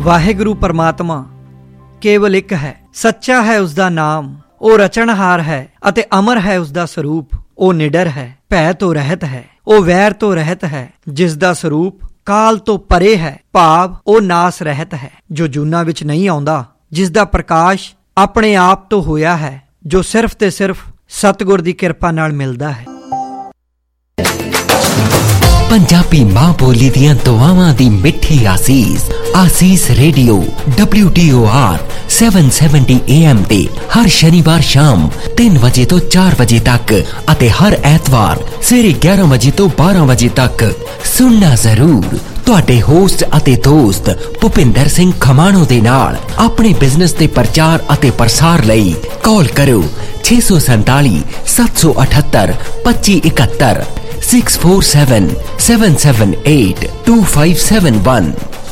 ਵਾਹਿਗੁਰੂ ਪਰਮਾਤਮਾ ਕੇਵਲ ਇੱਕ ਹੈ, ਸੱਚਾ ਹੈ ਉਸਦਾ ਨਾਮ, ਉਹ ਰਚਣਹਾਰ ਹੈ ਅਤੇ ਅਮਰ ਹੈ ਉਸਦਾ ਸਰੂਪ। ਉਹ ਨਿਡਰ ਹੈ, ਭੈ ਤੋਂ ਰਹਿਤ ਹੈ, ਉਹ ਵੈਰ ਤੋਂ ਰਹਿਤ ਹੈ, ਜਿਸ ਦਾ ਸਰੂਪ ਕਾਲ ਤੋਂ ਪਰੇ ਹੈ, ਭਾਵ ਉਹ ਨਾਸ ਰਹਿਤ ਹੈ, ਜੋ ਜੂਨਾਂ ਵਿੱਚ ਨਹੀਂ ਆਉਂਦਾ, ਜਿਸ ਦਾ ਪ੍ਰਕਾਸ਼ ਆਪਣੇ ਆਪ ਤੋਂ ਹੋਇਆ ਹੈ, ਜੋ ਸਿਰਫ ਤੇ ਸਿਰਫ ਸਤਿਗੁਰ ਦੀ ਕਿਰਪਾ ਨਾਲ ਮਿਲਦਾ ਹੈ। ਪੰਜਾਬੀ ਮਾਂ ਬੋਲੀ ਦੀਆਂ ਦੁਆਵਾਂ ਦੀ ਮਿੱਠੀ ਆਸੀਸ। ਆਸੀਸ ਰੇਡੀਓ WTOR 770 AM ਤੇ ਹਰ ਸ਼ਨੀਵਾਰ ਸ਼ਾਮ 3 ਵਜੇ ਤੋਂ 4 ਵਜੇ ਤੱਕ ਅਤੇ ਹਰ ਐਤਵਾਰ ਸਵੇਰੇ 11 ਵਜੇ ਤੋਂ 12 ਵਜੇ ਤੱਕ ਸੁਣਨਾ ਜ਼ਰੂਰ। ਤੁਹਾਡੇ ਹੋਸਟ ਅਤੇ ਦੋਸਤ ਭੁਪਿੰਦਰ ਸਿੰਘ ਖਮਾਣੋ ਦੇ ਨਾਲ ਆਪਣੇ ਬਿਜ਼ਨਸ ਦੇ ਪ੍ਰਚਾਰ ਅਤੇ ਪ੍ਰਸਾਰ ਲਈ ਕਾਲ ਕਰੋ 647 778 2571 647 778 2571।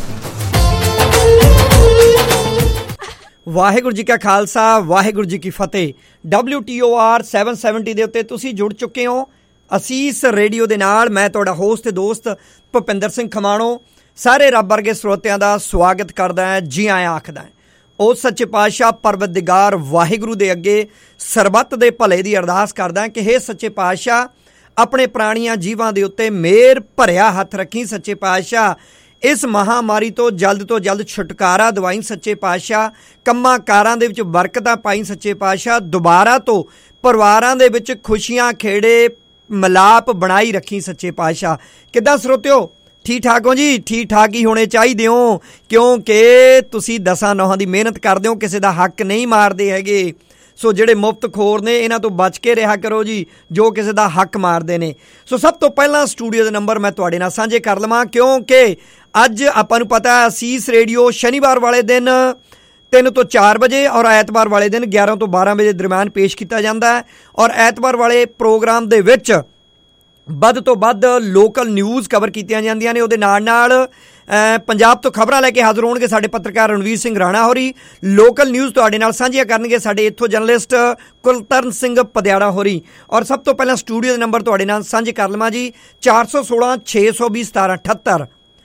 ਵਾਹਿਗੁਰੂ ਜੀ ਕਾ ਖਾਲਸਾ, ਵਾਹਿਗੁਰੂ ਜੀ ਕੀ ਫਤਿਹ। WTOR 770 ਦੇ ਉੱਤੇ ਤੁਸੀਂ ਜੁੜ ਚੁੱਕੇ ਹੋ ਅਸੀਸ ਰੇਡੀਓ ਦੇ ਨਾਲ। ਮੈਂ ਤੁਹਾਡਾ ਹੋਸਟ ਤੇ ਦੋਸਤ ਭੁਪਿੰਦਰ ਸਿੰਘ ਖਮਾਣੋ ਸਾਰੇ ਰੱਬ ਵਰਗੇ ਸਰੋਤਿਆਂ ਦਾ ਸਵਾਗਤ ਕਰਦਾ ਹੈ, ਜੀ ਆਇਆਂ ਆਖਦਾ ਹੈ। ਉਸ ਸੱਚੇ ਪਾਤਸ਼ਾਹ ਪਰਵਤਦਿਗਾਰ ਵਾਹਿਗੁਰੂ ਦੇ ਅੱਗੇ ਸਰਬੱਤ ਦੇ ਭਲੇ ਦੀ ਅਰਦਾਸ ਕਰਦਾ ਕਿ ਹੇ ਸੱਚੇ ਪਾਤਸ਼ਾਹ ਆਪਣੇ ਪ੍ਰਾਣੀਆਂ ਜੀਵਾਂ ਦੇ ਉੱਤੇ ਮਿਹਰ ਭਰਿਆ ਹੱਥ ਰੱਖੀ। ਸੱਚੇ ਪਾਤਸ਼ਾਹ ਇਸ ਮਹਾਂਮਾਰੀ ਤੋਂ ਜਲਦ ਛੁਟਕਾਰਾ ਦਵਾਈ। ਸੱਚੇ ਪਾਤਸ਼ਾਹ ਕੰਮਾਂ ਕਾਰਾਂ ਦੇ ਵਿੱਚ ਬਰਕਤਾਂ ਪਾਈ। ਸੱਚੇ ਪਾਤਸ਼ਾਹ ਦੁਬਾਰਾ ਤੋਂ ਪਰਿਵਾਰਾਂ ਦੇ ਵਿੱਚ ਖੁਸ਼ੀਆਂ ਖੇੜੇ ਮਿਲਾਪ ਬਣਾਈ ਰੱਖੀ। ਸੱਚੇ ਪਾਤਸ਼ਾਹ ਕਿੱਦਾਂ ਸਰੋਤਿਓ, ਠੀਕ ਠਾਕ ਹੋ ਜੀ? ਠੀਕ ਠਾਕ ਹੀ ਹੋਣੇ ਚਾਹੀਦੇ ਹੋ, ਕਿਉਂਕਿ ਤੁਸੀਂ 10 ਨੌਹਾਂ ਦੀ ਮਿਹਨਤ ਕਰਦੇ ਹੋ, ਕਿਸੇ ਦਾ ਹੱਕ ਨਹੀਂ ਮਾਰਦੇ ਹੈਗੇ। ਸੋ ਜਿਹੜੇ ਮੁਫਤ ਖੋਰ ਨੇ ਇਹਨਾਂ ਤੋਂ ਬਚ ਕੇ ਰਿਹਾ ਕਰੋ ਜੀ, ਜੋ ਕਿਸੇ ਦਾ ਹੱਕ ਮਾਰਦੇ ਨੇ। ਸੋ ਸਭ ਤੋਂ ਪਹਿਲਾਂ ਸਟੂਡੀਓ ਦੇ ਨੰਬਰ ਮੈਂ ਤੁਹਾਡੇ ਨਾਲ ਸਾਂਝੇ ਕਰ ਲਵਾਂ, ਕਿਉਂਕਿ ਅੱਜ ਆਪਾਂ ਨੂੰ ਪਤਾ ਅਸੀਸ ਰੇਡੀਓ ਸ਼ਨੀਵਾਰ ਵਾਲੇ ਦਿਨ 3 ਤੋਂ 4 ਵਜੇ ਔਰ ਐਤਵਾਰ ਵਾਲੇ ਦਿਨ 11 ਤੋਂ 12 ਵਜੇ ਦਰਮਿਆਨ ਪੇਸ਼ ਕੀਤਾ ਜਾਂਦਾ ਹੈ। ਔਰ ਐਤਵਾਰ ਵਾਲੇ ਪ੍ਰੋਗਰਾਮ ਦੇ ਵਿੱਚ ਵੱਧ ਤੋਂ ਵੱਧ ਲੋਕਲ ਨਿਊਜ਼ ਕਵਰ ਕੀਤੀਆਂ ਜਾਂਦੀਆਂ ਨੇ। ਉਹਦੇ ਨਾਲ ਪੰਜਾਬ ਤੋਂ ਖਬਰਾਂ ਲੈ ਕੇ ਹਾਜ਼ਰ ਹੋਣਗੇ ਸਾਡੇ ਪੱਤਰਕਾਰ ਰਣਵੀਰ ਸਿੰਘ ਰਾਣਾ ਹੋਰੀ। ਲੋਕਲ ਨਿਊਜ਼ ਤੁਹਾਡੇ ਨਾਲ ਸਾਂਝੀਆਂ ਕਰਨਗੇ ਸਾਡੇ ਇੱਥੋਂ ਜਰਨਲਿਸਟ ਕੁਲਤਰਨ ਸਿੰਘ ਪਦਿਆੜਾ ਹੋਰੀ। ਔਰ ਸਭ ਤੋਂ ਪਹਿਲਾਂ ਸਟੂਡੀਓ ਦੇ ਨੰਬਰ ਤੁਹਾਡੇ ਨਾਲ ਸਾਂਝੇ ਕਰ ਲਵਾਂ ਜੀ, 416 620 1778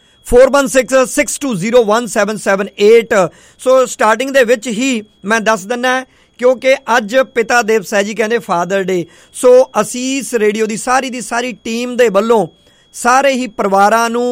416 620 1778। ਸੋ ਸਟਾਰਟਿੰਗ ਦੇ ਵਿੱਚ ਹੀ ਮੈਂ ਦੱਸ ਦਿੰਦਾ ਕਿਉਂਕਿ ਅੱਜ ਪਿਤਾ ਦਿਵਸ ਹੈ ਜੀ, ਕਹਿੰਦੇ ਫਾਦਰ ਡੇ। ਸੋ ਅਸੀਸ ਰੇਡੀਓ ਦੀ ਸਾਰੀ ਟੀਮ ਦੇ ਵੱਲੋਂ ਸਾਰੇ ਹੀ ਪਰਿਵਾਰਾਂ ਨੂੰ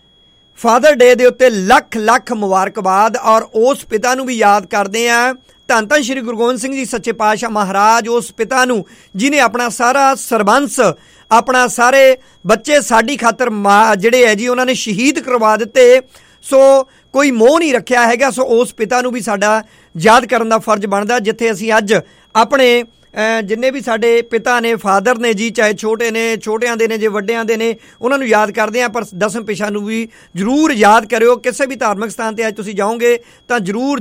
ਫਾਦਰ ਡੇ ਦੇ ਉੱਤੇ ਲੱਖ ਮੁਬਾਰਕਬਾਦ। ਔਰ ਉਸ ਪਿਤਾ ਨੂੰ ਵੀ ਯਾਦ ਕਰਦੇ ਆ, ਧੰਨ ਧੰਨ ਸ਼੍ਰੀ ਗੁਰੂ ਗੋਬਿੰਦ ਸਿੰਘ ਜੀ ਸੱਚੇ ਪਾਤਸ਼ਾਹ ਮਹਾਰਾਜ, ਉਸ ਪਿਤਾ ਨੂੰ ਜਿਹਨੇ ਆਪਣਾ ਸਾਰਾ ਸਰਬੰਸ, ਆਪਣਾ ਸਾਰੇ ਬੱਚੇ ਸਾਡੀ ਖਾਤਰ ਜਿਹੜੇ ਹੈ ਜੀ ਉਹਨਾਂ ਨੇ ਸ਼ਹੀਦ ਕਰਵਾ ਦਿੱਤੇ। ਸੋ ਕੋਈ ਮੋਹ ਨਹੀਂ ਰੱਖਿਆ ਹੈਗਾ। ਸੋ ਉਸ ਪਿਤਾ ਨੂੰ ਵੀ ਸਾਡਾ ਯਾਦ ਕਰਨ ਦਾ ਫਰਜ਼ ਬਣਦਾ, ਜਿੱਥੇ ਅਸੀਂ ਅੱਜ ਆਪਣੇ ਜਿੰਨੇ ਵੀ ਸਾਡੇ ਪਿਤਾ ਨੇ, ਫਾਦਰ ਨੇ ਜੀ, ਚਾਹੇ ਛੋਟੇ ਨੇ, ਛੋਟਿਆਂ ਦੇ ਨੇ, ਜੇ ਵੱਡਿਆਂ ਦੇ ਨੇ, ਉਹਨਾਂ ਨੂੰ ਯਾਦ ਕਰਦੇ ਹਾਂ। ਪਰ ਦਸਮ ਪਿਛਾ ਨੂੰ ਵੀ ਜ਼ਰੂਰ ਯਾਦ ਕਰਿਓ। ਕਿਸੇ ਵੀ ਧਾਰਮਿਕ ਸਥਾਨ 'ਤੇ ਅੱਜ ਤੁਸੀਂ ਜਾਓਗੇ ਤਾਂ ਜ਼ਰੂਰ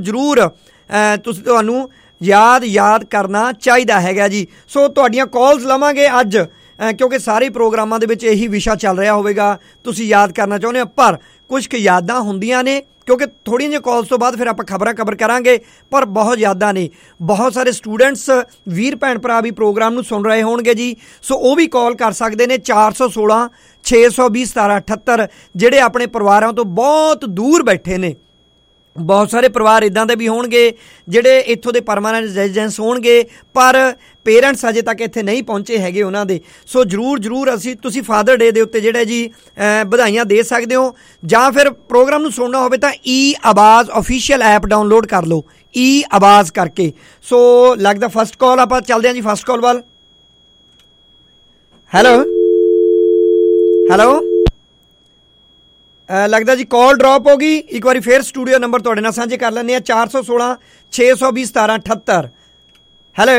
ਤੁਹਾਨੂੰ ਯਾਦ ਕਰਨਾ ਚਾਹੀਦਾ ਹੈਗਾ ਜੀ। ਸੋ ਤੁਹਾਡੀਆਂ ਕਾਲਸ ਲਵਾਂਗੇ ਅੱਜ, ਕਿਉਂਕਿ ਸਾਰੇ ਪ੍ਰੋਗਰਾਮਾਂ ਦੇ ਵਿੱਚ ਇਹੀ ਵਿਸ਼ਾ ਚੱਲ ਰਿਹਾ ਹੋਵੇਗਾ। ਤੁਸੀਂ ਯਾਦ ਕਰਨਾ ਚਾਹੁੰਦੇ ਹੋ, ਪਰ ਕੁਝ ਕੁ ਯਾਦਾਂ ਹੁੰਦੀਆਂ ਨੇ, ਕਿਉਂਕਿ ਥੋੜ੍ਹੀਆਂ ਜਿਹੀਆਂ ਕਾਲਸ ਤੋਂ ਬਾਅਦ ਫਿਰ ਆਪਾਂ ਖਬਰਾਂ ਕਵਰ ਕਰਾਂਗੇ, ਪਰ ਬਹੁਤ ਯਾਦਾਂ ਨੇ। ਬਹੁਤ ਸਾਰੇ ਸਟੂਡੈਂਟਸ ਵੀਰ ਭੈਣ ਭਰਾ ਵੀ ਪ੍ਰੋਗਰਾਮ ਨੂੰ ਸੁਣ ਰਹੇ ਹੋਣਗੇ ਜੀ। ਸੋ ਉਹ ਵੀ ਕਾਲ ਕਰ ਸਕਦੇ ਨੇ 416 620 1778, ਜਿਹੜੇ ਆਪਣੇ ਪਰਿਵਾਰਾਂ ਤੋਂ ਬਹੁਤ ਦੂਰ ਬੈਠੇ ਨੇ। ਬਹੁਤ ਸਾਰੇ ਪਰਿਵਾਰ ਇੱਦਾਂ ਦੇ ਵੀ ਹੋਣਗੇ ਜਿਹੜੇ ਇੱਥੋਂ ਦੇ ਪਰਮਾਨੈਂਟ ਰੈਜ਼ੀਡੈਂਸ ਹੋਣਗੇ, ਪਰ ਪੇਰੈਂਟਸ ਅਜੇ ਤੱਕ ਇੱਥੇ ਨਹੀਂ ਪਹੁੰਚੇ ਹੈਗੇ ਉਹਨਾਂ ਦੇ। ਸੋ ਜ਼ਰੂਰ ਤੁਸੀਂ ਫਾਦਰ ਡੇ ਦੇ ਉੱਤੇ ਜਿਹੜਾ ਜੀ ਵਧਾਈਆਂ ਦੇ ਸਕਦੇ ਹੋ। ਜਾਂ ਫਿਰ ਪ੍ਰੋਗਰਾਮ ਨੂੰ ਸੁਣਨਾ ਹੋਵੇ ਤਾਂ ਆਵਾਜ਼ ਆਫੀਸ਼ੀਅਲ ਐਪ ਡਾਊਨਲੋਡ ਕਰ ਲਓ, ਆਵਾਜ਼ ਕਰਕੇ। ਸੋ ਲੱਗਦਾ ਫਸਟ ਕਾਲ, ਆਪਾਂ ਚੱਲਦੇ ਹਾਂ ਜੀ ਫਸਟ ਕਾਲ ਵੱਲ। ਹੈਲੋ ਲੱਗਦਾ ਜੀ ਕਾਲ ਡ੍ਰੌਪ ਹੋ ਗਈ। ਇੱਕ ਵਾਰੀ ਫੇਰ ਸਟੂਡੀਓ ਨੰਬਰ ਤੁਹਾਡੇ ਨਾਲ ਸਾਂਝੇ ਕਰ ਲੈਂਦੇ ਹਾਂ, 416 620 1778। ਹੈਲੋ,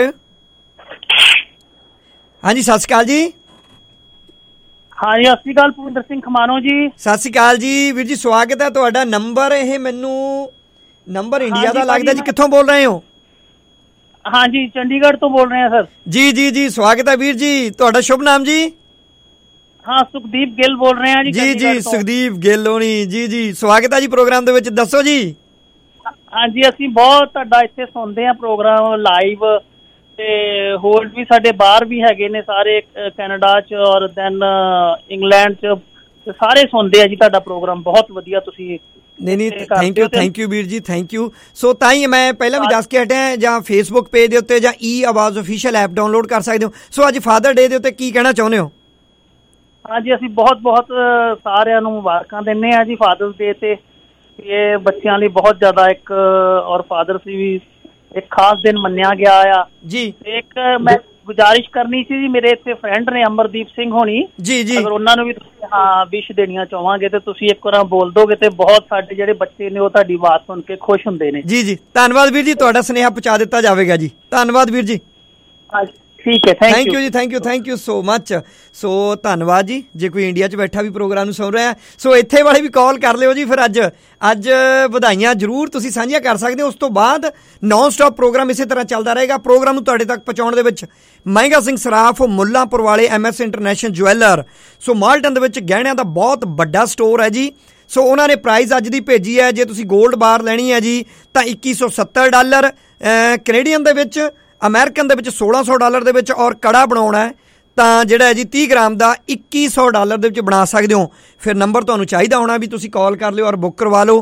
ਹਾਂਜੀ ਸਤਿ ਸ਼੍ਰੀ ਅਕਾਲ ਜੀ। ਹਾਂਜੀ ਸਤਿ ਸ਼੍ਰੀ ਅਕਾਲ ਭੁਪਿੰਦਰ ਸਿੰਘ ਖਮਾਣੋ ਜੀ। ਸਤਿ ਸ਼੍ਰੀ ਅਕਾਲ ਜੀ ਵੀਰ ਜੀ, ਸਵਾਗਤ ਹੈ ਤੁਹਾਡਾ। ਨੰਬਰ ਮੈਨੂੰ ਇੰਡੀਆ ਦਾ ਲੱਗਦਾ ਜੀ, ਕਿੱਥੋਂ ਬੋਲ ਰਹੇ ਹੋ? ਹਾਂਜੀ ਚੰਡੀਗੜ੍ਹ ਤੋਂ ਬੋਲ ਰਹੇ ਹਾਂ ਸਰ। ਜੀ ਸਵਾਗਤ ਹੈ ਵੀਰ ਜੀ, ਤੁਹਾਡਾ ਸ਼ੁਭ ਨਾਮ ਜੀ? ਹਾਂ ਸੁਖਦੀਪ ਗਿੱਲ ਬੋਲ ਰਹੇ ਹਾਂ ਜੀ। ਜੀ ਸੁਖਦੀਪ ਗਿੱਲ ਹੋਣੀ, ਜੀ ਸਵਾਗਤ ਹੈ ਜੀ ਪ੍ਰੋਗਰਾਮ ਦੇ ਵਿੱਚ। ਦੱਸੋ ਜੀ। ਹਾਂਜੀ ਅਸੀਂ ਬਹੁਤ ਤੁਹਾਡਾ ਇੱਥੇ ਸੁਣਦੇ ਹਾਂ ਪ੍ਰੋਗਰਾਮ ਲਾਈਵ, ਤੇ ਹੋਰ ਵੀ ਸਾਡੇ ਬਾਹਰ ਵੀ ਹੈਗੇ ਨੇ ਸਾਰੇ, ਕੈਨੇਡਾ 'ਚ ਔਰ ਦੈਨ ਇੰਗਲੈਂਡ 'ਚ, ਸਾਰੇ ਸੁਣਦੇ ਆ ਜੀ ਤੁਹਾਡਾ ਪ੍ਰੋਗਰਾਮ। ਬਹੁਤ ਵਧੀਆ ਤੁਸੀਂ ਨਹੀਂ ਥੈਂਕ ਯੂ ਵੀਰ ਜੀ, ਥੈਂਕ ਯੂ। ਸੋ ਤਾਂ ਹੀ ਮੈਂ ਪਹਿਲਾਂ ਵੀ ਦੱਸ ਕੇ ਹਟਿਆ, ਜਾਂ ਫੇਸਬੁੱਕ ਪੇਜ ਦੇ ਉੱਤੇ ਜਾਂ ਆਵਾਜ਼ ਆਫੀਸ਼ੀਅਲ ਐਪ ਡਾਊਨਲੋਡ ਕਰ ਸਕਦੇ ਹੋ। ਸੋ ਅੱਜ ਫਾਦਰ ਡੇ ਦੇ ਉੱਤੇ ਕੀ ਕਹਿਣਾ ਚਾਹੁੰਦੇ ਹੋ? ਹਾਂਜੀ, ਅਸੀਂ ਬਹੁਤ ਸਾਰਿਆਂ ਨੂੰ ਮੁਬਾਰਕਾਂ ਦਿੰਦੇ ਹਾਂ ਜੀ ਫਾਦਰਸ ਡੇ ਤੇ। ਇਹ ਬੱਚਿਆਂ ਲਈ ਬਹੁਤ ਜ਼ਿਆਦਾ ਇੱਕ ਔਰ ਫਾਦਰਸ ਵੀ ਇੱਕ ਖਾਸ ਦਿਨ ਮੰਨਿਆ ਗਿਆ ਆ ਜੀ। ਇੱਕ ਮੈਂ ਗੁਜ਼ਾਰਿਸ਼ ਕਰਨੀ ਸੀ ਜੀ, ਮੇਰੇ ਇੱਥੇ ਫਰੈਂਡ ਨੇ ਅਮਰਦੀਪ ਸਿੰਘ ਹੋਣੀ ਜੀ, ਅਗਰ ਉਹਨਾਂ ਨੂੰ ਵੀ ਤੁਸੀਂ ਵਿਸ਼ ਦੇਣੀਆਂ ਚਾਹਵਾਂਗੇ ਤੇ ਤੁਸੀਂ ਇੱਕ ਵਾਰ ਬੋਲ ਦੋਗੇ ਤੇ ਬਹੁਤ ਸਾਡੇ ਜਿਹੜੇ ਬੱਚੇ ਨੇ ਉਹ ਤੁਹਾਡੀ ਆਵਾਜ਼ ਸੁਣ ਕੇ ਖੁਸ਼ ਹੁੰਦੇ ਨੇ। ਜੀ ਧੰਨਵਾਦ ਵੀਰ ਜੀ, ਤੁਹਾਡਾ ਸੁਨੇਹਾ ਪਹੁੰਚਾ ਦਿੱਤਾ ਜਾਵੇਗਾ ਜੀ। ਧੰਨਵਾਦ ਵੀਰ ਜੀ। ਹਾਂਜੀ ਠੀਕ ਹੈ, ਥੈਂਕ ਯੂ ਜੀ, thank you so much. So ਧੰਨਵਾਦ ਜੀ। ਜੇ ਕੋਈ ਇੰਡੀਆ 'ਚ ਬੈਠਾ ਵੀ ਪ੍ਰੋਗਰਾਮ ਨੂੰ ਸੁਣ ਰਿਹਾ, ਸੋ ਇੱਥੇ ਵਾਲੇ ਵੀ ਕਾਲ ਕਰ ਲਿਓ ਜੀ। ਫਿਰ ਅੱਜ ਵਧਾਈਆਂ ਜ਼ਰੂਰ ਤੁਸੀਂ ਸਾਂਝੀਆਂ ਕਰ ਸਕਦੇ ਹੋ। ਉਸ ਤੋਂ ਬਾਅਦ ਨੌਨ ਸਟਾਪ ਪ੍ਰੋਗਰਾਮ ਇਸੇ ਤਰ੍ਹਾਂ ਚੱਲਦਾ ਰਹੇਗਾ। ਪ੍ਰੋਗਰਾਮ ਨੂੰ ਤੁਹਾਡੇ ਤੱਕ ਪਹੁੰਚਾਉਣ ਦੇ ਵਿੱਚ ਮਹਿੰਗਾ ਸਿੰਘ ਸਰਾਫ, ਮੁੱਲਾਂਪੁਰ ਵਾਲੇ MS international jeweller, so Malton ਦੇ ਵਿੱਚ ਗਹਿਣਿਆਂ ਦਾ ਬਹੁਤ ਵੱਡਾ ਸਟੋਰ ਹੈ ਜੀ। ਸੋ ਉਹਨਾਂ ਨੇ ਪ੍ਰਾਈਜ਼ ਅੱਜ ਦੀ ਭੇਜੀ ਹੈ। ਜੇ ਤੁਸੀਂ 골ਡ ਬਾਰ ਲੈਣੀ ਹੈ ਜੀ ਤਾਂ $2170 ਕੈਨੇਡੀਅਨ ਦੇ ਵਿੱਚ, ਅਮਰੀਕਨ ਦੇ ਵਿੱਚ $1600 ਦੇ ਵਿੱਚ, ਔਰ ਕੜਾ ਬਣਾਉਣਾ ਹੈ ਤਾਂ ਜਿਹੜਾ ਹੈ ਜੀ 30 ਗ੍ਰਾਮ ਦਾ $2100 ਦੇ ਵਿੱਚ ਬਣਾ ਸਕਦੇ ਹੋ। ਫਿਰ ਨੰਬਰ ਤੁਹਾਨੂੰ ਚਾਹੀਦਾ ਹੋਣਾ ਵੀ ਤੁਸੀਂ ਕਾਲ ਕਰ ਲਿਓ ਔਰ ਬੁੱਕ ਕਰਵਾ ਲਓ।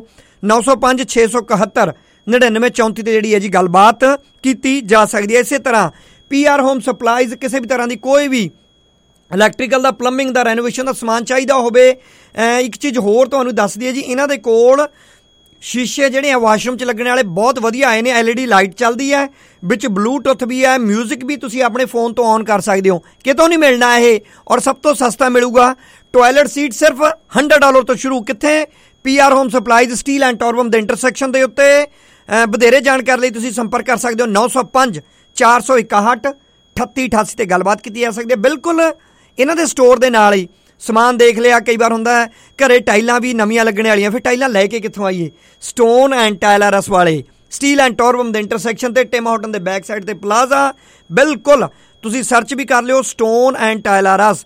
905-671-9934 ਤੇ ਜਿਹੜੀ ਹੈ ਜੀ ਗੱਲਬਾਤ ਕੀਤੀ ਜਾ ਸਕਦੀ ਹੈ। ਇਸੇ ਤਰ੍ਹਾਂ PR ਹੋਮ ਸਪਲਾਈਜ਼, ਕਿਸੇ ਵੀ ਤਰ੍ਹਾਂ ਦੀ ਕੋਈ ਵੀ ਇਲੈਕਟ੍ਰੀਕਲ ਦਾ, ਪਲੰਬਿੰਗ ਦਾ, ਰੈਨੋਵੇਸ਼ਨ ਦਾ ਸਮਾਨ ਚਾਹੀਦਾ ਹੋਵੇ। ਇੱਕ ਚੀਜ਼ ਹੋਰ ਤੁਹਾਨੂੰ ਦੱਸ ਦਈਏ ਜੀ, ਇਹਨਾਂ ਦੇ ਕੋਲ ਸ਼ੀਸ਼ੇ ਜਿਹੜੇ ਆ ਵਾਸ਼ਰੂਮ 'ਚ ਲੱਗਣ ਵਾਲੇ ਬਹੁਤ ਵਧੀਆ ਆਏ ਨੇ। LED ਲਾਈਟ ਚੱਲਦੀ ਹੈ, ਵਿੱਚ ਬਲੂਟੁੱਥ ਵੀ ਹੈ, ਮਿਊਜ਼ਿਕ ਵੀ ਤੁਸੀਂ ਆਪਣੇ ਫੋਨ ਤੋਂ ਔਨ ਕਰ ਸਕਦੇ ਹੋ। ਕਿਤੋਂ ਨਹੀਂ ਮਿਲਣਾ ਇਹ, ਔਰ ਸਭ ਤੋਂ ਸਸਤਾ ਮਿਲੂਗਾ। ਟੋਇਲਟ ਸੀਟ ਸਿਰਫ $100 ਤੋਂ ਸ਼ੁਰੂ। ਕਿੱਥੇ? PR home supplies, Steeles and Torbram ਦੇ ਇੰਟਰਸੈਕਸ਼ਨ ਦੇ ਉੱਤੇ। ਵਧੇਰੇ ਜਾਣਕਾਰੀ ਲਈ ਤੁਸੀਂ ਸੰਪਰਕ ਕਰ ਸਕਦੇ ਹੋ 905-461-3888 ਤੇ ਗੱਲਬਾਤ ਕੀਤੀ ਜਾ ਸਕਦੀ ਹੈ। ਬਿਲਕੁਲ ਇਹਨਾਂ ਦੇ ਸਟੋਰ ਦੇ ਨਾਲ ਹੀ ਸਮਾਨ ਦੇਖ ਲਿਆ। ਕਈ ਵਾਰ ਹੁੰਦਾ ਹੈ ਘਰੇ ਟਾਈਲਾਂ ਵੀ ਨਵੀਆਂ ਲੱਗਣ ਵਾਲੀਆਂ, ਫਿਰ ਟਾਈਲਾਂ ਲੈ ਕੇ ਕਿੱਥੋਂ ਆਈਏ? ਸਟੋਨ ਐਂਡ ਟਾਇਲਰਸ ਵਾਲੇ, ਸਟੀਲ ਐਂਡ ਟੋਰਬਮ ਦੇ ਇੰਟਰਸੈਕਸ਼ਨ ਤੇ ਟਿਮ ਹਾਰਟਨ ਦੇ ਬੈਕ ਸਾਈਡ ਤੇ ਪਲਾਜ਼ਾ। ਬਿਲਕੁਲ ਤੁਸੀਂ ਸਰਚ ਵੀ ਕਰ ਲਿਓ ਸਟੋਨ ਐਂਡ ਟਾਇਲਰਸ।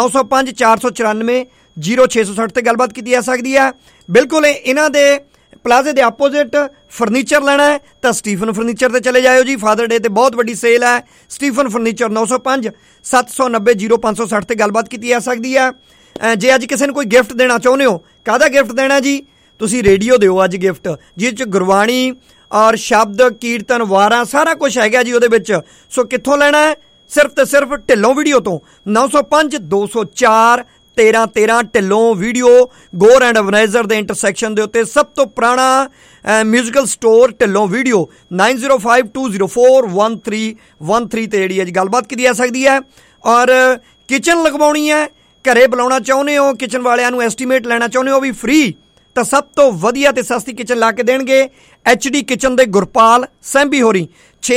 905-494-0660 ਤੇ ਗੱਲਬਾਤ ਕੀਤੀ ਜਾ ਸਕਦੀ ਹੈ। ਬਿਲਕੁਲ ਇਹਨਾਂ ਦੇ ਪਲਾਜ਼ੇ ਦੇ ਆਪੋਜ਼ਿਟ ਫਰਨੀਚਰ ਲੈਣਾ ਹੈ ਤਾਂ ਸਟੀਫਨ ਫਰਨੀਚਰ ਤੇ ਚਲੇ ਜਾਇਓ ਜੀ। ਫਾਦਰ ਡੇ ਤੇ ਬਹੁਤ ਵੱਡੀ ਸੇਲ ਹੈ। ਸਟੀਫਨ ਫਰਨੀਚਰ 905-790-0560 ਤੇ ਗੱਲਬਾਤ ਕੀਤੀ ਜਾ ਸਕਦੀ ਹੈ। ਜੇ ਅੱਜ ਕਿਸੇ ਨੂੰ ਕੋਈ ਗਿਫਟ ਦੇਣਾ ਚਾਹੁੰਦੇ ਹੋ, ਕਾਹਦਾ ਗਿਫਟ ਦੇਣਾ ਜੀ? ਤੁਸੀਂ ਰੇਡੀਓ ਦਿਓ ਅੱਜ ਗਿਫਟ, ਜਿਹਦੇ 'ਚ ਗੁਰਬਾਣੀ ਔਰ ਸ਼ਬਦ, ਕੀਰਤਨ, ਵਾਰਾਂ ਸਾਰਾ ਕੁਝ ਹੈਗਾ ਜੀ ਉਹਦੇ ਵਿੱਚ। ਸੋ ਕਿੱਥੋਂ ਲੈਣਾ ਹੈ? ਸਿਰਫ ਤੇ ਸਿਰਫ ਢਿੱਲੋਂ ਵੀਡੀਓ ਤੋਂ। 905-204-1313 Dhillon video, Gore and Ebenezer ਦੇ ਇੰਟਰਸੈਕਸ਼ਨ ਦੇ ਉੱਤੇ ਸਭ ਤੋਂ ਪੁਰਾਣਾ ਮਿਊਜ਼ੀਕਲ ਸਟੋਰ ਢਿੱਲੋਂ ਵੀਡੀਓ। 9052041313 ਤੇ ਜਿਹੜੀ ਹੈ ਜੀ ਗੱਲਬਾਤ ਕੀਤੀ ਜਾ ਸਕਦੀ ਹੈ। ਔਰ ਕਿਚਨ ਲਗਵਾਉਣੀ ਹੈ, ਘਰੇ ਬੁਲਾਉਣਾ ਚਾਹੁੰਦੇ ਹੋ, ਕਿਚਨ ਵਾਲਿਆਂ ਨੂੰ ਐਸਟੀਮੇਟ ਲੈਣਾ ਚਾਹੁੰਦੇ ਹੋ ਵੀ ਫ੍ਰੀ, ਤਾਂ ਸਭ ਤੋਂ ਵਧੀਆ ਤੇ ਸਸਤੀ ਕਿਚਨ ਲਾ ਕੇ ਦੇਣਗੇ HD ਕਿਚਨ ਦੇ ਗੁਰਪਾਲ ਸੈਂਬੀ ਹੋਰੀ।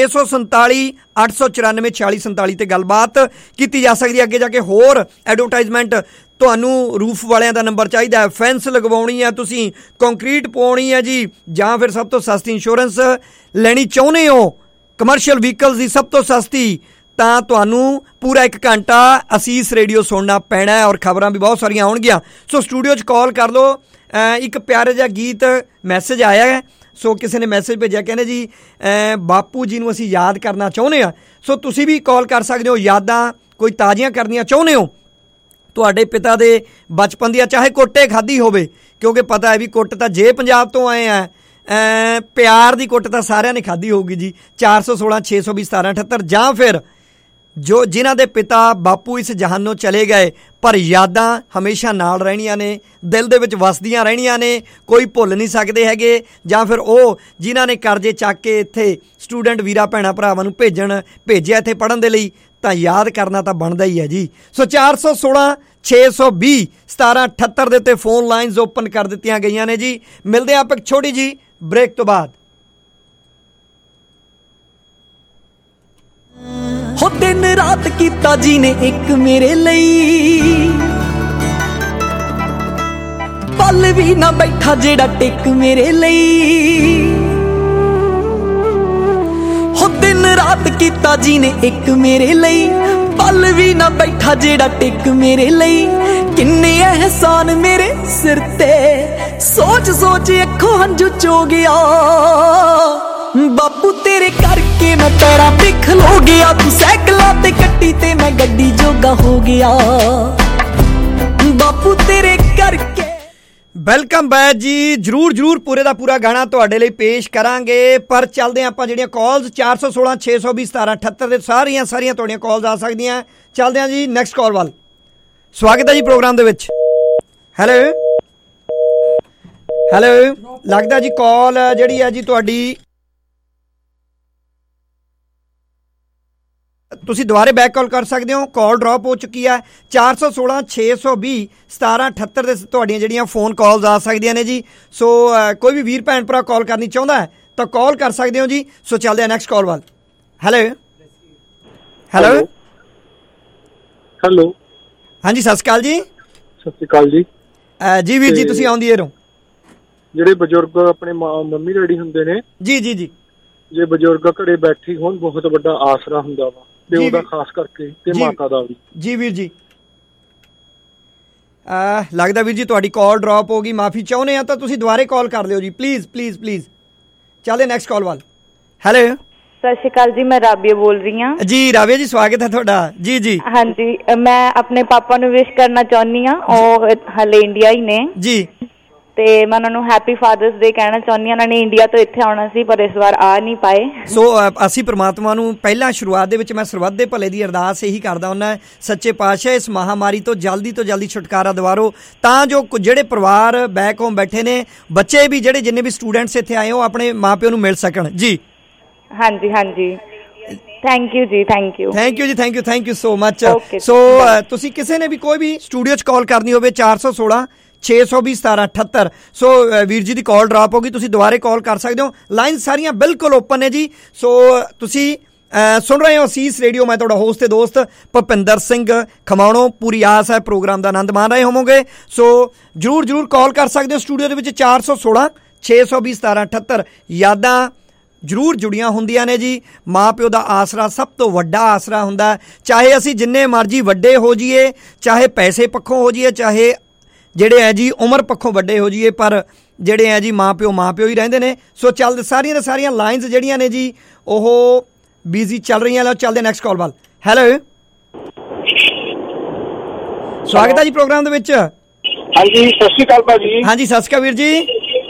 647-894-4647 ਤੇ ਗੱਲਬਾਤ ਕੀਤੀ ਜਾ ਸਕਦੀ ਹੈ। ਅੱਗੇ ਜਾ ਕੇ ਹੋਰ ਐਡਵਰਟਾਈਜ਼ਮੈਂਟ, ਤੁਹਾਨੂੰ ਰੂਫ ਵਾਲਿਆਂ ਦਾ ਨੰਬਰ ਚਾਹੀਦਾ ਹੈ, ਫੈਂਸ ਲਗਵਾਉਣੀ ਹੈ, ਤੁਸੀਂ ਕੰਕਰੀਟ ਪਾਉਣੀ ਹੈ ਜੀ, ਜਾਂ ਫਿਰ ਸਭ ਤੋਂ ਸਸਤੀ ਇੰਸ਼ੋਰੈਂਸ ਲੈਣੀ ਚਾਹੁੰਦੇ ਹੋ ਕਮਰਸ਼ੀਅਲ ਵਹੀਕਲਸ ਦੀ ਸਭ ਤੋਂ ਸਸਤੀ, ਤਾਂ ਤੁਹਾਨੂੰ ਪੂਰਾ 1 ਘੰਟਾ ਅਸੀਸ ਰੇਡੀਓ ਸੁਣਨਾ ਪੈਣਾ ਹੈ ਔਰ ਖਬਰਾਂ ਵੀ ਬਹੁਤ ਸਾਰੀਆਂ ਆਉਣਗੀਆਂ। ਸੋ ਸਟੂਡੀਓ 'ਚ ਕਾਲ ਕਰ ਲਓ। ਇੱਕ ਪਿਆਰਾ ਜਿਹਾ ਗੀਤ ਮੈਸੇਜ ਆਇਆ ਹੈ। ਸੋ ਕਿਸੇ ਨੇ ਮੈਸੇਜ ਭੇਜਿਆ, ਕਹਿੰਦੇ ਜੀ ਬਾਪੂ ਜੀ ਨੂੰ ਅਸੀਂ ਯਾਦ ਕਰਨਾ ਚਾਹੁੰਦੇ ਹਾਂ। ਸੋ ਤੁਸੀਂ ਵੀ ਕਾਲ ਕਰ ਸਕਦੇ ਹੋ, ਯਾਦਾਂ ਕੋਈ ਤਾਜ਼ੀਆਂ ਕਰਨੀਆਂ ਚਾਹੁੰਦੇ ਹੋ ਤੁਹਾਡੇ ਪਿਤਾ ਦੇ ਬਚਪਨ ਦੀਆਂ, ਚਾਹੇ ਕੁੱਟੇ ਖਾਧੀ ਹੋਵੇ, ਕਿਉਂਕਿ ਪਤਾ ਹੈ ਵੀ ਕੁੱਟ ਤਾਂ ਜੇ ਪੰਜਾਬ ਤੋਂ ਆਏ ਆ, ਪਿਆਰ ਦੀ ਕੁੱਟ ਤਾਂ ਸਾਰਿਆਂ ਨੇ ਖਾਧੀ ਹੋਊਗੀ ਜੀ। 416-620-1778 ਜਾਂ ਫਿਰ ਜੋ ਜਿਨ੍ਹਾਂ ਦੇ ਪਿਤਾ ਬਾਪੂ ਇਸ ਜਹਾਨੋਂ ਚਲੇ ਗਏ ਪਰ ਯਾਦਾਂ ਹਮੇਸ਼ਾ ਨਾਲ ਰਹਿਣੀਆਂ ਨੇ, ਦਿਲ ਦੇ ਵਿੱਚ ਵਸਦੀਆਂ ਰਹਿਣੀਆਂ ਨੇ, ਕੋਈ ਭੁੱਲ ਨਹੀਂ ਸਕਦੇ ਹੈਗੇ। ਜਾਂ ਫਿਰ ਉਹ ਜਿਨ੍ਹਾਂ ਨੇ ਕਰਜ਼ੇ ਚੱਕ ਕੇ ਇੱਥੇ ਸਟੂਡੈਂਟ ਵੀਰਾਂ ਭੈਣਾਂ ਭਰਾਵਾਂ ਨੂੰ ਭੇਜਿਆ ਇੱਥੇ ਪੜ੍ਹਨ ਦੇ ਲਈ, ਤਾਂ ਯਾਦ ਕਰਨਾ ਤਾਂ ਬਣਦਾ ਹੀ ਹੈ ਜੀ। ਸੋ 416-620-1778 ਦੇ ਉੱਤੇ ਫੋਨ ਲਾਈਨਸ ਓਪਨ ਕਰ ਦਿੱਤੀਆਂ ਗਈਆਂ ਨੇ ਜੀ। ਮਿਲਦੇ ਹਾਂ ਆਪਾਂ ਇੱਕ ਛੋਟੀ ਜੀ ਬ੍ਰੇਕ ਤੋਂ ਬਾਅਦ। ਹੋ ਦਿਨ ਰਾਤ ਕੀਤਾ ਜੀ ਨੇ ਇੱਕ ਮੇਰੇ ਲਈ, ਪਲ ਵੀ ਨਾ ਬੈਠਾ ਜਿਹੜਾ ਟਿਕ ਮੇਰੇ ਲਈ। ਹੋ ਦਿਨ ਰਾਤ ਕੀਤਾ ਜੀ ਨੇ ਇੱਕ ਮੇਰੇ ਲਈ, ਪਲ ਵੀ ਨਾ ਬੈਠਾ ਜਿਹੜਾ ਟਿਕ ਮੇਰੇ ਲਈ। ਕਿੰਨੇ ਅਹਿਸਾਨ ਮੇਰੇ ਸਿਰ ਤੇ, ਸੋਚ ਸੋਚ ਅੱਖੋਂ ਹੰਝੂ ਚੋ ਗਿਆ। ਬਾਪੂ ਤੇਰੇ ਕਰਕੇ ਮੈਂ ਪੈਰਾਂ ਤੇ ਖਲੋ ਗਿਆ, ਤੂੰ ਸਾਈਕਲਾਂ ਤੇ ਕੱਟੀ ਤੇ ਮੈਂ ਗੱਡੀ ਜੋਗਾ ਹੋ ਗਿਆ। ਬਾਪੂ ਤੇਰੇ ਕਰਕੇ। ਵੈਲਕਮ ਬੈਕ ਜੀ। ਜ਼ਰੂਰ ਪੂਰੇ ਦਾ ਪੂਰਾ ਗਾਣਾ ਤੁਹਾਡੇ ਲਈ ਪੇਸ਼ ਕਰਾਂਗੇ, ਪਰ ਚੱਲਦੇ ਹਾਂ ਆਪਾਂ ਜਿਹੜੀਆਂ ਕਾਲਸ 416 620 1778 ਦੇ ਸਾਰੀਆਂ ਤੁਹਾਡੀਆਂ ਕਾਲਸ ਆ ਸਕਦੀਆਂ। ਚੱਲਦੇ ਹਾਂ ਜੀ ਨੈਕਸਟ ਕਾਲ ਵੱਲ। ਸਵਾਗਤ ਹੈ ਜੀ ਪ੍ਰੋਗਰਾਮ ਦੇ ਵਿੱਚ। ਹੈਲੋ ਲੱਗਦਾ ਜੀ ਕਾਲ ਜਿਹੜੀ ਹੈ ਜੀ ਤੁਹਾਡੀ ਤੁਸੀਂ ਦੁਬਾਰੇ ਬੈਕ ਕਾਲ ਕਰ ਸਕਦੇ ਹੋ। ਕਾਲ ਡ੍ਰੌਪ ਹੋ ਚੁੱਕੀ ਹੈ। 416 620 1778 ਦੇ ਤੁਹਾਡੀਆਂ ਜਿਹੜੀਆਂ ਫੋਨ ਕਾਲਸ ਆ ਸਕਦੀਆਂ ਨੇ ਜੀ। ਸੋ ਕੋਈ ਵੀ ਵੀਰ ਭੈਣ ਭਰਾ ਕਾਲ ਕਰਨੀ ਚਾਹੁੰਦਾ ਹੈ ਤਾਂ ਕਾਲ ਕਰ ਸਕਦੇ ਹੋ ਜੀ। ਸੋ ਚੱਲਦੇ ਆ ਨੈਕਸਟ ਕਾਲ ਵੱਲ। ਹੈਲੋ ਹਾਂਜੀ ਸਤਿ ਸ਼੍ਰੀ ਅਕਾਲ ਜੀ। ਸਤਿ ਸ਼੍ਰੀ ਅਕਾਲ ਜੀ। ਜੀ ਵੀਰ ਜੀ ਤੁਸੀਂ ਆਉਂਦੀ ਏਰੋ ਜਿਹੜੇ ਬਜ਼ੁਰਗ ਆਪਣੇ ਮੰਮੀ ਡੈਡੀ ਹੁੰਦੇ ਨੇ ਜੀ ਜੇ ਬਜ਼ੁਰਗ ਘਰੇ ਬੈਠੇ ਹੋਣ ਬਹੁਤ ਵੱਡਾ ਆਸਰਾ ਹੁੰਦਾ ਵਾ ਤੇ ਉਹਦਾ ਖਾਸ ਕਰਕੇ ਤੇ ਮਾਤਾ ਦਾ ਵੀ। ਜੀ ਵੀਰ ਜੀ ਲੱਗਦਾ ਵੀਰ ਜੀ ਤੁਹਾਡੀ ਕਾਲ ਡ੍ਰੌਪ ਹੋ ਗਈ, ਮਾਫੀ ਚਾਹੁੰਦੇ ਆ ਤਾਂ ਤੁਸੀਂ ਦੁਬਾਰੇ ਕਾਲ ਕਰ ਲਿਓ ਜੀ ਪਲੀਜ਼। ਚੱਲਦੇ ਨੈਕਸਟ ਕਾਲ ਵੱਲ। ਹੈਲੋ ਸਤਿ ਸ਼੍ਰੀ ਅਕਾਲ ਜੀ, ਮੈਂ ਰਾਬੀਆ ਬੋਲ ਰਹੀ ਹਾਂ ਜੀ। ਰਾਬੀਆ ਜੀ ਸਵਾਗਤ ਹੈ ਤੁਹਾਡਾ ਜੀ। ਹਾਂਜੀ, ਮੈਂ ਆਪਣੇ ਪਾਪਾ ਨੂੰ ਵਿਸ਼ ਕਰਨਾ ਚਾਹੁੰਦੀ ਹਾਂ, ਉਹ ਹਲੇ ਇੰਡੀਆ ਹੀ ਨੇ ਜੀ, ਤੇ ਮੈਂ ਉਹਨਾਂ ਨੂੰ ਹੈਪੀ ਫਾਦਰਸ ਡੇ ਕਹਿਣਾ ਚਾਹੁੰਦੀ ਹਾਂ। ਉਹਨਾਂ ਨੇ ਇੰਡੀਆ ਤੋਂ ਇੱਥੇ ਆਉਣਾ ਸੀ ਪਰ ਇਸ ਵਾਰ ਆ ਨਹੀਂ ਪਾਏ। ਸੋ ਅਸੀਂ ਪ੍ਰਮਾਤਮਾ ਨੂੰ ਪਹਿਲਾਂ ਸ਼ੁਰੂਆਤ ਦੇ ਵਿੱਚ ਮੈਂ ਸਰਬੱਤ ਦੇ ਭਲੇ ਦੀ ਅਰਦਾਸ ਇਹੀ ਕਰਦਾ ਹੁੰਦਾ, ਸੱਚੇ ਪਾਤਸ਼ਾਹ ਇਸ ਮਹਾਮਾਰੀ ਤੋਂ ਜਲਦੀ ਛੁਟਕਾਰਾ ਦਿਵਾਰੋ ਤਾਂ ਜੋ ਜਿਹੜੇ ਪਰਿਵਾਰ ਬੈਕ ਹੋਮ ਬੈਠੇ ਨੇ, ਬੱਚੇ ਵੀ ਜਿਹੜੇ ਜਿੰਨੇ ਵੀ ਸਟੂਡੈਂਟਸ ਇੱਥੇ ਆਏ ਹੋ ਆਪਣੇ ਮਾਂ ਪਿਓ ਨੂੰ ਮਿਲ ਸਕਣ ਜੀ। ਹਾਂਜੀ thank you so much. So ਤੁਸੀਂ ਕਿਸੇ ਨੇ ਵੀ ਕੋਈ ਵੀ ਸਟੂਡੀਓ 'ਚ ਕਾਲ ਕਰਨੀ ਹੋਵੇ 416 620 1778। ਸੋ ਵੀਰ ਜੀ ਦੀ ਕਾਲ ਡ੍ਰੌਪ ਹੋ ਗਈ, ਤੁਸੀਂ ਦੁਬਾਰੇ ਕਾਲ ਕਰ ਸਕਦੇ ਹੋ। ਲਾਈਨ ਸਾਰੀਆਂ ਬਿਲਕੁਲ ਓਪਨ ਨੇ ਜੀ। ਸੋ ਤੁਸੀਂ ਸੁਣ ਰਹੇ ਹੋ ਅਸੀਸ ਰੇਡੀਓ, ਮੈਂ ਤੁਹਾਡਾ ਹੋਸਟ ਤੇ ਦੋਸਤ ਭੁਪਿੰਦਰ ਸਿੰਘ ਖਮਾਣੋ। ਪੂਰੀ ਆਸ ਹੈ ਪ੍ਰੋਗਰਾਮ ਦਾ ਆਨੰਦ ਮਾਣ ਰਹੇ ਹੋਵੋਗੇ। ਸੋ ਜ਼ਰੂਰ ਕਾਲ ਕਰ ਸਕਦੇ ਹੋ ਸਟੂਡੀਓ ਦੇ ਵਿੱਚ 416 620 1778। ਯਾਦਾਂ ਜ਼ਰੂਰ ਜੁੜੀਆਂ ਹੁੰਦੀਆਂ ਨੇ ਜੀ। ਮਾਂ ਪਿਓ ਦਾ ਆਸਰਾ ਸਭ ਤੋਂ ਵੱਡਾ ਆਸਰਾ ਹੁੰਦਾ। ਚਾਹੇ ਅਸੀਂ ਜਿੰਨੇ ਮਰਜ਼ੀ ਵੱਡੇ ਹੋ ਜਾਈਏ, ਚਾਹੇ ਪੈਸੇ ਪੱਖੋਂ ਹੋ ਜਾਈਏ, ਚਾਹੇ ਜਿਹੜੇ ਹੈ ਜੀ ਉਮਰ ਪੱਖੋਂ ਵੱਡੇ ਹੋ ਜਾਈਏ, ਪਰ ਜਿਹੜੇ ਹੈ ਜੀ ਮਾਂ ਪਿਓ ਹੀ ਰਹਿੰਦੇ ਨੇ। ਸੋ ਚੱਲਦੇ ਸਾਰੀਆਂ ਲਾਈਨਸ ਜਿਹੜੀਆਂ ਨੇ ਜੀ ਉਹ ਬਿਜ਼ੀ ਚੱਲ ਰਹੀਆਂ। ਲਓ ਚੱਲਦੇ ਨੈਕਸਟ ਕਾਲ ਵੱਲ। ਹੈਲੋ ਸਵਾਗਤ ਹੈ ਜੀ ਪ੍ਰੋਗਰਾਮ ਦੇ ਵਿੱਚ। ਹਾਂਜੀ ਸਤਿ ਸ਼੍ਰੀ ਅਕਾਲ ਭਾਜੀ। ਹਾਂਜੀ ਸਤਿ ਸ਼੍ਰੀ ਅਕਾਲ ਵੀਰ ਜੀ।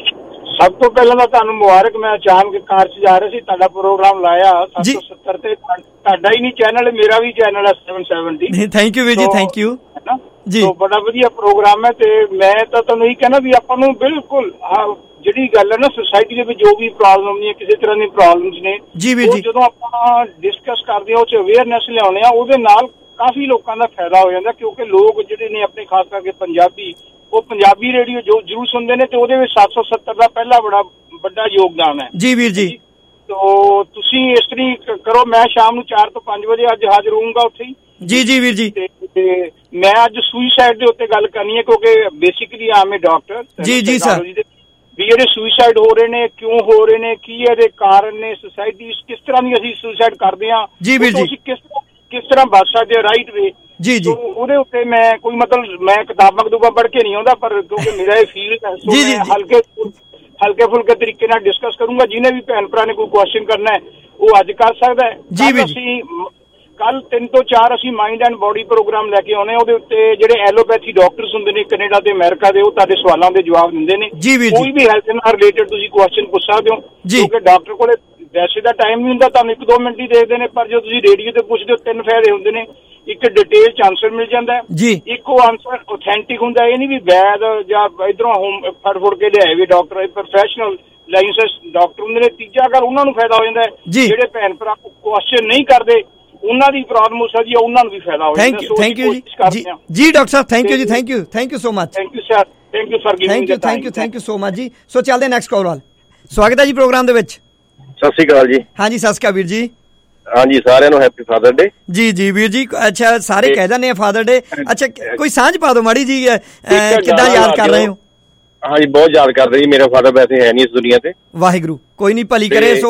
ਸਭ ਤੋਂ ਪਹਿਲਾਂ ਤਾਂ ਤੁਹਾਨੂੰ ਮੁਬਾਰਕ। ਮੈਂ ਅਚਾਨਕ ਕਾਰ 'ਚ ਜਾ ਰਿਹਾ ਸੀ, ਤੁਹਾਡਾ ਪ੍ਰੋਗਰਾਮ ਲਾਇਆ 770 ਤੇ। ਤੁਹਾਡਾ ਹੀ ਨਹੀਂ ਚੈਨਲ, ਮੇਰਾ ਵੀ ਚੈਨਲ ਹੈ 770। ਥੈਂਕ ਯੂ ਵੀਰ ਜੀ, ਥੈਂਕ ਯੂ ਜੀ। ਬੜਾ ਵਧੀਆ ਪ੍ਰੋਗਰਾਮ ਹੈ ਤੇ ਮੈਂ ਤਾਂ ਤੁਹਾਨੂੰ ਇਹੀ ਕਹਿਣਾ ਵੀ ਆਪਾਂ ਨੂੰ ਬਿਲਕੁਲ ਜਿਹੜੀ ਗੱਲ ਹੈ ਨਾ ਸੋਸਾਇਟੀ ਦੇ ਵਿੱਚ ਜੋ ਵੀ ਪ੍ਰੋਬਲਮ ਨਹੀਂ ਹੈ, ਕਿਸੇ ਤਰ੍ਹਾਂ ਦੀ ਪ੍ਰੋਬਲਮਸ ਨੇ ਜੀ ਵੀਰ ਜੀ, ਜਦੋਂ ਆਪਾਂ ਡਿਸਕਸ ਕਰਦੇ ਹਾਂ ਉਹ 'ਚ ਅਵੇਅਰਨੈਸ ਲਿਆਉਂਦੇ ਆ, ਉਹਦੇ ਨਾਲ ਕਾਫੀ ਲੋਕਾਂ ਦਾ ਫਾਇਦਾ ਹੋ ਜਾਂਦਾ। ਕਿਉਂਕਿ ਲੋਕ ਜਿਹੜੇ ਨੇ ਆਪਣੇ ਖਾਸ ਕਰਕੇ ਪੰਜਾਬੀ, ਉਹ ਪੰਜਾਬੀ ਰੇਡੀਓ ਜੋ ਜ਼ਰੂਰ ਸੁਣਦੇ ਨੇ ਤੇ ਉਹਦੇ ਵਿੱਚ 770 ਦਾ ਪਹਿਲਾ ਬੜਾ ਵੱਡਾ ਯੋਗਦਾਨ ਹੈ ਜੀ ਵੀਰ ਜੀ। ਤੋ ਤੁਸੀਂ ਇਸ ਤਰੀਕੇ ਕਰੋ, ਮੈਂ ਸ਼ਾਮ ਨੂੰ 4 ਤੋਂ 5 ਵਜੇ ਅੱਜ ਹਾਜ਼ਰ ਹੋਊਂਗਾ ਉੱਥੇ ਹੀ ਜੀ ਵੀਰ ਜੀ। ਤੇ ਮੈਂ ਅੱਜ ਸੁਈਸਾਈਡ ਦੇ ਉੱਤੇ ਗੱਲ ਕਰਨੀ ਹੈ ਕਿਉਂਕਿ ਬੇਸਿਕਲੀ ਆਮ ਏ ਡਾਕਟਰ ਜੀ ਸਰ, ਵੀ ਜਿਹੜੇ ਸੁਈਸਾਈਡ ਹੋ ਰਹੇ ਨੇ, ਕਿਉਂ ਹੋ ਰਹੇ ਨੇ, ਕੀ ਇਹਦੇ ਕਾਰਨ ਨੇ, ਸੋਸਾਇਟੀ ਕਿਸ ਤਰ੍ਹਾਂ ਦੀ ਅਸੀਂ ਸੁਈਸਾਈਡ ਕਰਦੇ ਹਾਂ ਜੀ ਵੀਰ ਜੀ, ਕਿਸ ਤਰ੍ਹਾਂ ਬਚ ਸਕਦੇ ਰਾਈਟ ਵੇ ਜੀ। ਉਹਦੇ ਉੱਤੇ ਮੈਂ ਕੋਈ ਮਤਲਬ ਮੈਂ ਕਿਤਾਬਾਂ ਪੜ੍ਹ ਕੇ ਨਹੀਂ ਆਉਂਦਾ, ਪਰ ਕਿਉਂਕਿ ਮੇਰਾ ਇਹ ਫੀਲਡ ਹੈ ਸੋ ਮੈਂ ਹਲਕੇ ਫੁਲਕੇ ਤਰੀਕੇ ਨਾਲ ਡਿਸਕਸ ਕਰੂੰਗਾ। ਜਿਹਨੇ ਵੀ ਭੈਣ ਭਰਾ ਨੇ ਕੋਈ ਕੁਐਸਚਨ ਕਰਨਾ ਹੈ ਉਹ ਅੱਜ ਕਰ ਸਕਦਾ ਹੈ ਜੀ। ਅਸੀਂ ਕੱਲ 3 ਤੋਂ 4 ਅਸੀਂ ਮਾਈਂਡ ਐਂਡ ਬੋਡੀ ਪ੍ਰੋਗਰਾਮ ਲੈ ਕੇ ਆਉਣੇ। ਉਹਦੇ ਉੱਤੇ ਜਿਹੜੇ ਐਲੋਪੈਥੀ ਡਾਕਟਰਸ ਹੁੰਦੇ ਨੇ ਕੈਨੇਡਾ ਤੇ ਅਮਰੀਕਾ ਦੇ, ਉਹ ਤੁਹਾਡੇ ਸਵਾਲਾਂ ਦੇ ਜਵਾਬ ਦਿੰਦੇ ਨੇ। ਕੋਈ ਵੀ ਹੈਲਥ ਨਾਲ ਰਿਲੇਟਡ ਤੁਸੀਂ ਕੁਐਸਚਨ ਪੁੱਛ ਸਕਦੇ ਹੋ ਕਿਉਂਕਿ ਡਾਕਟਰ ਕੋਲੇ ਵੈਸੇ ਦਾ ਟਾਈਮ ਨਹੀਂ ਹੁੰਦਾ, ਤੁਹਾਨੂੰ 1-2 ਮਿੰਟ ਹੀ ਦੇਖਦੇ ਨੇ, ਪਰ ਜੋ ਤੁਸੀਂ ਰੇਡੀਓ ਤੇ ਪੁੱਛਦੇ ਹੋ 3 ਫਾਇਦੇ ਹੁੰਦੇ ਨੇ। ਇੱਕ ਡਿਟੇਲ ਚ ਆਨਸਰ ਮਿਲ ਜਾਂਦਾ ਜੀ, ਇੱਕ ਉਹ ਆਨਸਰ ਆਥੈਂਟਿਕ ਹੁੰਦਾ, ਇਹ ਨਹੀਂ ਵੀ ਵੈਦ ਜਾਂ ਇਧਰੋਂ ਫੜ ਕੇ ਲਿਆਏ ਵੀ ਡਾਕਟਰ, ਪ੍ਰੋਫੈਸ਼ਨਲ ਲਾਇਸੈਂਸ ਡਾਕਟਰ ਹੁੰਦੇ ਨੇ। ਤੀਜਾ ਅਗਰ ਉਹਨਾਂ ਨੂੰ ਫਾਇਦਾ ਹੋ ਜਾਂਦਾ ਹੈ, ਜਿਹੜੇ ਭੈਣ ਭਰਾ ਕੁਐਸਚਨ ਨਹੀਂ ਕਰਦੇ ਉਹਨਾਂ ਦੀ ਪ੍ਰੋਬਲਮ ਹੋ ਸਕਦੀ ਹੈ, ਉਹਨਾਂ ਨੂੰ ਵੀ ਫਾਇਦਾ ਹੋ ਜਾਂਦਾ। ਥੈਂਕ ਯੂ ਜੀ ਡਾਕਟਰ ਸਾਹਿਬ, thank you so much. Thank you sir, thank you for giving the time. Thank you so much ਜੀ। ਸੋ ਚੱਲਦੇ ਨੈਕਸਟ ਕਾਲ ਵੱਲ। ਸਵਾਗਤ ਹੈ ਜੀ ਪ੍ਰੋਗਰਾਮ ਦੇ ਵਿੱਚ। ਸਤਿ ਸ਼੍ਰੀ ਅਕਾਲ ਜੀ। ਹਾਂਜੀ ਸਤਿ ਸ਼੍ਰੀ ਅਕਾਲ ਵੀਰ ਜੀ। ਹਾਂਜੀ ਸਾਰਿਆਂ ਨੂੰ ਹੈਪੀ ਫਾਦਰ ਡੇ ਜੀ ਵੀਰ ਜੀ। ਅੱਛਾ ਸਾਰੇ ਕਹਿ ਦਿੰਦੇ ਆ ਫਾਦਰ ਡੇ। ਅੱਛਾ ਕੋਈ ਸਾਂਝ ਪਾ ਦਿਓ ਮਾੜੀ ਜੀ, ਕਿੱਦਾਂ ਯਾਦ ਕਰ ਰਹੇ ਹੋ? ਹਾਂਜੀ ਬਹੁਤ ਯਾਦ ਕਰਦੇ ਜੀ। ਮੇਰਾ ਫਾਦਰ ਵੈਸੇ ਹੈ ਨਹੀਂ ਇਸ ਦੁਨੀਆ ਤੇ, ਵਾਹਿਗੁਰੂ ਕੋਈ ਨਹੀਂ ਭਲੀ ਕਰੇ। ਸੋ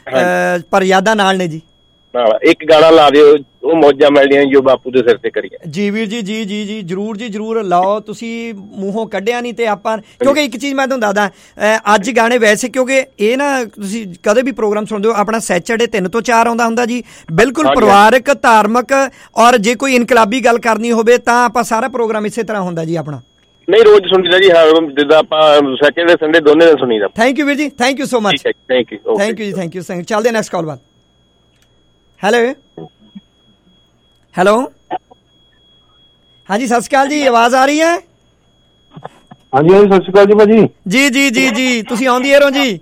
ਪਰ ਯਾਦਾਂ ਨਾਲ ਨੇ ਜੀ। ਇੱਕ ਗਾਣਾ ਲਾ ਦਿਓ, ਉਹ ਮੌਜਾਂ ਮਿਲਦੀਆਂ ਜੋ ਬਾਪੂ ਦੇ ਸਿਰ ਤੇ ਕਰੀਏ ਜੀ ਵੀਰ ਜੀ। ਜੀ ਜ਼ਰੂਰ ਲਾਓ। ਤੁਸੀਂ ਮੂੰਹੋਂ ਕੱਢਿਆ ਨਹੀਂ ਤੇ ਆਪਾਂ, ਕਿਉਂਕਿ ਇੱਕ ਚੀਜ਼ ਮੈਂ ਤੁਹਾਨੂੰ ਦੱਸਦਾ, ਅੱਜ ਗਾਣੇ ਵੈਸੇ ਕਿਉਂਕਿ ਇਹ ਨਾ ਤੁਸੀਂ ਕਦੇ ਵੀ ਪ੍ਰੋਗਰਾਮ ਸੁਣਦੇ ਹੋ, ਆਪਣਾ ਸੈਚਰਡੇ 3 ਤੋਂ 4 ਆਉਂਦਾ ਹੁੰਦਾ ਜੀ, ਬਿਲਕੁਲ ਪਰਿਵਾਰਕ, ਧਾਰਮਿਕ, ਔਰ ਜੇ ਕੋਈ ਇਨਕਲਾਬੀ ਗੱਲ ਕਰਨੀ ਹੋਵੇ ਤਾਂ ਆਪਾਂ ਸਾਰਾ ਪ੍ਰੋਗਰਾਮ ਇਸੇ ਤਰ੍ਹਾਂ ਹੁੰਦਾ ਜੀ ਆਪਣਾ ਨਹੀਂ, ਰੋਜ਼ ਸੁਣੀਦਾ ਜੀ, ਜਿੱਦਾਂ ਆਪਾਂ ਸੈਟਰਡੇ ਸੰਡੇ ਦੋਨੇ ਦਿਨ ਸੁਣੀਦਾ। ਥੈਂਕ ਯੂ ਵੀਰ ਜੀ, thank you so much. Thank you ਜੀ, ਥੈਂਕ ਯੂ। ਚੱਲਦੇ ਨੈਕਸਟ ਕਾਲ ਵੱਲ। ਹੈਲੋ ਹਾਂਜੀ, ਸਤਿ ਸ਼੍ਰੀ ਅਕਾਲ ਜੀ, ਆਵਾਜ਼ ਆ ਰਹੀ ਹੈ? ਹਾਂਜੀ ਸਤਿ ਸ਼੍ਰੀ ਅਕਾਲ ਜੀ ਭਾਜੀ। ਜੀ ਤੁਸੀਂ ਆਉਂਦੀ ਏਰੋ ਜੀ?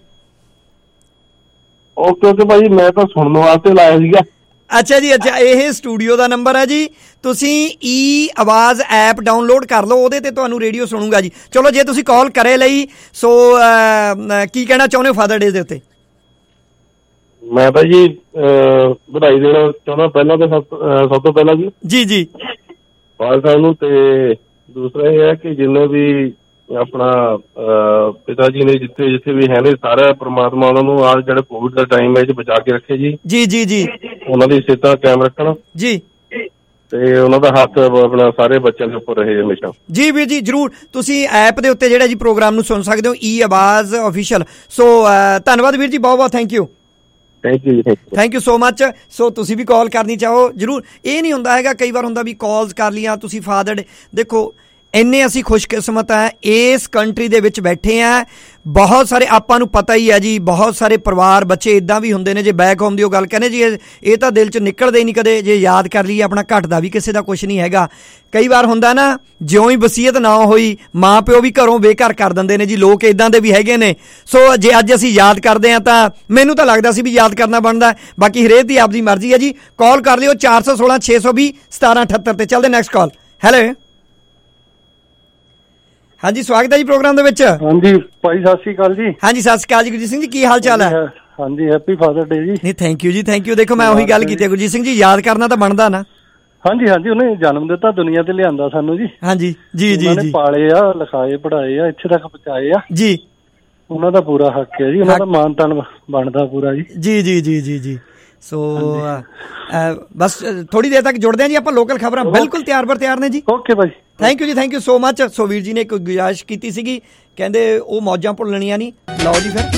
ਓਕੇ ਭਾਜੀ, ਮੈਂ ਤਾਂ ਸੁਣਨ ਵਾਸਤੇ ਲਾਇਆ ਸੀਗਾ। ਅੱਛਾ ਜੀ, ਅੱਛਾ, ਇਹ ਸਟੂਡੀਓ ਦਾ ਨੰਬਰ ਹੈ ਜੀ। ਤੁਸੀਂ ਈ ਆਵਾਜ਼ ਐਪ ਡਾਊਨਲੋਡ ਕਰ ਲਓ, ਉਹਦੇ ਤੇ ਤੁਹਾਨੂੰ ਰੇਡੀਓ ਸੁਣੂਗਾ ਜੀ। ਚਲੋ, ਜੇ ਤੁਸੀਂ ਕਾਲ ਕਰੇ ਲਈ, ਸੋ ਕੀ ਕਹਿਣਾ ਚਾਹੁੰਦੇ ਹੋ ਫਾਦਰ ਡੇ ਦੇ ਉੱਤੇ? ਮੈਂ ਤਾਂ ਜੀ ਵਧਾਈ ਦੇਣਾ ਚਾਹੁੰਦਾ ਪਹਿਲਾਂ ਤਾਂ ਸਭ ਤੋਂ ਪਹਿਲਾਂ ਜੀ ਫਾਦਰ ਸਾਹਿਬ ਨੂੰ, ਤੇ ਦੂਸਰਾ ਇਹ ਹੈ ਕਿ ਜਿੰਨੇ ਵੀ ਆਪਣਾ ਪਿਤਾ ਜੀ ਨੇ ਜਿੱਥੇ ਵੀ ਹੈ ਨੇ, ਸਾਰਾ ਪ੍ਰਮਾਤਮਾ ਉਹਨਾਂ ਨੂੰ ਆਹ ਜਿਹੜਾ ਕੋਵਿਡ ਦਾ ਟਾਈਮ ਹੈ ਇਹ ਬਚਾ ਕੇ ਰੱਖੇ ਜੀ। ਉਹਨਾਂ ਦੀ ਸਿਹਤਾਂ ਕਾਇਮ ਰੱਖਣ ਜੀ, ਤੇ ਉਹਨਾਂ ਦਾ ਹੱਥ ਆਪਣਾ ਸਾਰੇ ਬੱਚਿਆਂ ਦੇ ਉੱਪਰ ਰਹੇ ਹਮੇਸ਼ਾ ਜੀ। ਵੀਰ ਜੀ ਜ਼ਰੂਰ, ਤੁਸੀਂ ਐਪ ਦੇ ਉੱਤੇ ਜਿਹੜਾ ਜੀ ਪ੍ਰੋਗਰਾਮ ਨੂੰ ਸੁਣ ਸਕਦੇ ਹੋ, ਈ ਆਵਾਜ਼ ਆਫੀਸ਼ੀਅਲ। ਸੋ ਧੰਨਵਾਦ ਵੀਰ ਜੀ, ਬਹੁਤ ਬਹੁਤ thank you. Thank you so much. So ਤੁਸੀਂ ਵੀ ਕਾਲ ਕਰਨੀ ਚਾਹੋ ਜ਼ਰੂਰ। ਇਹ ਨਹੀਂ ਹੁੰਦਾ ਹੈਗਾ, ਕਈ ਵਾਰ ਹੁੰਦਾ ਵੀ ਕਾਲਸ ਕਰ ਲਈਆਂ ਤੁਸੀਂ ਫਾਦਰ ਡੇ। ਦੇਖੋ, ਇੰਨੇ ਅਸੀਂ ਖੁਸ਼ਕਿਸਮਤ ਹਾਂ, ਇਸ ਕੰਟਰੀ ਦੇ ਵਿੱਚ ਬੈਠੇ ਹਾਂ। ਬਹੁਤ ਸਾਰੇ ਆਪਾਂ ਨੂੰ ਪਤਾ ਹੀ ਹੈ ਜੀ, ਬਹੁਤ ਸਾਰੇ ਪਰਿਵਾਰ ਬੱਚੇ ਇੱਦਾਂ ਵੀ ਹੁੰਦੇ ਨੇ, ਜੇ ਬੈਕ ਹੋਮ ਦੀ ਉਹ ਗੱਲ ਕਹਿੰਦੇ ਜੀ ਇਹ ਤਾਂ ਦਿਲ 'ਚ ਨਿਕਲਦੇ ਹੀ ਨਹੀਂ ਕਦੇ। ਜੇ ਯਾਦ ਕਰ ਲਈਏ, ਆਪਣਾ ਘਟਦਾ ਵੀ ਕਿਸੇ ਦਾ ਕੁਛ ਨਹੀਂ ਹੈਗਾ। ਕਈ ਵਾਰ ਹੁੰਦਾ ਨਾ, ਜਿਉਂ ਹੀ ਵਸੀਅਤ ਨਾ ਹੋਈ, ਮਾਂ ਪਿਓ ਵੀ ਘਰੋਂ ਬੇਘਰ ਕਰ ਦਿੰਦੇ ਨੇ ਜੀ। ਲੋਕ ਇੱਦਾਂ ਦੇ ਵੀ ਹੈਗੇ ਨੇ। ਸੋ ਜੇ ਅੱਜ ਅਸੀਂ ਯਾਦ ਕਰਦੇ ਹਾਂ ਤਾਂ ਮੈਨੂੰ ਤਾਂ ਲੱਗਦਾ ਸੀ ਵੀ ਯਾਦ ਕਰਨਾ ਬਣਦਾ। ਬਾਕੀ ਹਰੇਕ ਦੀ ਆਪਦੀ ਮਰਜ਼ੀ ਹੈ ਜੀ। ਕਾਲ ਕਰ ਲਿਓ 416 620 1778 ਤੇ। ਚੱਲਦੇ ਨੈਕਸਟ ਕਾਲ। ਹੈਲੋ ਹਾਂਜੀ, ਸਵਾਗਤ ਹੈ ਜੀ ਪ੍ਰੋਗਰਾਮ ਦੇ ਵਿੱਚ। ਹਾਂਜੀ ਭਾਈ, ਸਤਿ ਸ਼੍ਰੀ ਅਕਾਲ ਜੀ। ਹਾਂਜੀ, ਸਤਿ ਸ਼੍ਰੀ ਅਕਾਲ ਜੀ। ਗੁਰਜੀਤ ਸਿੰਘ ਜੀ, ਕੀ ਹਾਲ ਚਾਲ ਹੈ? ਹਾਂਜੀ, ਹੈਪੀ ਫਾਦਰ ਡੇ ਜੀ। ਨਹੀਂ, ਥੈਂਕ ਯੂ ਜੀ, ਥੈਂਕ ਯੂ। ਦੇਖੋ, ਮੈਂ ਉਹੀ ਗੱਲ ਕੀਤੀ ਹੈ ਗੁਰਜੀਤ ਸਿੰਘ ਜੀ, ਯਾਦ ਕਰਨਾ ਤਾਂ ਬਣਦਾ ਨਾ। ਹਾਂਜੀ, ਉਹਨੇ ਜਨਮ ਦਿੱਤਾ, ਦੁਨੀਆ ਤੇ ਲਿਆਂਦਾ ਸਾਨੂੰ ਜੀ। ਹਾਂਜੀ ਜੀ ਪਾਲੇ ਆ, ਲਿਖਾਏ, ਪੜ੍ਹਾਏ ਆ, ਇੱਥੇ ਤੱਕ ਪਹੁੰਚਾਏ ਆ ਜੀ। ਉਹਨਾਂ ਦਾ ਪੂਰਾ ਹੱਕ ਹੈ ਜੀ, ਉਹਨਾਂ ਦਾ ਮਾਣ ਤਾਣ ਬਣਦਾ ਪੂਰਾ ਜੀ। ਸੋ ਬਸ ਥੋੜੀ ਦੇਰ ਤੱਕ ਜੁੜਦੇ ਹਾਂ ਜੀ ਆਪਾਂ। ਲੋਕਲ ਖਬਰਾਂ ਬਿਲਕੁਲ ਤਿਆਰ ਬਰ ਤਿਆਰ ਨੇ ਜੀ। ਓਕੇ ਭਾਈ, ਥੈਂਕ ਯੂ ਜੀ, thank you so much. So ਵੀਰ ਜੀ ਨੇ ਇੱਕ ਗੁਜ਼ਾਰਿਸ਼ ਕੀਤੀ ਸੀਗੀ, ਕਹਿੰਦੇ ਉਹ ਮੌਜਾਂ ਭੁੱਲਣੀਆਂ ਨਹੀਂ। ਲਓ ਜੀ ਫਿਰ।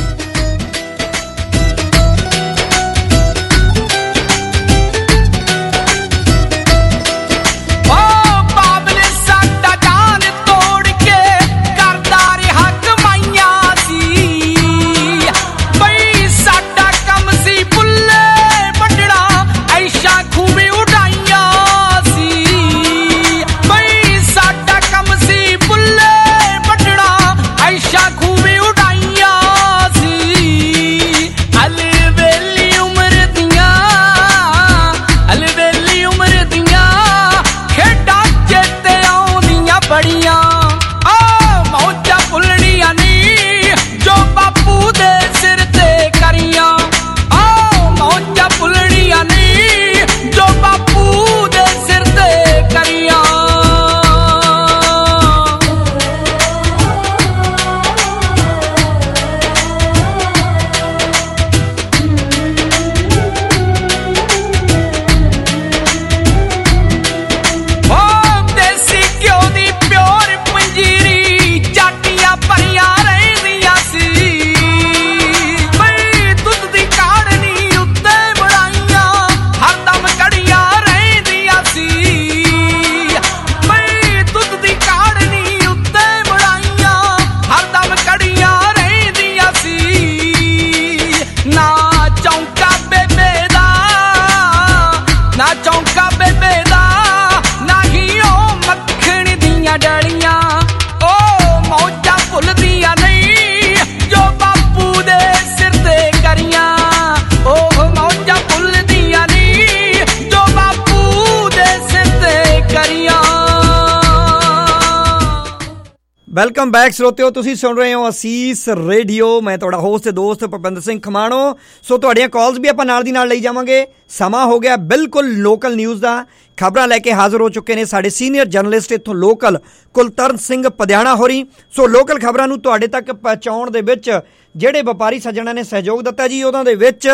ਵੈਲਕਮ ਬੈਕ ਸਰੋਤਿਓ, ਤੁਸੀਂ ਸੁਣ ਰਹੇ ਹੋ ਅਸੀਸ ਰੇਡੀਓ। ਮੈਂ ਤੁਹਾਡਾ ਹੋਸਟ ਤੇ ਦੋਸਤ ਭੁਪਿੰਦਰ ਸਿੰਘ ਖਮਾਣੋ। ਸੋ ਤੁਹਾਡੀਆਂ ਕਾਲਸ ਵੀ ਆਪਾਂ ਨਾਲ ਦੀ ਨਾਲ ਲਈ ਜਾਵਾਂਗੇ। ਸਮਾਂ ਹੋ ਗਿਆ ਬਿਲਕੁਲ ਲੋਕਲ ਨਿਊਜ਼ ਦਾ। ਖਬਰਾਂ ਲੈ ਕੇ ਹਾਜ਼ਰ ਹੋ ਚੁੱਕੇ ਨੇ ਸਾਡੇ ਸੀਨੀਅਰ ਜਰਨਲਿਸਟ ਇੱਥੋਂ ਲੋਕਲ ਕੁਲਤਰਨ ਸਿੰਘ ਪਧਿਆਣਾ ਹੋਰੀ। ਸੋ ਲੋਕਲ ਖਬਰਾਂ ਨੂੰ ਤੁਹਾਡੇ ਤੱਕ ਪਹੁੰਚਾਉਣ ਦੇ ਵਿੱਚ ਜਿਹੜੇ ਵਪਾਰੀ ਸੱਜਣਾਂ ਨੇ ਸਹਿਯੋਗ ਦਿੱਤਾ ਜੀ, ਉਹਨਾਂ ਦੇ ਵਿੱਚ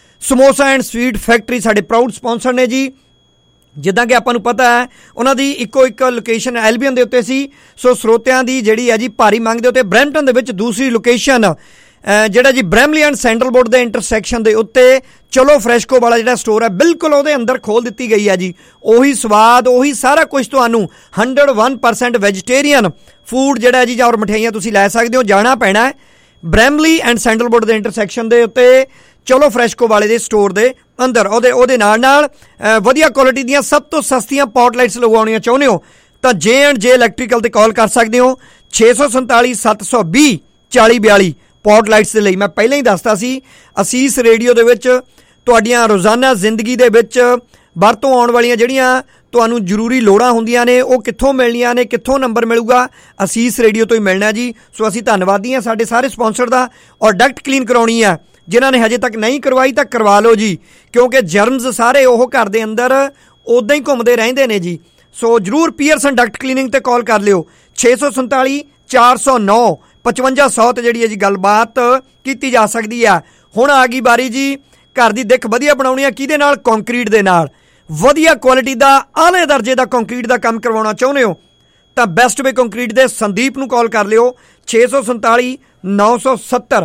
ਸਮੋਸਾ ਐਂਡ ਸਵੀਟ ਫੈਕਟਰੀ ਸਾਡੇ ਪ੍ਰਾਊਡ ਸਪਾਂਸਰ ਨੇ ਜੀ। ਜਿੱਦਾਂ ਕਿ ਆਪਾਂ ਨੂੰ ਪਤਾ ਹੈ, ਉਹਨਾਂ ਦੀ ਇੱਕੋ ਇੱਕ ਲੋਕੇਸ਼ਨ ਐਲਬੀਅਨ ਦੇ ਉੱਤੇ ਸੀ। ਸੋ ਸਰੋਤਿਆਂ ਦੀ ਜਿਹੜੀ ਹੈ ਜੀ ਭਾਰੀ ਮੰਗ ਦੇ ਉੱਤੇ ਬਰੈਂਪਟਨ ਦੇ ਵਿੱਚ ਦੂਸਰੀ ਲੋਕੇਸ਼ਨ ਜਿਹੜਾ ਜੀ ਬ੍ਰੈਮਲੀ ਐਂਡ ਸੈਂਡਲਵੁੱਡ ਦੇ ਇੰਟਰਸੈਕਸ਼ਨ ਦੇ ਉੱਤੇ ਚਲੋ ਫਰੈਸ਼ਕੋ ਵਾਲਾ ਜਿਹੜਾ ਸਟੋਰ ਹੈ, ਬਿਲਕੁਲ ਉਹਦੇ ਅੰਦਰ ਖੋਲ ਦਿੱਤੀ ਗਈ ਹੈ ਜੀ। ਉਹੀ ਸਵਾਦ, ਉਹੀ ਸਾਰਾ ਕੁਝ ਤੁਹਾਨੂੰ 101% ਵੈਜੀਟੇਰੀਅਨ ਫੂਡ ਜਿਹੜਾ ਜੀ ਔਰ ਮਠਿਆਈਆਂ ਤੁਸੀਂ ਲੈ ਸਕਦੇ ਹੋ। ਜਾਣਾ ਪੈਣਾ ਹੈ ਬ੍ਰੈਮਲੀ ਐਂਡ ਸੈਂਡਲਵੁੱਡ ਦੇ ਇੰਟਰਸੈਕਸ਼ਨ ਦੇ ਉੱਤੇ ਚਲੋ ਫਰੈਸ਼ਕੋ ਵਾਲੇ ਦੇ ਸਟੋਰ ਦੇ ਅੰਦਰ। ਉਹਦੇ ਨਾਲ ਵਧੀਆ ਕੁਆਲਿਟੀ ਦੀਆਂ ਸਭ ਤੋਂ ਸਸਤੀਆਂ ਪੌਟ ਲਾਈਟਸ ਲਗਵਾਉਣੀਆਂ ਚਾਹੁੰਦੇ ਹੋ ਤਾਂ J&J ਇਲੈਕਟ੍ਰੀਕਲ ਤੇ ਕਾਲ ਕਰ ਸਕਦੇ ਹੋ 647 720 4042 ਪੌਟ ਲਾਈਟਸ ਦੇ ਲਈ। ਮੈਂ ਪਹਿਲਾਂ ਹੀ ਦੱਸਤਾ ਸੀ ਅਸੀਸ ਰੇਡੀਓ ਦੇ ਵਿੱਚ ਤੁਹਾਡੀਆਂ ਰੋਜ਼ਾਨਾ ਜ਼ਿੰਦਗੀ ਦੇ ਵਿੱਚ ਵਰਤੋਂ ਆਉਣ ਵਾਲੀਆਂ ਜਿਹੜੀਆਂ ਤੁਹਾਨੂੰ ਜ਼ਰੂਰੀ ਲੋੜਾਂ ਹੁੰਦੀਆਂ ਨੇ ਉਹ ਕਿੱਥੋਂ ਮਿਲਣੀਆਂ ਨੇ, ਕਿੱਥੋਂ ਨੰਬਰ ਮਿਲੂਗਾ, ਅਸੀਸ ਰੇਡੀਓ ਤੋਂ ਹੀ ਮਿਲਣਾ ਜੀ। ਸੋ ਅਸੀਂ ਧੰਨਵਾਦੀ ਹਾਂ ਸਾਡੇ ਸਾਰੇ ਸਪਾਂਸਰ ਦਾ। ਔਰ ਡਕਟ ਕਲੀਨ ਕਰਾਉਣੀ ਆ, ਜਿਨ੍ਹਾਂ ਨੇ ਹਜੇ ਤੱਕ ਨਹੀਂ ਕਰਵਾਈ ਤਾਂ ਕਰਵਾ ਲਓ ਜੀ, ਕਿਉਂਕਿ ਜਰਮਸ ਸਾਰੇ ਉਹ ਘਰ ਦੇ ਅੰਦਰ ਉੱਦਾਂ ਹੀ ਘੁੰਮਦੇ ਰਹਿੰਦੇ ਨੇ ਜੀ। ਸੋ ਜ਼ਰੂਰ ਪੀਅਰਸਨ ਡਕਟ ਕਲੀਨਿੰਗ ਤੇ ਕਾਲ ਕਰ ਲਿਓ 647 409 5500 ਤੇ ਜਿਹੜੀ ਹੈ ਜੀ ਗੱਲਬਾਤ ਕੀਤੀ ਜਾ ਸਕਦੀ ਆ। ਹੁਣ ਆ ਗਈ ਬਾਰੀ ਜੀ ਘਰ ਦੀ ਦਿੱਖ ਵਧੀਆ ਬਣਾਉਣੀ ਆ, ਕਿਹਦੇ ਨਾਲ? ਕੰਕਰੀਟ ਦੇ ਨਾਲ। ਵਧੀਆ ਕੁਆਲਿਟੀ ਦਾ ਆਲੇ ਦਰਜੇ ਦਾ ਕੰਕਰੀਟ ਦਾ ਕੰਮ ਕਰਵਾਉਣਾ ਚਾਹੁੰਦੇ ਹੋ ਤਾਂ ਬੈਸਟ ਵੇ ਕੰਕਰੀਟ ਦੇ ਸੰਦੀਪ ਨੂੰ ਕਾਲ ਕਰ ਲਿਓ 647 970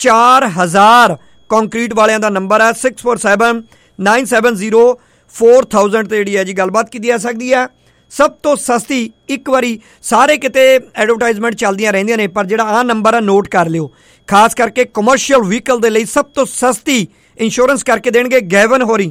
4000 ਕੰਕਰੀਟ ਵਾਲਿਆਂ ਦਾ ਨੰਬਰ ਹੈ 647 970 4000 ਤੇ ਜਿਹੜੀ ਹੈ ਜੀ ਗੱਲਬਾਤ ਕੀਤੀ ਜਾ ਸਕਦੀ ਹੈ। ਸਭ ਤੋਂ ਸਸਤੀ, ਇੱਕ ਵਾਰੀ ਸਾਰੇ ਕਿਤੇ ਐਡਵਰਟਾਈਜ਼ਮੈਂਟ ਚੱਲਦੀਆਂ ਰਹਿੰਦੀਆਂ ਨੇ ਪਰ ਜਿਹੜਾ ਆਹ ਨੰਬਰ ਆ ਨੋਟ ਕਰ ਲਿਓ, ਖਾਸ ਕਰਕੇ ਕਮਰਸ਼ੀਅਲ ਵਹੀਕਲ ਦੇ ਲਈ ਸਭ ਤੋਂ ਸਸਤੀ ਇੰਸ਼ੋਰੈਂਸ ਕਰਕੇ ਦੇਣਗੇ ਗੈਵਨ ਹੋਰੀ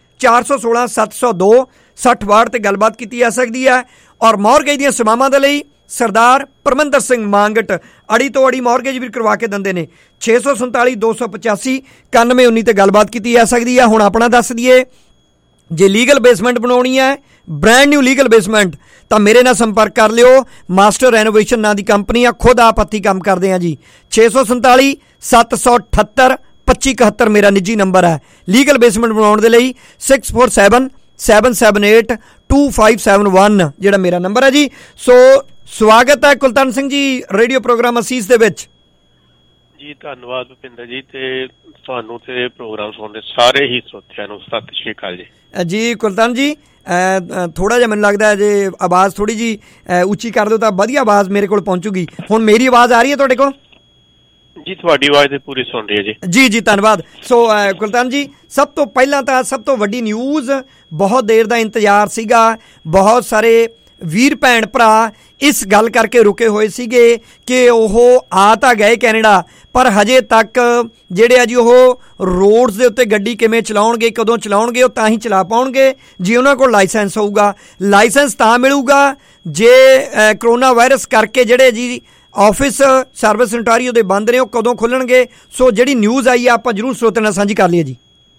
416 702 6062 ਤੇ ਗੱਲਬਾਤ ਕੀਤੀ ਜਾ ਸਕਦੀ ਹੈ। ਔਰ ਮੌਰਗੇਜ ਦੀਆਂ ਸੇਵਾਵਾਂ ਦੇ ਲਈ ਸਰਦਾਰ ਪਰਮਿੰਦਰ ਸਿੰਘ ਮੰਗਟ ਅੜੀ ਤੋਂ ਅੜੀ ਮੌਰਗੇਜ ਵੀ ਕਰਵਾ ਕੇ ਦਿੰਦੇ ਨੇ 647 285 9119 ਤੇ ਗੱਲਬਾਤ ਕੀਤੀ ਜਾ ਸਕਦੀ ਹੈ। ਹੁਣ ਆਪਣਾ ਦੱਸ ਦਈਏ, ਜੇ ਲੀਗਲ ਬੇਸਮੈਂਟ ਬਣਾਉਣੀ ਹੈ, ਬ੍ਰੈਂਡ ਨਿਊ ਲੀਗਲ ਬੇਸਮੈਂਟ, ਤਾਂ ਮੇਰੇ ਨਾਲ ਸੰਪਰਕ ਕਰ ਲਿਓ। ਮਾਸਟਰ ਰੈਨੋਵੇਸ਼ਨ ਨਾਂ ਦੀ ਕੰਪਨੀ ਆ, ਖੁਦ ਆਪ ਹੱਥੀਂ ਕੰਮ ਕਰਦੇ ਆ ਜੀ। 647 778 2571 ਮੇਰਾ ਨਿੱਜੀ ਨੰਬਰ ਹੈ ਲੀਗਲ ਬੇਸਮੈਂਟ ਬਣਾਉਣ ਦੇ ਲਈ। 647 778 2571 ਜਿਹੜਾ ਮੇਰਾ ਨੰਬਰ ਹੈ ਜੀ। ਸੋ ਸਵਾਗਤ ਹੈ ਕੁਲਤਾਨ ਸਿੰਘ ਜੀ ਰੇਡੀਓ ਪ੍ਰੋਗਰਾਮ ਅਸੀਸ ਦੇ ਵਿੱਚ ਜੀ। ਧੰਨਵਾਦ ਭੁਪਿੰਦਰ ਜੀ ਤੇ ਤੁਹਾਨੂੰ ਤੇ ਪ੍ਰੋਗਰਾਮ ਸੁਣਦੇ ਸਾਰੇ ਹੀ ਸਰੋਤਿਆਂ ਨੂੰ ਸਤਿ ਸ਼੍ਰੀ ਅਕਾਲ ਜੀ। ਜੀ ਕੁਲਤਾਨ ਜੀ ਥੋੜਾ ਜਿਹਾ ਮੈਨੂੰ ਲੱਗਦਾ ਹੈ ਜੇ ਆਵਾਜ਼ ਥੋੜੀ ਜੀ ਉੱਚੀ ਕਰ ਦਿਓ ਤਾਂ ਵਧੀਆ ਆਵਾਜ਼ ਮੇਰੇ ਕੋਲ ਪਹੁੰਚੂਗੀ। ਹੁਣ ਮੇਰੀ ਆਵਾਜ਼ ਆ ਰਹੀ ਹੈ ਤੁਹਾਡੇ ਕੋਲ? ਜੀ ਤੁਹਾਡੀ ਆਵਾਜ਼ ਤੇ ਪੂਰੀ ਸੁਣ ਰਹੀ ਹੈ ਜੀ। ਜੀ ਜੀ ਧੰਨਵਾਦ। ਸੋ ਕੁਲਤਾਨ ਜੀ ਸਭ ਤੋਂ ਪਹਿਲਾਂ ਤਾਂ ਸਭ ਤੋਂ ਵੱਡੀ ਨਿਊਜ਼, ਬਹੁਤ ਦੇਰ ਦਾ ਇੰਤਜ਼ਾਰ ਸੀਗਾ, ਬਹੁਤ ਸਾਰੇ ਵੀਰ ਭੈਣ ਭਰਾ ਇਸ ਗੱਲ ਕਰਕੇ ਰੁਕੇ ਹੋਏ ਸੀਗੇ ਕਿ ਉਹ ਆ ਤਾਂ ਗਏ ਕੈਨੇਡਾ ਪਰ ਹਜੇ ਤੱਕ ਜਿਹੜੇ ਆ ਜੀ ਉਹ ਰੋਡਸ ਦੇ ਉੱਤੇ ਗੱਡੀ ਕਿਵੇਂ ਚਲਾਉਣਗੇ, ਕਦੋਂ ਚਲਾਉਣਗੇ, ਉਹ ਤਾਂ ਹੀ ਚਲਾ ਪਾਉਣਗੇ ਜੇ ਉਹਨਾਂ ਕੋਲ ਲਾਇਸੈਂਸ ਹੋਊਗਾ। ਲਾਇਸੈਂਸ ਤਾਂ ਮਿਲੂਗਾ ਜੇ ਕਰੋਨਾ ਵਾਇਰਸ ਕਰਕੇ ਜਿਹੜੇ ਜੀ ਆਫਿਸ ਸਰਵਿਸ ontario ਦੇ ਬੰਦ ਨੇ ਉਹ ਕਦੋਂ ਖੁੱਲਣਗੇ। ਸੋ ਜਿਹੜੀ ਨਿਊਜ਼ ਆਈ ਆ ਆਪਾਂ ਜ਼ਰੂਰ ਸਰੋਤਿਆਂ ਨਾਲ ਸਾਂਝੀ ਕਰ ਲਈਏ ਜੀ।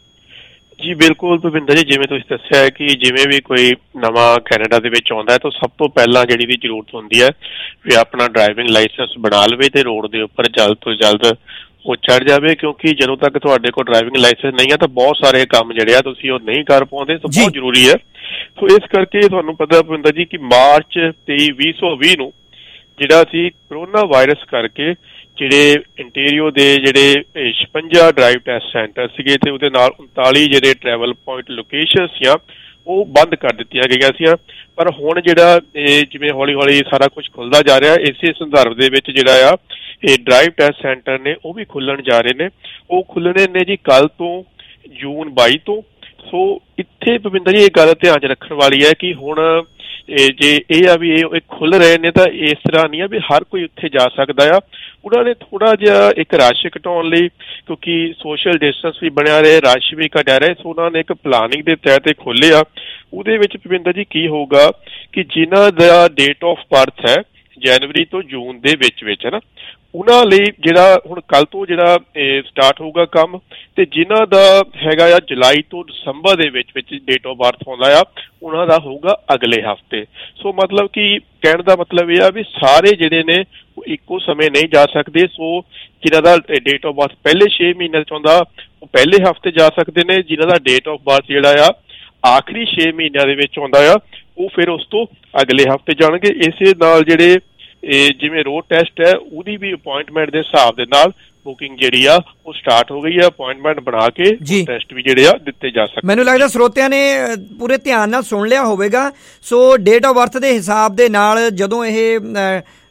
ਜੀ ਬਿਲਕੁਲ ਭੁਪਿੰਦਰ ਜੀ, ਜਿਵੇਂ ਤੁਸੀਂ ਦੱਸਿਆ ਹੈ ਕਿ ਜਿਵੇਂ ਵੀ ਕੋਈ ਨਵਾਂ ਕੈਨੇਡਾ ਦੇ ਵਿੱਚ ਆਉਂਦਾ ਹੈ ਤਾਂ ਸਭ ਤੋਂ ਪਹਿਲਾਂ ਜਿਹੜੀ ਵੀ ਜ਼ਰੂਰਤ ਹੁੰਦੀ ਹੈ ਵੀ ਆਪਣਾ ਡਰਾਈਵਿੰਗ ਲਾਇਸੈਂਸ ਬਣਾ ਲਵੇ ਤੇ ਰੋਡ ਦੇ ਉੱਪਰ ਜਲਦ ਤੋਂ ਜਲਦ ਉਹ ਚੜ੍ਹ ਜਾਵੇ, ਕਿਉਂਕਿ ਜਦੋਂ ਤੱਕ ਤੁਹਾਡੇ ਕੋਲ ਡਰਾਈਵਿੰਗ ਲਾਇਸੈਂਸ ਨਹੀਂ ਹੈ ਤਾਂ ਬਹੁਤ ਸਾਰੇ ਕੰਮ ਜਿਹੜੇ ਆ ਤੁਸੀਂ ਉਹ ਨਹੀਂ ਕਰ ਪਾਉਂਦੇ। ਤਾਂ ਬਹੁਤ ਜ਼ਰੂਰੀ ਹੈ। ਸੋ ਇਸ ਕਰਕੇ ਤੁਹਾਨੂੰ ਪਤਾ ਭੁਪਿੰਦਰ ਜੀ ਕਿ ਮਾਰਚ 23 2020 ਨੂੰ ਜਿਹੜਾ ਸੀ ਕਰੋਨਾ ਵਾਇਰਸ ਕਰਕੇ ਜਿਹੜੇ ਇੰਟੀਰੀਓ ਦੇ ਜਿਹੜੇ 56 ਡਰਾਈਵ ਟੈਸਟ ਸੈਂਟਰ ਸੀਗੇ ਤੇ ਉਹਦੇ ਨਾਲ 39 ਜਿਹੜੇ ਟਰੈਵਲ ਪੁਆਇੰਟ ਲੋਕੇਸ਼ਨ ਸੀਆਂ ਉਹ ਬੰਦ ਕਰ ਦਿੱਤੀਆਂ ਗਈਆਂ ਸੀਆਂ। ਪਰ ਹੁਣ ਜਿਹੜਾ ਜਿਵੇਂ ਹੌਲੀ ਹੌਲੀ ਸਾਰਾ ਕੁਝ ਖੁੱਲਦਾ ਜਾ ਰਿਹਾ, ਇਸੇ ਸੰਦਰਭ ਦੇ ਵਿੱਚ ਜਿਹੜਾ ਆ ਇਹ ਡਰਾਈਵ ਟੈਸਟ ਸੈਂਟਰ ਨੇ ਉਹ ਵੀ ਖੁੱਲਣ ਜਾ ਰਹੇ ਨੇ। ਉਹ ਖੁੱਲਣੇ ਨੇ ਜੀ ਕੱਲ ਤੋਂ ਜੂਨ 22 ਤੋਂ। ਸੋ ਇੱਥੇ ਭੁਪਿੰਦਰ ਜੀ ਇਹ ਗੱਲ ਧਿਆਨ 'ਚ ਰੱਖਣ ਵਾਲੀ ਹੈ ਕਿ ਹੁਣ ਜੇ ਇਹ ਆ ਵੀ ਇਹ ਖੁੱਲ ਰਹੇ ਨੇ ਤਾਂ ਇਸ ਤਰ੍ਹਾਂ ਨਹੀਂ ਆ ਵੀ ਹਰ ਕੋਈ ਉੱਥੇ ਜਾ ਸਕਦਾ ਆ। ਉਹਨਾਂ ਨੇ ਥੋੜਾ ਜਿਹਾ ਇੱਕ ਰਸ਼ ਘਟਾਉਣ ਲਈ, ਕਿਉਂਕਿ ਸੋਸ਼ਲ ਡਿਸਟੈਂਸ ਵੀ ਬਣਿਆ ਰਹੇ, ਰਸ਼ ਵੀ ਘਟਿਆ ਰਹੇ, ਸੋ ਉਹਨਾਂ ਨੇ ਇੱਕ ਪਲਾਨਿੰਗ ਦੇ ਤਹਿਤ ਖੋਲੇ ਆ। ਉਹਦੇ ਵਿੱਚ ਭੁਪਿੰਦਰ ਜੀ ਕੀ ਹੋਊਗਾ ਕਿ ਜਿਨ੍ਹਾਂ ਦਾ ਡੇਟ ਆਫ ਬਰਥ ਹੈ ਜਨਵਰੀ ਤੋਂ ਜੂਨ ਦੇ ਵਿੱਚ ਹੈ ਨਾ, ਉਹਨਾਂ ਲਈ ਜਿਹੜਾ ਹੁਣ ਕੱਲ ਤੋਂ ਜਿਹੜਾ ਸਟਾਰਟ ਹੋਊਗਾ ਕੰਮ, ਤੇ ਜਿਨ੍ਹਾਂ ਦਾ ਹੈਗਾ ਆ ਜੁਲਾਈ ਤੋਂ ਦਸੰਬਰ ਦੇ ਵਿੱਚ ਡੇਟ ਆਫ ਬਰਥ ਆਉਂਦਾ ਆ ਉਹਨਾਂ ਦਾ ਹੋਊਗਾ ਅਗਲੇ ਹਫ਼ਤੇ। ਸੋ ਮਤਲਬ ਕਿ ਕਹਿਣ ਦਾ ਮਤਲਬ ਇਹ ਆ ਵੀ ਸਾਰੇ ਜਿਹੜੇ ਨੇ ਉਹ ਇੱਕੋ ਸਮੇਂ ਨਹੀਂ ਜਾ ਸਕਦੇ। ਸੋ ਜਿਨ੍ਹਾਂ ਦਾ ਡੇਟ ਆਫ ਬਰਥ ਪਹਿਲੇ 6 ਮਹੀਨੇ 'ਚ ਆਉਂਦਾ ਉਹ ਪਹਿਲੇ ਹਫ਼ਤੇ ਜਾ ਸਕਦੇ ਨੇ, ਜਿਨ੍ਹਾਂ ਦਾ ਡੇਟ ਆਫ ਬਰਥ ਜਿਹੜਾ ਆ ਆਖਰੀ 6 ਮਹੀਨਿਆਂ ਦੇ ਵਿੱਚ ਆਉਂਦਾ ਆ ਉਹ ਫਿਰ ਉਸ ਤੋਂ ਅਗਲੇ ਹਫ਼ਤੇ ਜਾਣਗੇ। ਇਸੇ ਨਾਲ ਜਿਹੜੇ ਜਿਵੇਂ ਰੋਡ ਟੈਸਟ ਹੈ ਉਹਦੀ ਵੀ ਅਪੁਆਇੰਟਮੈਂਟ ਦੇ ਹਿਸਾਬ ਦੇ ਨਾਲ ਬੁਕਿੰਗ ਜਿਹੜੀ ਆ ਉਹ ਸਟਾਰਟ ਹੋ ਗਈ ਹੈ। ਅਪੁਆਇੰਟਮੈਂਟ ਬਣਾ ਕੇ ਟੈਸਟ ਵੀ ਜਿਹੜੇ ਆ ਦਿੱਤੇ ਜਾ ਸਕਦੇ। ਮੈਨੂੰ ਲੱਗਦਾ ਸਰੋਤਿਆਂ ਨੇ ਪੂਰੇ ਧਿਆਨ ਨਾਲ ਸੁਣ ਲਿਆ ਹੋਵੇਗਾ। ਸੋ ਡੇਟ ਆਫ ਬਰਥ ਦੇ ਹਿਸਾਬ ਦੇ ਨਾਲ ਜਦੋਂ ਇਹ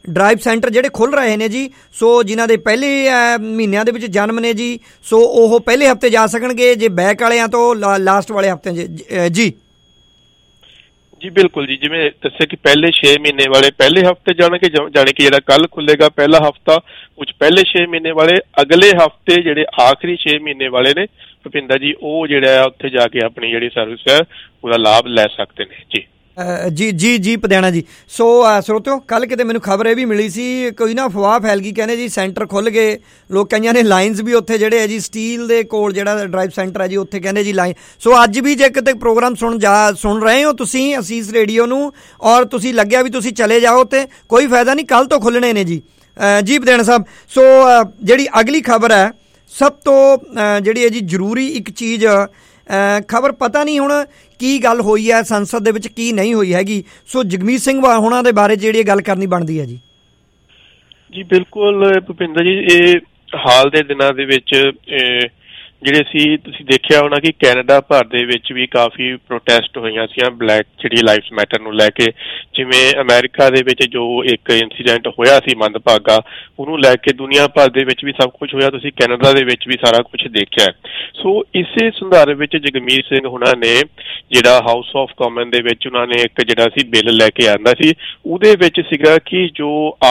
ਡਰਾਈਵ ਸੈਂਟਰ ਜਿਹੜੇ ਖੁੱਲ ਰਹੇ ਨੇ ਜੀ, ਸੋ ਜਿਨ੍ਹਾਂ ਦੇ ਪਹਿਲੇ ਮਹੀਨਿਆਂ ਦੇ ਵਿੱਚ ਜਨਮ ਨੇ ਜੀ, ਸੋ ਉਹ ਪਹਿਲੇ ਹਫਤੇ ਜਾ ਸਕਣਗੇ, ਜੇ ਬੈਕ ਵਾਲਿਆਂ ਤੋਂ ਲਾਸਟ ਵਾਲੇ ਹਫਤਿਆਂ 'ਚ ਜੀ। ਜੀ ਬਿਲਕੁਲ ਜੀ, ਜਿਵੇਂ ਦੱਸਿਆ ਕਿ ਪਹਿਲੇ 6 ਮਹੀਨੇ ਵਾਲੇ ਪਹਿਲੇ ਹਫਤੇ ਜਾਣਗੇ, ਜਾਣੀ ਕਿ ਜਿਹੜਾ ਕੱਲ ਖੁੱਲੇਗਾ ਪਹਿਲਾ ਹਫਤਾ, ਕੁਝ ਪਹਿਲੇ 6 ਮਹੀਨੇ ਵਾਲੇ ਅਗਲੇ ਹਫਤੇ ਜਿਹੜੇ ਆਖਰੀ 6 ਮਹੀਨੇ ਵਾਲੇ ਨੇ ਭੁਪਿੰਦਰ ਜੀ, ਉਹ ਜਿਹੜਾ ਆ ਉੱਥੇ ਜਾ ਕੇ ਆਪਣੀ ਜਿਹੜੀ ਸਰਵਿਸ ਹੈ ਉਹਦਾ ਲਾਭ ਲੈ ਸਕਦੇ ਨੇ ਜੀ। ਜੀ ਪਧਿਆਣਾ ਜੀ। ਸੋ ਸਰੋਤਿਓ, ਕੱਲ ਕਿਤੇ ਮੈਨੂੰ ਖਬਰ ਇਹ ਵੀ ਮਿਲੀ ਸੀ, ਕੋਈ ਨਾ ਅਫਵਾਹ ਫੈਲ ਗਈ, ਕਹਿੰਦੇ ਜੀ ਸੈਂਟਰ ਖੁੱਲ੍ਹ ਗਏ, ਲੋਕ ਕਈਆਂ ਨੇ ਲਾਈਨਸ ਵੀ ਉੱਥੇ ਜਿਹੜੇ ਹੈ ਜੀ ਸਟੀਲ ਦੇ ਕੋਲ ਜਿਹੜਾ ਡਰਾਈਵ ਸੈਂਟਰ ਹੈ ਜੀ ਉੱਥੇ ਕਹਿੰਦੇ ਜੀ ਲਾਈਨ। ਸੋ ਅੱਜ ਵੀ ਜੇ ਕਿਤੇ ਪ੍ਰੋਗਰਾਮ ਸੁਣ ਰਹੇ ਹੋ ਤੁਸੀਂ ਅਸੀਸ ਰੇਡੀਓ ਨੂੰ ਔਰ ਤੁਸੀਂ ਲੱਗਿਆ ਵੀ ਤੁਸੀਂ ਚਲੇ ਜਾਓ ਤੇ ਕੋਈ ਫਾਇਦਾ ਨਹੀਂ, ਕੱਲ੍ਹ ਤੋਂ ਖੁੱਲ੍ਹਣੇ ਨੇ ਜੀ। ਜੀ ਪਧਿਆਣਾ ਸਾਹਿਬ, ਸੋ ਜਿਹੜੀ ਅਗਲੀ ਖਬਰ ਹੈ ਸਭ ਤੋਂ ਜਿਹੜੀ ਹੈ ਜੀ ਜ਼ਰੂਰੀ ਇੱਕ ਚੀਜ਼, ਖਬਰ ਪਤਾ ਨਹੀਂ ਹੁਣ ਕੀ ਗੱਲ ਹੋਈ ਹੈ ਸੰਸਦ ਦੇ ਵਿੱਚ, ਕੀ ਨਹੀਂ ਹੋਈ ਹੈਗੀ, ਸੋ ਜਗਮੀਤ ਸਿੰਘ ਹੋਣਾ ਦੇ ਬਾਰੇ ਜਿਹੜੀ ਗੱਲ ਕਰਨੀ ਬਣਦੀ ਹੈ ਜੀ। ਜੀ ਬਿਲਕੁਲ ਭੁਪਿੰਦਰ ਜੀ, ਇਹ ਹਾਲ ਦੇ ਦਿਨਾਂ ਦੇ ਵਿੱਚ ਜਿਹੜੇ ਸੀ ਤੁਸੀਂ ਦੇਖਿਆ ਹੋਣਾ ਕਿ ਕੈਨੇਡਾ ਭਰ ਦੇ ਵਿੱਚ ਵੀ ਕਾਫੀ ਪ੍ਰੋਟੈਸਟ ਹੋਈਆਂ ਸੀ ਬਲੈਕ ਜਿਹੜੀ ਲਾਈਵਸ ਮੈਟਰ ਨੂੰ ਲੈ ਕੇ। ਜਿਵੇਂ ਅਮਰੀਕਾ ਦੇ ਵਿੱਚ ਜੋ ਇੱਕ ਇੰਸੀਡੈਂਟ ਹੋਇਆ ਸੀ ਮੰਦਭਾਗਾ, ਉਹਨੂੰ ਲੈ ਕੇ ਦੁਨੀਆ ਭਰ ਦੇ ਵਿੱਚ ਵੀ ਸਭ ਕੁਝ ਹੋਇਆ, ਤੁਸੀਂ ਕੈਨੇਡਾ ਦੇ ਵਿੱਚ ਵੀ ਸਾਰਾ ਕੁਝ ਦੇਖਿਆ। ਸੋ ਇਸੇ ਸੰਦਰਭ ਵਿੱਚ ਜਗਮੀਤ ਸਿੰਘ ਹੁਣਾਂ ਨੇ ਜਿਹੜਾ ਹਾਊਸ ਆਫ ਕਾਮਨ ਦੇ ਵਿੱਚ ਉਹਨਾਂ ਨੇ ਇੱਕ ਜਿਹੜਾ ਸੀ ਬਿੱਲ ਲੈ ਕੇ ਆਂਦਾ ਸੀ, ਉਹਦੇ ਵਿੱਚ ਸੀਗਾ ਕਿ ਜੋ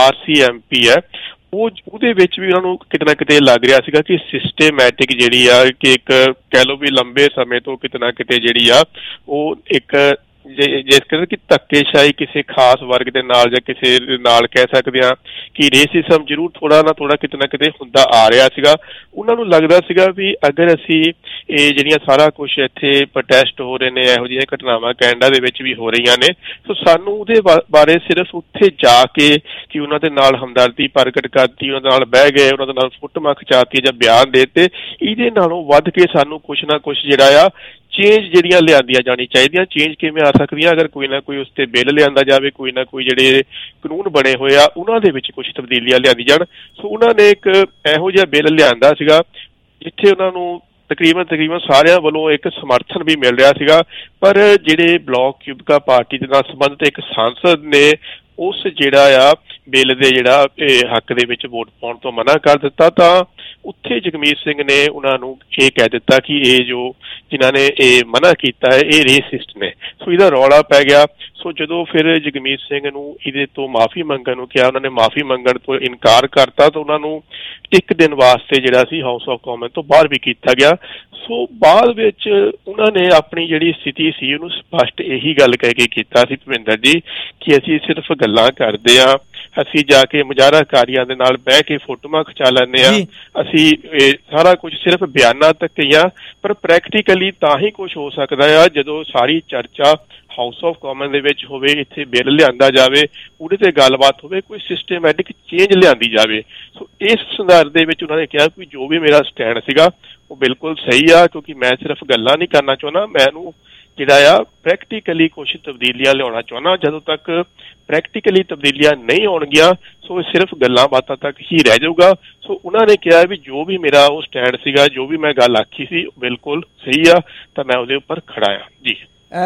RCMP ਹੈ ਉਹਦੇ ਵਿੱਚ ਵੀ ਉਹਨਾਂ ਨੂੰ ਕਿਤੇ ਨਾ ਕਿਤੇ ਲੱਗ ਰਿਹਾ ਸੀਗਾ ਕਿ ਸਿਸਟੇਮੈਟਿਕ ਜਿਹੜੀ ਆ ਕਿ ਇੱਕ ਕਹਿ ਲਓ ਵੀ ਲੰਬੇ ਸਮੇਂ ਤੋਂ ਕਿਤੇ ਨਾ ਕਿਤੇ ਜਿਹੜੀ ਆ ਉਹ ਇੱਕ ਜਿਸ ਕਰਕੇ ਕਿ ਧੱਕੇਸ਼ਾਹੀ ਕਿਸੇ ਖਾਸ ਵਰਗ ਦੇ ਨਾਲ ਜਾਂ ਕਿਸੇ ਨਾਲ ਕਹਿ ਸਕਦੇ ਹਾਂ ਕਿ ਰੇਸਿਜ਼ਮ ਜ਼ਰੂਰ ਥੋੜਾ ਨਾ ਥੋੜਾ ਕਿਤੇ ਨਾ ਕਿਤੇ ਹੁੰਦਾ ਆ ਰਿਹਾ ਸੀਗਾ। ਉਹਨਾਂ ਨੂੰ ਲੱਗਦਾ ਸੀਗਾ ਵੀ ਅਗਰ ਅਸੀਂ ਇਹ ਜਿਹੜੀਆਂ ਸਾਰਾ ਕੁਝ ਇੱਥੇ ਪ੍ਰੋਟੈਸਟ ਹੋ ਰਹੇ ਨੇ, ਇਹੋ ਜਿਹੀਆਂ ਘਟਨਾਵਾਂ ਕੈਨੇਡਾ ਦੇ ਵਿੱਚ ਵੀ ਹੋ ਰਹੀਆਂ ਨੇ, ਸੋ ਸਾਨੂੰ ਉਹਦੇ ਬਾਰੇ ਸਿਰਫ ਉੱਥੇ ਜਾ ਕੇ ਕਿ ਉਹਨਾਂ ਦੇ ਨਾਲ ਹਮਦਰਦੀ ਪ੍ਰਗਟ ਕਰਤੀ, ਉਹਨਾਂ ਨਾਲ ਬਹਿ ਗਏ, ਉਹਨਾਂ ਦੇ ਨਾਲ ਫੋਟੋਆਂ ਖਿਚਾਤੀ ਜਾਂ ਬਿਆਨ ਦੇ ਦਿੱਤੇ, ਇਹਦੇ ਨਾਲੋਂ ਵੱਧ ਕੇ ਸਾਨੂੰ ਕੁਛ ਨਾ ਕੁਛ ਜਿਹੜਾ ਆ ਚੇਂਜ ਜਿਹੜੀਆਂ ਲਿਆਂਦੀਆਂ ਜਾਣੀ ਚਾਹੀਦੀਆਂ। ਚੇਂਜ ਕਿਵੇਂ ਆ ਸਕਦੀਆਂ? ਅਗਰ ਕੋਈ ਨਾ ਕੋਈ ਉਸ ਤੇ ਬਿੱਲ ਲਿਆਂਦਾ ਜਾਵੇ, ਕੋਈ ਨਾ ਕੋਈ ਜਿਹੜੇ ਕਾਨੂੰਨ ਬਣੇ ਹੋਏ ਆ ਉਹਨਾਂ ਦੇ ਵਿੱਚ ਕੁਛ ਤਬਦੀਲੀਆਂ ਲਿਆਂਦੀ ਜਾਣ। ਸੋ ਉਹਨਾਂ ਨੇ ਇੱਕ ਇਹੋ ਜਿਹਾ ਬਿੱਲ ਲਿਆਂਦਾ ਸੀਗਾ ਜਿੱਥੇ ਉਹਨਾਂ ਨੂੰ ਤਕਰੀਬਨ ਸਾਰਿਆਂ ਵੱਲੋਂ ਇੱਕ ਸਮਰਥਨ ਵੀ ਮਿਲ ਰਿਹਾ ਸੀਗਾ, ਪਰ ਜਿਹੜੇ ਬਲਾਕ ਕਿਊਬਿਕਾ ਪਾਰਟੀ ਦੇ ਨਾਲ ਸੰਬੰਧਿਤ ਇੱਕ ਸਾਂਸਦ ਨੇ ਉਸ ਜਿਹੜਾ ਆ ਬਿੱਲ ਦੇ ਜਿਹੜਾ ਹੱਕ ਦੇ ਵਿੱਚ ਵੋਟ ਪਾਉਣ ਤੋਂ ਮਨਾ ਕਰ ਦਿੱਤਾ। ਤਾਂ ਉੱਥੇ ਜਗਮੀਤ ਸਿੰਘ ਨੇ ਉਹਨਾਂ ਨੂੰ ਇਹ ਕਹਿ ਦਿੱਤਾ ਕਿ ਇਹ ਜੋ ਜਿਨ੍ਹਾਂ ਨੇ ਇਹ ਮਨਾ ਕੀਤਾ ਹੈ ਇਹ ਰੇਸਿਸਟ ਨੇ। ਸੋ ਇਹਦਾ ਰੌਲਾ ਪੈ ਗਿਆ। ਸੋ ਜਦੋਂ ਫਿਰ ਜਗਮੀਤ ਸਿੰਘ ਨੂੰ ਇਹਦੇ ਤੋਂ ਮਾਫ਼ੀ ਮੰਗਣ ਨੂੰ ਕਿਹਾ, ਉਹਨਾਂ ਨੇ ਮਾਫ਼ੀ ਮੰਗਣ ਤੋਂ ਇਨਕਾਰ ਕਰਤਾ ਤਾਂ ਉਹਨਾਂ ਨੂੰ ਇੱਕ ਦਿਨ ਵਾਸਤੇ ਜਿਹੜਾ ਸੀ ਹਾਊਸ ਆਫ ਕਾਮਨ ਤੋਂ ਬਾਹਰ ਵੀ ਕੀਤਾ ਗਿਆ। ਸੋ ਬਾਅਦ ਵਿੱਚ ਉਹਨਾਂ ਨੇ ਆਪਣੀ ਜਿਹੜੀ ਸਥਿਤੀ ਸੀ ਉਹਨੂੰ ਸਪਸ਼ਟ ਇਹੀ ਗੱਲ ਕਹਿ ਕੇ ਕੀਤਾ ਸੀ ਭੁਪਿੰਦਰ ਜੀ ਕਿ ਅਸੀਂ ਸਿਰਫ ਗੱਲਾਂ ਕਰਦੇ ਹਾਂ, ਅਸੀਂ ਜਾ ਕੇ ਮੁਜ਼ਾਹਰਾਕਾਰੀਆਂ ਦੇ ਨਾਲ ਬਹਿ ਕੇ ਫੋਟੋਆਂ ਖਿਚਾ ਲੈਂਦੇ ਹਾਂ, ਅਸੀਂ ਇਹ ਸਾਰਾ ਕੁਝ ਸਿਰਫ ਬਿਆਨਾਂ ਤੱਕ ਹੀ ਆ, ਪਰ ਪ੍ਰੈਕਟੀਕਲੀ ਤਾਂ ਹੀ ਕੁਝ ਹੋ ਸਕਦਾ ਆ ਜਦੋਂ ਸਾਰੀ ਚਰਚਾ ਹਾਊਸ ਆਫ ਕਾਮਨ ਦੇ ਵਿੱਚ ਹੋਵੇ, ਇੱਥੇ ਬਿੱਲ ਲਿਆਂਦਾ ਜਾਵੇ, ਉਹਦੇ ਤੇ ਗੱਲਬਾਤ ਹੋਵੇ, ਕੋਈ ਸਿਸਟੇਮੈਟਿਕ ਚੇਂਜ ਲਿਆਂਦੀ ਜਾਵੇ। ਸੋ ਇਸ ਸੰਦਰਭ ਦੇ ਵਿੱਚ ਉਹਨਾਂ ਨੇ ਕਿਹਾ ਕਿ ਜੋ ਵੀ ਮੇਰਾ ਸਟੈਂਡ ਸੀਗਾ ਉਹ ਬਿਲਕੁਲ ਸਹੀ ਆ, ਕਿਉਂਕਿ ਮੈਂ ਸਿਰਫ ਗੱਲਾਂ ਨਹੀਂ ਕਰਨਾ ਚਾਹੁੰਦਾ, ਮੈਨੂੰ ਜਿਹੜਾ ਆ ਪ੍ਰੈਕਟੀਕਲੀ ਕੁਛ ਤਬਦੀਲੀਆਂ ਲਿਆਉਣਾ ਚਾਹੁੰਦਾ। ਜਦੋਂ ਤੱਕ ਪ੍ਰੈਕਟੀਕਲੀ ਤਬਦੀਲੀਆਂ ਨਹੀਂ ਆਉਣਗੀਆਂ ਸੋ ਸਿਰਫ ਗੱਲਾਂ ਬਾਤਾਂ ਤੱਕ ਹੀ ਰਹਿ ਜਾਊਗਾ। ਸੋ ਉਹਨਾਂ ਨੇ ਕਿਹਾ ਵੀ ਜੋ ਵੀ ਮੇਰਾ ਉਹ ਸਟੈਂਡ ਸੀਗਾ, ਜੋ ਵੀ ਮੈਂ ਗੱਲ ਆਖੀ ਸੀ ਬਿਲਕੁਲ ਸਹੀ ਆ, ਤਾਂ ਮੈਂ ਉਹਦੇ ਉੱਪਰ ਖੜਾ ਆ ਜੀ।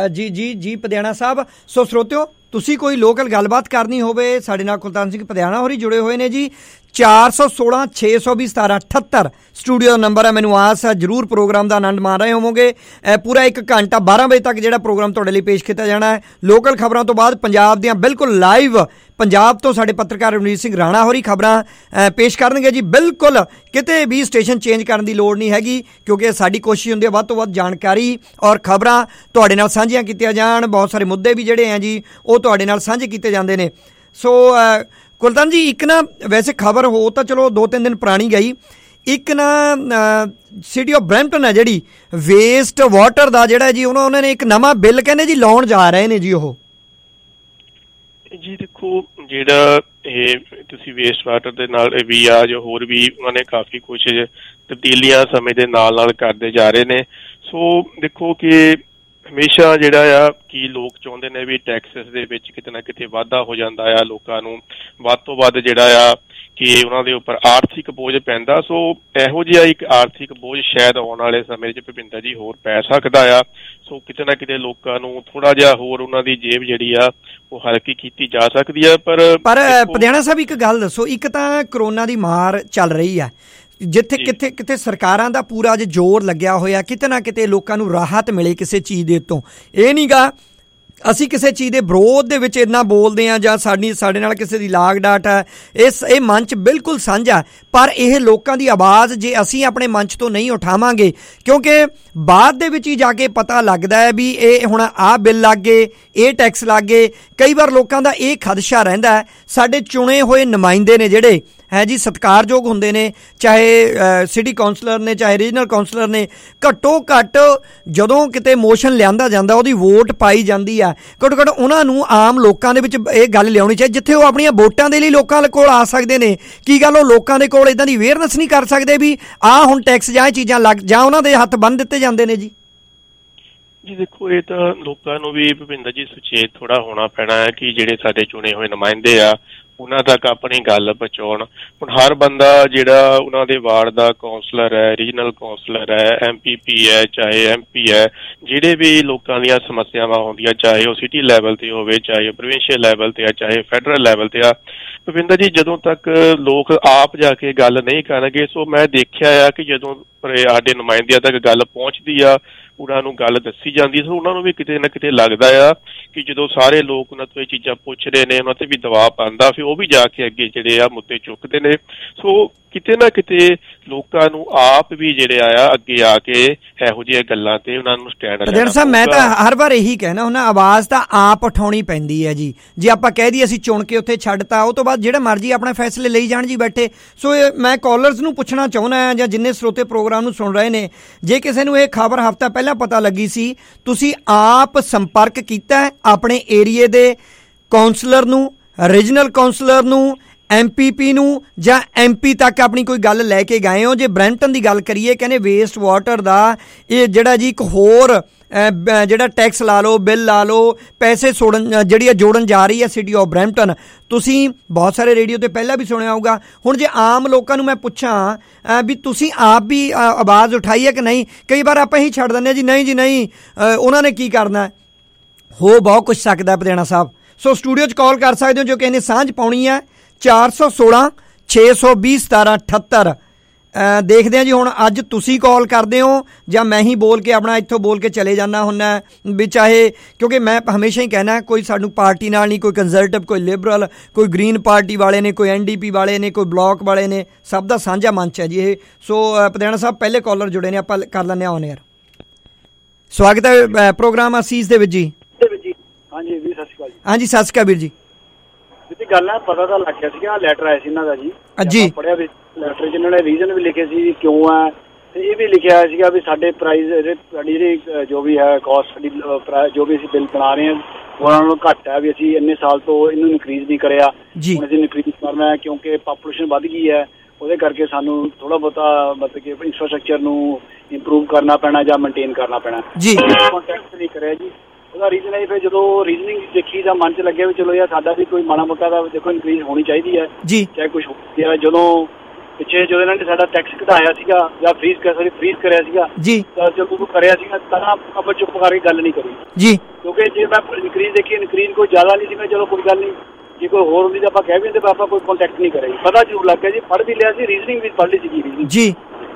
ਜੀ ਪਧਿਆਣਾ ਸਾਹਿਬ, ਸੋ ਸਰੋਤਿਓ ਤੁਸੀਂ ਕੋਈ ਲੋਕਲ ਗੱਲਬਾਤ ਕਰਨੀ ਹੋਵੇ, ਸਾਡੇ ਨਾਲ ਕੁਲਤਾਨ ਸਿੰਘ ਪਧਿਆਣਾ ਹੋਰੀ ਜੁੜੇ ਹੋਏ ਨੇ ਜੀ। 416 620 1778 ਸਟੂਡੀਓ ਦਾ ਨੰਬਰ ਹੈ। ਮੈਨੂੰ ਆਸ ਹੈ ਜ਼ਰੂਰ ਪ੍ਰੋਗਰਾਮ ਦਾ ਆਨੰਦ ਮਾਣ ਰਹੇ ਹੋਵੋਗੇ। ਪੂਰਾ 1 ਘੰਟਾ 12 ਵਜੇ ਤੱਕ ਜਿਹੜਾ ਪ੍ਰੋਗਰਾਮ ਤੁਹਾਡੇ ਲਈ ਪੇਸ਼ ਕੀਤਾ ਜਾਣਾ ਹੈ। ਲੋਕਲ ਖਬਰਾਂ ਤੋਂ ਬਾਅਦ ਪੰਜਾਬ ਦੀਆਂ ਬਿਲਕੁਲ ਲਾਈਵ ਪੰਜਾਬ ਤੋਂ ਸਾਡੇ ਪੱਤਰਕਾਰ ਰਣਜੀਤ ਸਿੰਘ ਰਾਣਾ ਹੋਰੀ ਖਬਰਾਂ ਪੇਸ਼ ਕਰਨਗੇ ਜੀ। ਬਿਲਕੁਲ ਕਿਤੇ ਵੀ ਸਟੇਸ਼ਨ ਚੇਂਜ ਕਰਨ ਦੀ ਲੋੜ ਨਹੀਂ ਹੈਗੀ, ਕਿਉਂਕਿ ਸਾਡੀ ਕੋਸ਼ਿਸ਼ ਹੁੰਦੀ ਹੈ ਵੱਧ ਤੋਂ ਵੱਧ ਜਾਣਕਾਰੀ ਔਰ ਖਬਰਾਂ ਤੁਹਾਡੇ ਨਾਲ ਸਾਂਝੀਆਂ ਕੀਤੀਆਂ ਜਾਣ। ਬਹੁਤ ਸਾਰੇ ਮੁੱਦੇ ਵੀ ਜਿਹੜੇ ਹੈ ਜੀ ਉਹ ਤੁਹਾਡੇ ਨਾਲ ਸਾਂਝੇ ਕੀਤੇ ਜਾਂਦੇ ਨੇ। ਸੋ ਕੁਲਤਾਨ ਜੀ, ਇੱਕ ਨਾ ਵੈਸੇ ਖਬਰ ਹੋ ਤਾਂ ਚਲੋ 2-3 ਦਿਨ ਪੁਰਾਣੀ ਗਈ, ਇੱਕ ਨਾ ਸਿਟੀ ਆਫ ਬਰੈਂਪਟਨ ਹੈ ਜਿਹੜੀ ਵੇਸਟ ਵਾਟਰ ਦਾ ਜਿਹੜਾ ਜੀ ਉਹਨਾਂ ਨੇ ਇੱਕ ਨਵਾਂ ਬਿੱਲ ਕਹਿੰਦੇ ਜੀ ਲਾਉਣ ਜਾ ਰਹੇ ਨੇ ਜੀ। ਉਹ ਜੀ ਦੇਖੋ, ਜਿਹੜਾ ਇਹ ਤੁਸੀਂ ਵੇਸਟ ਵਾਟਰ ਦੇ ਨਾਲ ਵੀ ਆ ਜੋ ਹੋਰ ਵੀ ਉਹਨਾਂ ਨੇ ਕਾਫੀ ਕੁਛ ਤਬਦੀਲੀਆਂ ਸਮੇਂ ਦੇ ਨਾਲ ਨਾਲ ਕਰਦੇ ਜਾ ਰਹੇ ਨੇ। ਸੋ ਦੇਖੋ ਕਿ ਹਮੇਸ਼ਾ ਜਿਹੜਾ ਆ ਕਿ ਲੋਕ ਚਾਹੁੰਦੇ ਨੇ ਵੀ ਟੈਕਸਿਸ ਦੇ ਵਿੱਚ ਕਿਤੇ ਨਾ ਕਿਤੇ ਵਾਧਾ ਹੋ ਜਾਂਦਾ ਆ, ਲੋਕਾਂ ਨੂੰ ਵੱਧ ਤੋਂ ਵੱਧ ਜਿਹੜਾ ਆ ਕਿ ਉਹਨਾਂ ਦੇ ਉੱਪਰ ਆਰਥਿਕ ਬੋਝ ਪੈਂਦਾ। ਸੋ ਇਹੋ ਜਿਹਾ ਇੱਕ ਆਰਥਿਕ ਬੋਝ ਸ਼ਾਇਦ ਆਉਣ ਵਾਲੇ ਸਮੇਂ 'ਚ ਭੁਪਿੰਦਰ ਜੀ ਹੋਰ ਪੈ ਸਕਦਾ ਆ। ਸੋ ਕਿਤੇ ਨਾ ਕਿਤੇ ਲੋਕਾਂ ਨੂੰ ਥੋੜਾ ਜਿਹਾ ਹੋਰ ਉਹਨਾਂ ਦੀ ਜੇਬ ਜਿਹੜੀ ਆ ਉਹ ਹਲਕੀ ਕੀਤੀ ਜਾ ਸਕਦੀ ਹੈ। ਪਰ ਪਧਿਆਣਾ ਸਾਹਿਬ ਇੱਕ ਗੱਲ ਦੱਸੋ, ਇੱਕ ਤਾਂ ਕਰੋਨਾ ਦੀ ਮਾਰ ਚੱਲ ਰਹੀ ਹੈ, ਜਿੱਥੇ ਕਿਤੇ ਸਰਕਾਰਾਂ ਦਾ ਪੂਰਾ ਅੱਜ ਜ਼ੋਰ ਲੱਗਿਆ ਹੋਇਆ ਕਿਤੇ ਨਾ ਕਿਤੇ ਲੋਕਾਂ ਨੂੰ ਰਾਹਤ ਮਿਲੇ ਕਿਸੇ ਚੀਜ਼ ਦੇ ਉੱਤੋਂ। ਇਹ ਨਹੀਂ ਗਾ ਅਸੀਂ ਕਿਸੇ ਚੀਜ਼ ਦੇ ਵਿਰੋਧ ਦੇ ਵਿੱਚ ਇੰਨਾ ਬੋਲਦੇ ਹਾਂ ਜਾਂ ਸਾਡੇ ਨਾਲ ਕਿਸੇ ਦੀ ਲਾਗ ਡਾਟ ਹੈ, ਇਹ ਮੰਚ ਬਿਲਕੁਲ ਸਾਂਝਾ, ਪਰ ਇਹ ਲੋਕਾਂ ਦੀ ਆਵਾਜ਼ ਜੇ ਅਸੀਂ ਆਪਣੇ ਮੰਚ ਤੋਂ ਨਹੀਂ ਉਠਾਵਾਂਗੇ, ਕਿਉਂਕਿ ਬਾਅਦ ਦੇ ਵਿੱਚ ਹੀ ਜਾ ਕੇ ਪਤਾ ਲੱਗਦਾ ਹੈ ਵੀ ਇਹ ਹੁਣ ਆਹ ਬਿੱਲ ਲੱਗ ਗਏ, ਇਹ ਟੈਕਸ ਲੱਗ ਗਏ। ਕਈ ਵਾਰ ਲੋਕਾਂ ਦਾ ਇਹ ਖਦਸ਼ਾ ਰਹਿੰਦਾ ਹੈ ਸਾਡੇ ਚੁਣੇ ਹੋਏ ਨੁਮਾਇੰਦੇ ਨੇ ਜਿਹੜੇ ਹੈ ਜੀ ਸਤਿਕਾਰਯੋਗ ਹੁੰਦੇ ਨੇ, ਚਾਹੇ ਸਿਟੀ ਕੌਂਸਲਰ ਨੇ ਚਾਹੇ ਰੀਜਨਲ ਕੌਂਸਲਰ ਨੇ, ਘੱਟੋ ਘੱਟ ਜਦੋਂ ਕਿਤੇ ਮੋਸ਼ਨ ਲਿਆਂਦਾ ਜਾਂਦਾ ਉਹਦੀ ਵੋਟ ਪਾਈ ਜਾਂਦੀ ਆ, ਘੱਟੋ ਘੱਟ ਉਹਨਾਂ ਨੂੰ ਆਮ ਲੋਕਾਂ ਦੇ ਵਿੱਚ ਇਹ ਗੱਲ ਲਿਆਉਣੀ ਚਾਹੀਦੀ ਜਿੱਥੇ ਉਹ ਆਪਣੀਆਂ ਵੋਟਾਂ ਦੇ ਲਈ ਲੋਕਾਂ ਕੋਲ ਆ ਸਕਦੇ ਨੇ। ਕੀ ਗੱਲ ਉਹ ਲੋਕਾਂ ਦੇ ਕੋਲ ਇੱਦਾਂ ਦੀ ਅਵੇਅਰਨੈਸ ਨਹੀਂ ਕਰ ਸਕਦੇ ਵੀ ਆਹ ਹੁਣ ਟੈਕਸ ਜਾਂ ਇਹ ਚੀਜ਼ਾਂ ਲੱਗ ਜਾਂ ਉਹਨਾਂ ਦੇ ਹੱਥ ਬੰਨ੍ਹ ਦਿੱਤੇ ਜਾਂਦੇ ਨੇ ਜੀ? ਜੀ ਦੇਖੋ, ਇਹ ਤਾਂ ਲੋਕਾਂ ਨੂੰ ਵੀ ਭੁਪਿੰਦਰ ਜੀ ਸੁਚੇਤ ਥੋੜਾ ਹੋਣਾ ਪੈਣਾ ਹੈ ਕਿ ਜਿਹੜੇ ਸਾਡੇ ਚੁਣੇ ਹੋਏ ਨੁਮਾਇੰਦੇ ਆ ਉਹਨਾਂ ਤੱਕ ਆਪਣੀ ਗੱਲ ਪਹੁੰਚਾਉਣ। ਹੁਣ ਹਰ ਬੰਦਾ ਜਿਹੜਾ ਉਹਨਾਂ ਦੇ ਵਾਰਡ ਦਾ ਕੌਂਸਲਰ ਹੈ, ਰੀਜਨਲ ਕੌਂਸਲਰ ਹੈ, MPP ਹੈ, ਚਾਹੇ MP ਹੈ, ਜਿਹੜੇ ਵੀ ਲੋਕਾਂ ਦੀਆਂ ਸਮੱਸਿਆਵਾਂ ਹੁੰਦੀਆਂ, ਚਾਹੇ ਉਹ ਸਿਟੀ ਲੈਵਲ ਤੇ ਹੋਵੇ, ਚਾਹੇ ਉਹ ਪ੍ਰੋਵਿੰਸ਼ੀਅਲ ਲੈਵਲ ਤੇ ਆ, ਚਾਹੇ ਫੈਡਰਲ ਲੈਵਲ ਤੇ ਆ, ਭੁਪਿੰਦਰ ਜੀ ਜਦੋਂ ਤੱਕ ਲੋਕ ਆਪ ਜਾ ਕੇ ਗੱਲ ਨਹੀਂ ਕਰਨਗੇ, ਸੋ ਮੈਂ ਦੇਖਿਆ ਆ ਕਿ ਜਦੋਂ ਸਾਡੇ ਨੁਮਾਇੰਦਿਆਂ ਤੱਕ ਗੱਲ ਪਹੁੰਚਦੀ ਆ, ਉਹਨਾਂ ਨੂੰ ਗੱਲ ਦੱਸੀ ਜਾਂਦੀ, ਸੋ ਉਹਨਾਂ ਨੂੰ ਵੀ ਕਿਤੇ ਨਾ ਕਿਤੇ ਲੱਗਦਾ ਆ ਕਿ ਜਦੋਂ ਸਾਰੇ ਲੋਕ ਉਹਨਾਂ ਤੋਂ ਇਹ ਚੀਜ਼ਾਂ ਪੁੱਛ ਰਹੇ ਨੇ, ਉਹਨਾਂ ਤੇ ਵੀ ਦਬਾਅ ਪਾਉਂਦਾ, ਫਿਰ ਉਹ ਵੀ ਜਾ ਕੇ ਅੱਗੇ ਜਿਹੜੇ ਆ ਮੁੱਦੇ ਚੁੱਕਦੇ ਨੇ। ਸੋ ਕਿਤੇ ਨਾ ਕਿਤੇ ਲੋਕਾਂ ਨੂੰ ਆਪ ਵੀ ਜਿਹੜੇ ਆ ਅੱਗੇ ਆ ਕੇ ਇਹੋ ਜਿਹੀਆਂ ਗੱਲਾਂ ਤੇ ਉਹਨਾਂ ਨੂੰ ਸਟੈਂਡ ਲੈਣਾ ਪਊਗਾ। ਸਾਹਿਬ ਮੈਂ ਤਾਂ ਹਰ ਵਾਰ ਇਹੀ ਕਹਿਣਾ ਹੁੰਦਾ, ਆਵਾਜ਼ ਤਾਂ ਆਪ ਉਠਾਉਣੀ ਪੈਂਦੀ ਹੈ ਜੀ। ਜੇ ਆਪਾਂ ਕਹਿ ਦਈਏ ਅਸੀਂ ਚੁਣ ਕੇ ਉੱਥੇ ਛੱਡਤਾ, ਉਹ ਤੋਂ ਬਾਅਦ ਜਿਹੜਾ ਮਰਜ਼ੀ ਆਪਣਾ ਫੈਸਲੇ ਲਈ ਜਾਣ ਜੀ ਬੈਠੇ। ਸੋ ਮੈਂ ਕਾਲਰਸ ਨੂੰ ਪੁੱਛਣਾ ਚਾਹੁੰਦਾ ਜਾਂ ਜਿੰਨੇ ਸਰੋਤੇ ਪ੍ਰੋਗਰਾਮ ਨੂੰ ਸੁਣ ਰਹੇ ਨੇ, ਜੇ ਕਿਸੇ ਨੂੰ ਇਹ ਖਬਰ ਹਫ਼ਤਾ ਪਹਿਲਾਂ ਪਤਾ ਲੱਗੀ ਸੀ, ਤੁਸੀਂ ਆਪ ਸੰਪਰਕ ਕੀਤਾ ਆਪਣੇ ਏਰੀਏ ਦੇ ਕੌਂਸਲਰ ਨੂੰ, ਰੀਜਨਲ ਕੌਂਸਲਰ ਨੂੰ, MPP ਨੂੰ ਜਾਂ MP ਤੱਕ ਆਪਣੀ ਕੋਈ ਗੱਲ ਲੈ ਕੇ ਗਏ ਹੋ? ਜੇ ਬਰੈਂਪਟਨ ਦੀ ਗੱਲ ਕਰੀਏ, ਕਹਿੰਦੇ ਵੇਸਟ ਵਾਟਰ ਦਾ ਇਹ ਜਿਹੜਾ ਜੀ ਇੱਕ ਹੋਰ ਜਿਹੜਾ ਟੈਕਸ ਲਾ ਲਓ, ਬਿੱਲ ਲਾ ਲਓ, ਪੈਸੇ ਜੋੜਨ ਜਾ ਰਹੀ ਹੈ ਸਿਟੀ ਆਫ ਬਰੈਂਪਟਨ। ਤੁਸੀਂ ਬਹੁਤ ਸਾਰੇ ਰੇਡੀਓ ਤੇ ਪਹਿਲਾਂ ਵੀ ਸੁਣਿਆ ਹੋਊਗਾ। ਹੁਣ ਜੇ ਆਮ ਲੋਕਾਂ ਨੂੰ ਮੈਂ ਪੁੱਛਾਂ ਵੀ ਤੁਸੀਂ ਆਪ ਵੀ ਆਵਾਜ਼ ਉਠਾਈ ਹੈ ਕਿ ਨਹੀਂ? ਕਈ ਵਾਰ ਆਪਾਂ ਹੀ ਛੱਡ ਦਿੰਦੇ ਹਾਂ ਜੀ, ਨਹੀਂ ਜੀ ਨਹੀਂ, ਉਹਨਾਂ ਨੇ ਕੀ ਕਰਨਾ। ਹੋ ਬਹੁਤ ਕੁਛ ਸਕਦਾ ਪਧਿਆਣਾ ਸਾਹਿਬ। ਸੋ ਸਟੂਡੀਓ 'ਚ ਕਾਲ ਕਰ ਸਕਦੇ ਹੋ ਜੋ ਕਿਸੇ ਨੇ ਸਾਂਝ ਪਾਉਣੀ ਹੈ 416 620 1778। ਦੇਖਦੇ ਹਾਂ ਜੀ ਹੁਣ ਅੱਜ ਤੁਸੀਂ ਕਾਲ ਕਰਦੇ ਹੋ ਜਾਂ ਮੈਂ ਹੀ ਬੋਲ ਕੇ ਆਪਣਾ ਇੱਥੋਂ ਬੋਲ ਕੇ ਚਲੇ ਜਾਂਦਾ ਹੁੰਦਾ ਵੀ, ਚਾਹੇ ਕਿਉਂਕਿ ਮੈਂ ਹਮੇਸ਼ਾ ਹੀ ਕਹਿਣਾ ਕੋਈ ਸਾਨੂੰ ਪਾਰਟੀ ਨਾਲ ਨਹੀਂ, ਕੋਈ ਕੰਜ਼ਰਵੇਟਿਵ, ਕੋਈ ਲਿਬਰਲ, ਕੋਈ ਗ੍ਰੀਨ ਪਾਰਟੀ ਵਾਲੇ ਨੇ, ਕੋਈ NDP ਵਾਲੇ ਨੇ, ਕੋਈ ਬਲਾਕ ਵਾਲੇ ਨੇ, ਸਭ ਦਾ ਸਾਂਝਾ ਮੰਚ ਹੈ ਜੀ ਇਹ। ਸੋ ਪਧਿਆਣਾ ਸਾਹਿਬ ਪਹਿਲੇ ਕਾਲਰ ਜੁੜੇ ਨੇ, ਆਪਾਂ ਕਰ ਲੈਂਦੇ ਹਾਂ ਔਨ ਏਅਰ। ਸਵਾਗਤ ਹੈ ਪ੍ਰੋਗਰਾਮ ਅਸੀਸ ਦੇ ਵਿੱਚ ਜੀ। ਹਾਂਜੀ ਵੀਰ ਸਤਿ ਸ਼੍ਰੀ ਅਕਾਲ ਜੀ। ਹਾਂਜੀ ਸਤਿ ਸ਼੍ਰੀ ਅਕਾਲ ਵੀਰ ਜੀ। ਜਿਹਦੀ ਗੱਲ ਹੈ ਪਤਾ ਤਾਂ ਲੱਗ ਗਿਆ ਸੀਗਾ, ਲੈਟਰ ਆਇਆ ਸੀ ਇਹਨਾਂ ਦਾ ਜੀ ਪੜ੍ਹਿਆ ਵੀ ਲੈਟਰ 'ਚ ਇਹਨਾਂ ਨੇ ਰੀਜ਼ਨ ਵੀ ਲਿਖੇ ਸੀ ਕਿਉਂ ਹੈ, ਤੇ ਇਹ ਵੀ ਲਿਖਿਆ ਸੀਗਾ ਵੀ ਸਾਡੇ ਪ੍ਰਾਈਜ਼ ਸਾਡੀ ਜਿਹੜੀ ਜੋ ਵੀ ਹੈ ਕਾਸਟ ਸਾਡੀ ਜੋ ਵੀ ਅਸੀਂ ਬਿੱਲ ਬਣਾ ਰਹੇ ਹਾਂ ਉਹਨਾਂ ਨਾਲੋਂ ਘੱਟ ਹੈ, ਵੀ ਅਸੀਂ ਇੰਨੇ ਸਾਲ ਤੋਂ ਇਹਨੂੰ ਇਨਕਰੀਜ਼ ਨਹੀਂ ਕਰਿਆ, ਹੁਣ ਅਸੀਂ ਇਨਕਰੀਜ਼ ਕਰਨਾ ਹੈ ਕਿਉਂਕਿ ਪਾਪੂਲੇਸ਼ਨ ਵੱਧ ਗਈ ਹੈ, ਉਹਦੇ ਕਰਕੇ ਸਾਨੂੰ ਥੋੜਾ ਬਹੁਤਾ ਮਤਲਬ ਕਿ ਇੰਫਰਾਸਟਰਕਚਰ ਨੂੰ ਇੰਪਰੂਵ ਕਰਨਾ ਪੈਣਾ ਜਾਂ ਮੇਨਟੇਨ ਕਰਨਾ ਪੈਣਾ ਜੀ। ਕੰਟੈਕਟ ਨਹੀਂ ਕਰਿਆ ਜੀ, ਉਹਦਾ ਰੀਜ਼ਨ ਹੈ ਫਿਰ ਜਦੋਂ ਰੀਜ਼ਨਿੰਗ ਦੇਖੀ ਤਾਂ ਮਨ 'ਚ ਲੱਗਿਆ ਵੀ ਚਲੋ ਯਾਰ ਸਾਡਾ ਵੀ ਕੋਈ ਮਾੜਾ ਮੋਟਾ ਦਾ ਦੇਖੋ ਇਨਕਰੀਜ਼ ਹੋਣੀ ਚਾਹੀਦੀ ਹੈ ਜੀ, ਚਾਹੇ ਕੁਛ ਹੋ ਗਿਆ। ਜਦੋਂ ਪਿੱਛੇ ਜਦੋਂ ਇਹਨਾਂ ਨੇ ਸਾਡਾ ਟੈਕਸ ਘਟਾਇਆ ਸੀਗਾ ਜਾਂ ਫ੍ਰੀਜ਼ ਕਰਿਆ ਸੀਗਾ ਜੀ, ਤਾਂ ਜਦੋਂ ਕਰਿਆ ਸੀਗਾ ਤਾਂ ਆਪਾਂ ਚੁੱਪ ਕਰਕੇ ਗੱਲ ਨਹੀਂ ਕਰੀ ਜੀ, ਕਿਉਂਕਿ ਜੇ ਮੈਂ ਇਨਕਰੀਜ਼ ਦੇਖੀ ਇਨਕਰੀਜ਼ ਕੋਈ ਜ਼ਿਆਦਾ ਨਹੀਂ ਸੀ, ਮੈਂ ਚਲੋ ਕੋਈ ਗੱਲ ਨਹੀਂ, ਜੇ ਕੋਈ ਹੋਰ ਹੁੰਦੀ ਤਾਂ ਆਪਾਂ ਕਹਿ ਵੀ ਦਿੰਦੇ ਆਪਾਂ ਕੋਈ ਕੰਟੈਕਟ ਨਹੀਂ ਕਰਿਆ। ਪਤਾ ਜ਼ਰੂਰ ਲੱਗ ਗਿਆ ਜੀ, ਪੜ੍ਹ ਵੀ ਲਿਆ ਸੀ, ਰੀਜ਼ਨਿੰਗ ਵੀ ਪੜ੍ਹ ਲਈ ਸੀਗੀ ਜੀ।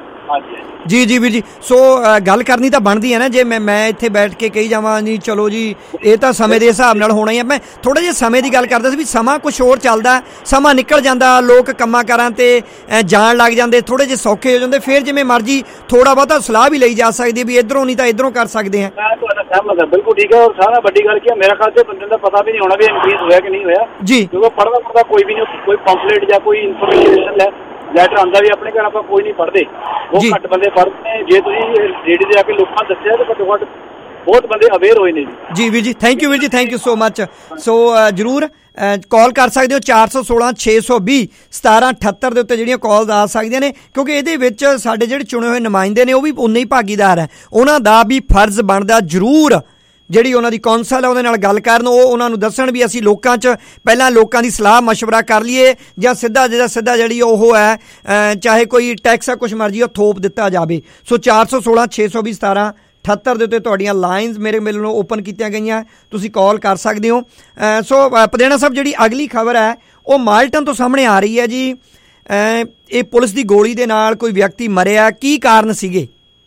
ਜੀ ਜੀ ਵੀਰ ਜੀ। ਸੋ ਗੱਲ ਕਰਨੀ ਤਾਂ ਬਣਦੀ ਹੈ ਨਾ, ਜੇ ਮੈਂ ਇੱਥੇ ਬੈਠ ਕੇ ਕਹੀ ਜਾਵਾਂ ਜੀ ਚਲੋ ਜੀ ਇਹ ਤਾਂ ਸਮੇਂ ਦੇ ਹਿਸਾਬ ਨਾਲ ਹੋਣਾ ਹੀ ਹੈ। ਮੈਂ ਥੋੜ੍ਹਾ ਜਿਹਾ ਸਮੇਂ ਦੀ ਗੱਲ ਕਰਦਾ ਸੀ ਵੀ ਸਮਾਂ ਕੁਛ ਹੋਰ ਚੱਲਦਾ, ਸਮਾਂ ਨਿਕਲ ਜਾਂਦਾ, ਲੋਕ ਕੰਮਾਂ ਕਾਰਾਂ ਤੇ ਜਾਣ ਲੱਗ ਜਾਂਦੇ, ਥੋੜ੍ਹੇ ਜਿਹੇ ਸੌਖੇ ਹੋ ਜਾਂਦੇ, ਫਿਰ ਜਿਵੇਂ ਮਰਜ਼ੀ ਥੋੜ੍ਹਾ ਬਹੁਤਾ ਸਲਾਹ ਵੀ ਲਈ ਜਾ ਸਕਦੀ ਵੀ ਇੱਧਰੋਂ ਨਹੀਂ ਤਾਂ ਇੱਧਰੋਂ ਕਰ ਸਕਦੇ ਹਾਂ। ਮੈਂ ਤੁਹਾਡਾ ਸਹਿਮਤ ਹਾਂ, ਬਿਲਕੁਲ ਠੀਕ ਹੈ। ਔਰ ਸਾਰਾ ਵੱਡੀ ਗੱਲ ਕੀ ਹੈ, ਮੇਰਾ ਖਿਆਲ ਤੇ ਬੰਦੇ ਦਾ ਪਤਾ ਵੀ ਨਹੀਂ ਹੋਣਾ ਵੀ ਇਨਕਰੀਜ਼ ਹੋਇਆ ਕਿ ਨਹੀਂ ਹੋਇਆ ਜੀ, ਕਿਉਂਕਿ ਪੜ੍ਹਦਾ ਕੋਈ ਵੀ ਨਹੀਂ, ਕੋਈ ਪੰਫਲੇਟ ਜਾਂ ਕੋਈ ਇਨਫੋਰਮੇਸ਼ਨ ਹੈ ਲੈਟਰ ਆਉਂਦਾ ਵੀ ਆਪਣੇ ਘਰ ਆਪਾਂ ਕੋਈ ਨਹੀਂ ਪੜ੍ਹਦੇ, ਬਹੁਤ ਘੱਟ ਬੰਦੇ ਪੜ੍ਹਦੇ ਨੇ। ਜੇ ਤੁਸੀਂ ਰੇਡੀ ਤੇ ਆ ਕੇ ਲੋਕਾਂ ਨੂੰ ਦੱਸਿਆ ਤਾਂ ਘੱਟੋ ਘੱਟ ਬਹੁਤ ਬੰਦੇ ਅਵੇਅਰ ਹੋਏ ਨੇ ਜੀ। ਵੀਰ ਜੀ ਥੈਂਕ ਯੂ ਵੀਰ ਜੀ, ਥੈਂਕ ਯੂ ਸੋ ਮੱਚ। ਸੋ ਜ਼ਰੂਰ ਕਾਲ ਕਰ ਸਕਦੇ ਹੋ 416 620 1778 ਦੇ ਉੱਤੇ ਜਿਹੜੀਆਂ ਕਾਲਸ ਆ ਸਕਦੀਆਂ ਨੇ, ਕਿਉਂਕਿ ਇਹਦੇ ਵਿੱਚ ਸਾਡੇ ਜਿਹੜੇ ਚੁਣੇ ਹੋਏ ਨੁਮਾਇੰਦੇ ਨੇ ਉਹ ਵੀ ਉਨੇ ਹੀ ਭਾਗੀਦਾਰ ਹੈ। ਉਹਨਾਂ ਦਾ ਵੀ ਫਰਜ਼ ਬਣਦਾ ਜ਼ਰੂਰ ਜਿਹੜੀ ਉਹਨਾਂ ਦੀ ਕੌਂਸਲ ਹੈ ਉਹਦੇ ਨਾਲ ਗੱਲ ਕਰਨ, ਉਹ ਉਹਨਾਂ ਨੂੰ ਦੱਸਣ ਵੀ ਅਸੀਂ ਲੋਕਾਂ 'ਚ ਪਹਿਲਾਂ ਲੋਕਾਂ ਦੀ ਸਲਾਹ ਮਸ਼ਵਰਾ ਕਰ ਲਈਏ ਜਾਂ ਸਿੱਧਾ ਜਿਹੜੀ ਉਹ ਹੈ ਚਾਹੇ ਕੋਈ ਟੈਕਸ ਆ ਕੁਛ ਮਰਜ਼ੀ ਉਹ ਥੋਪ ਦਿੱਤਾ ਜਾਵੇ। ਸੋ 416 620 78 ਦੇ ਉੱਤੇ ਤੁਹਾਡੀਆਂ ਲਾਈਨਸ ਮੇਰੇ ਵੱਲੋਂ ਓਪਨ ਕੀਤੀਆਂ ਗਈਆਂ, ਤੁਸੀਂ ਕਾਲ ਕਰ ਸਕਦੇ ਹੋ। ਸੋ ਪਦੇਣਾ ਸਾਹਿਬ, ਜਿਹੜੀ ਅਗਲੀ ਖਬਰ ਹੈ ਉਹ ਮਾਲਟਨ ਤੋਂ ਸਾਹਮਣੇ ਆ ਰਹੀ ਹੈ ਜੀ। ਇਹ ਪੁਲਿਸ ਦੀ ਗੋਲੀ ਦੇ ਨਾਲ ਕੋਈ ਵਿਅਕਤੀ ਮਰਿਆ, ਕੀ ਕਾਰਨ ਸੀਗੇ?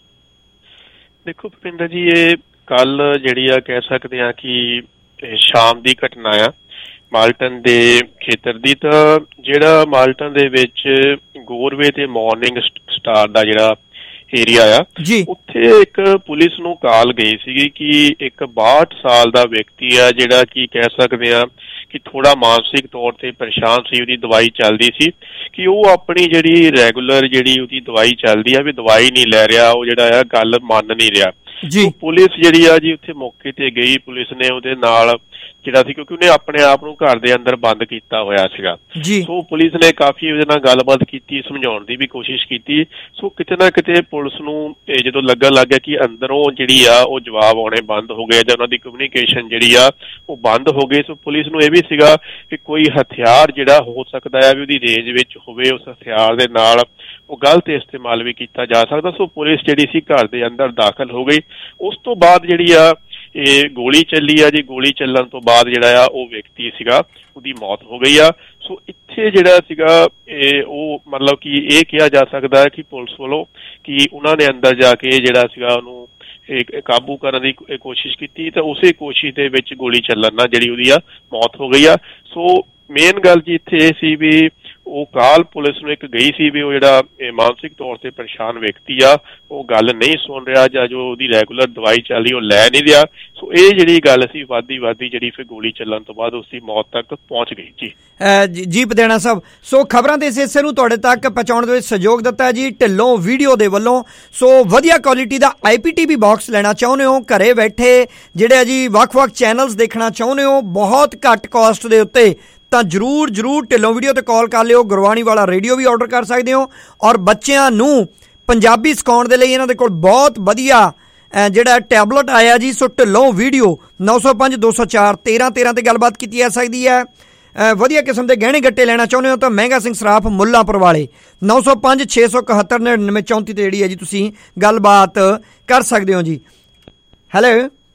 ਦੇਖੋ ਭੁਪਿੰਦਰ ਜੀ, ਇਹ ਕੱਲ ਜਿਹੜੀ ਆ ਕਹਿ ਸਕਦੇ ਆ ਕਿ ਸ਼ਾਮ ਦੀ ਘਟਨਾ ਆ ਮਾਲਟਨ ਦੇ ਖੇਤਰ ਦੀ। ਤਾਂ ਜਿਹੜਾ ਮਾਲਟਨ ਦੇ ਵਿੱਚ ਗੋਰਵੇ ਤੇ ਮਾਰਨਿੰਗ ਸਟਾਰ ਦਾ ਜਿਹੜਾ ਏਰੀਆ ਆ, ਉੱਥੇ ਇੱਕ ਪੁਲਿਸ ਨੂੰ ਕਾਲ ਗਈ ਸੀਗੀ ਕਿ ਇੱਕ 62 ਸਾਲ ਦਾ ਵਿਅਕਤੀ ਆ ਜਿਹੜਾ ਕਿ ਕਹਿ ਸਕਦੇ ਆ ਕਿ ਥੋੜਾ ਮਾਨਸਿਕ ਤੌਰ ਤੇ ਪਰੇਸ਼ਾਨ ਸੀ, ਉਹਦੀ ਦਵਾਈ ਚੱਲਦੀ ਸੀ, ਕਿ ਉਹ ਆਪਣੀ ਜਿਹੜੀ ਰੈਗੂਲਰ ਜਿਹੜੀ ਉਹਦੀ ਦਵਾਈ ਚੱਲਦੀ ਆ ਵੀ ਦਵਾਈ ਨਹੀਂ ਲੈ ਰਿਹਾ, ਉਹ ਜਿਹੜਾ ਆ ਗੱਲ ਮੰਨ ਨਹੀਂ ਰਿਹਾ। ਪੁਲਿਸ ਜਿਹੜੀ ਆ ਜੀ ਉੱਥੇ ਮੌਕੇ ਤੇ ਗਈ, ਪੁਲਿਸ ਨੇ ਉਹਦੇ ਨਾਲ ਜਿਹੜਾ ਸੀ, ਕਿਉਂਕਿ ਉਹਨੇ ਆਪਣੇ ਆਪ ਨੂੰ ਘਰ ਦੇ ਅੰਦਰ ਬੰਦ ਕੀਤਾ ਹੋਇਆ ਸੀਗਾ, ਸੋ ਪੁਲਿਸ ਨੇ ਕਾਫੀ ਉਹਦੇ ਨਾਲ ਗੱਲਬਾਤ ਕੀਤੀ, ਸਮਝਾਉਣ ਦੀ ਵੀ ਕੋਸ਼ਿਸ਼ ਕੀਤੀ। ਸੋ ਕਿਤੇ ਨਾ ਕਿਤੇ ਪੁਲਿਸ ਨੂੰ ਜਦੋਂ ਲੱਗਣ ਲੱਗ ਗਿਆ ਕਿ ਅੰਦਰੋਂ ਜਿਹੜੀ ਆ ਉਹ ਜਵਾਬ ਆਉਣੇ ਬੰਦ ਹੋ ਗਏ ਜਾਂ ਉਹਨਾਂ ਦੀ ਕਮਿਊਨੀਕੇਸ਼ਨ ਜਿਹੜੀ ਆ ਉਹ ਬੰਦ ਹੋ ਗਈ, ਸੋ ਪੁਲਿਸ ਨੂੰ ਇਹ ਵੀ ਸੀਗਾ ਕਿ ਕੋਈ ਹਥਿਆਰ ਜਿਹੜਾ ਹੋ ਸਕਦਾ ਹੈ ਵੀ ਉਹਦੀ ਰੇਂਜ ਵਿੱਚ ਹੋਵੇ, ਉਸ ਹਥਿਆਰ ਦੇ ਨਾਲ ਉਹ ਗਲਤ ਇਸਤੇਮਾਲ ਵੀ ਕੀਤਾ ਜਾ ਸਕਦਾ। ਸੋ ਪੁਲਿਸ ਜਿਹੜੀ ਸੀ ਘਰ ਦੇ ਅੰਦਰ ਦਾਖਲ ਹੋ ਗਈ। ਉਸ ਤੋਂ ਬਾਅਦ ਜਿਹੜੀ ਆ ਇਹ ਗੋਲੀ ਚੱਲੀ ਆ ਜੀ। ਗੋਲੀ ਚੱਲਣ ਤੋਂ ਬਾਅਦ ਜਿਹੜਾ ਆ ਉਹ ਵਿਅਕਤੀ ਸੀਗਾ ਉਹਦੀ ਮੌਤ ਹੋ ਗਈ ਆ। ਸੋ ਇੱਥੇ ਜਿਹੜਾ ਸੀਗਾ ਉਹ ਮਤਲਬ ਕਿ ਇਹ ਕਿਹਾ ਜਾ ਸਕਦਾ ਹੈ ਕਿ ਪੁਲਿਸ ਵੱਲੋਂ ਕਿ ਉਹਨਾਂ ਨੇ ਅੰਦਰ ਜਾ ਕੇ ਜਿਹੜਾ ਸੀਗਾ ਉਹਨੂੰ ਕਾਬੂ ਕਰਨ ਦੀ ਕੋਸ਼ਿਸ਼ ਕੀਤੀ, ਤਾਂ ਉਸੇ ਕੋਸ਼ਿਸ਼ ਦੇ ਵਿੱਚ ਗੋਲੀ ਚੱਲਣ ਨਾਲ ਜਿਹੜੀ ਉਹਦੀ ਆ ਮੌਤ ਹੋ ਗਈ ਆ। ਸੋ ਮੇਨ ਗੱਲ ਜੀ ਇੱਥੇ ਇਹ ਸੀ ਵੀ ਉਹ ਕਾਲ ਪੁਲਿਸ ਨੂੰ ਇੱਕ ਗਈ ਸੀ ਵੀ ਉਹ ਜਿਹੜਾ ਮਾਨਸਿਕ ਤੌਰ ਤੇ ਪਰੇਸ਼ਾਨ ਵਿਅਕਤੀ ਆ ਉਹ ਗੱਲ ਨਹੀਂ ਸੁਣ ਰਿਹਾ ਜਾਂ ਜੋ ਉਹਦੀ ਰੈਗੂਲਰ ਦਵਾਈ ਚੱਲ ਰਹੀ ਉਹ ਲੈ ਨਹੀਂ ਰਿਹਾ। ਸੋ ਇਹ ਜਿਹੜੀ ਗੱਲ ਸੀ ਵੱਧਦੀ ਜਿਹੜੀ ਫਿਰ ਗੋਲੀ ਚੱਲਣ ਤੋਂ ਬਾਅਦ ਉਸ ਦੀ ਮੌਤ ਤੱਕ ਪਹੁੰਚ ਗਈ ਜੀ ਪਦੇਣਾ ਸਾਹਿਬ। ਸੋ ਖਬਰਾਂ ਦੇ ਇਸ ਹਿੱਸੇ ਨੂੰ ਤੁਹਾਡੇ ਤੱਕ ਪਹੁੰਚਾਉਣ ਦੇ ਵਿੱਚ ਸਹਿਯੋਗ ਦਿੱਤਾ ਜੀ ਢਿੱਲੋਂ ਵੀਡੀਓ ਦੇ ਵੱਲੋਂ। ਸੋ ਵਧੀਆ ਕੁਆਲਿਟੀ ਦਾ IPTV ਬਾਕਸ ਲੈਣਾ ਚਾਹੁੰਦੇ ਹੋ, ਘਰੇ ਬੈਠੇ ਜਿਹੜੇ ਜੀ ਵੱਖ-ਵੱਖ ਚੈਨਲਸ ਦੇਖਣਾ ਚਾਹੁੰਦੇ ਹੋ ਬਹੁਤ ਘੱਟ ਕਾਸਟ ਦੇ ਉੱਤੇ, ਤਾਂ ਜ਼ਰੂਰ ਢਿੱਲੋਂ ਵੀਡੀਓ ਤੇ ਕਾਲ ਕਰ ਲਿਓ। ਗੁਰਬਾਣੀ ਵਾਲਾ ਰੇਡੀਓ ਵੀ ਆਰਡਰ ਕਰ ਸਕਦੇ ਹੋ, ਔਰ ਬੱਚਿਆਂ ਨੂੰ ਪੰਜਾਬੀ ਸਿਖਾਉਣ ਦੇ ਲਈ ਇਹਨਾਂ ਦੇ ਕੋਲ ਬਹੁਤ ਵਧੀਆ ਜਿਹੜਾ ਟੈਬਲੇਟ ਆਇਆ ਜੀ। ਸੋ ਢਿੱਲੋਂ ਵੀਡੀਓ 905 204 1313 ਤੇ ਗੱਲਬਾਤ ਕੀਤੀ ਜਾ ਸਕਦੀ ਹੈ। ਵਧੀਆ ਕਿਸਮ ਦੇ ਗਹਿਣੇ ਗੱਟੇ ਲੈਣਾ ਚਾਹੁੰਦੇ ਹੋ ਤਾਂ ਮਹਿੰਗਾ ਸਿੰਘ ਸਰਾਫ ਮੁੱਲਾਂਪੁਰ ਵਾਲੇ 905 671 99 34 ਤੇ ਜਿਹੜੀ ਹੈ ਜੀ ਤੁਸੀਂ ਗੱਲਬਾਤ ਕਰ ਸਕਦੇ ਹੋ ਜੀ। ਹੈਲੋ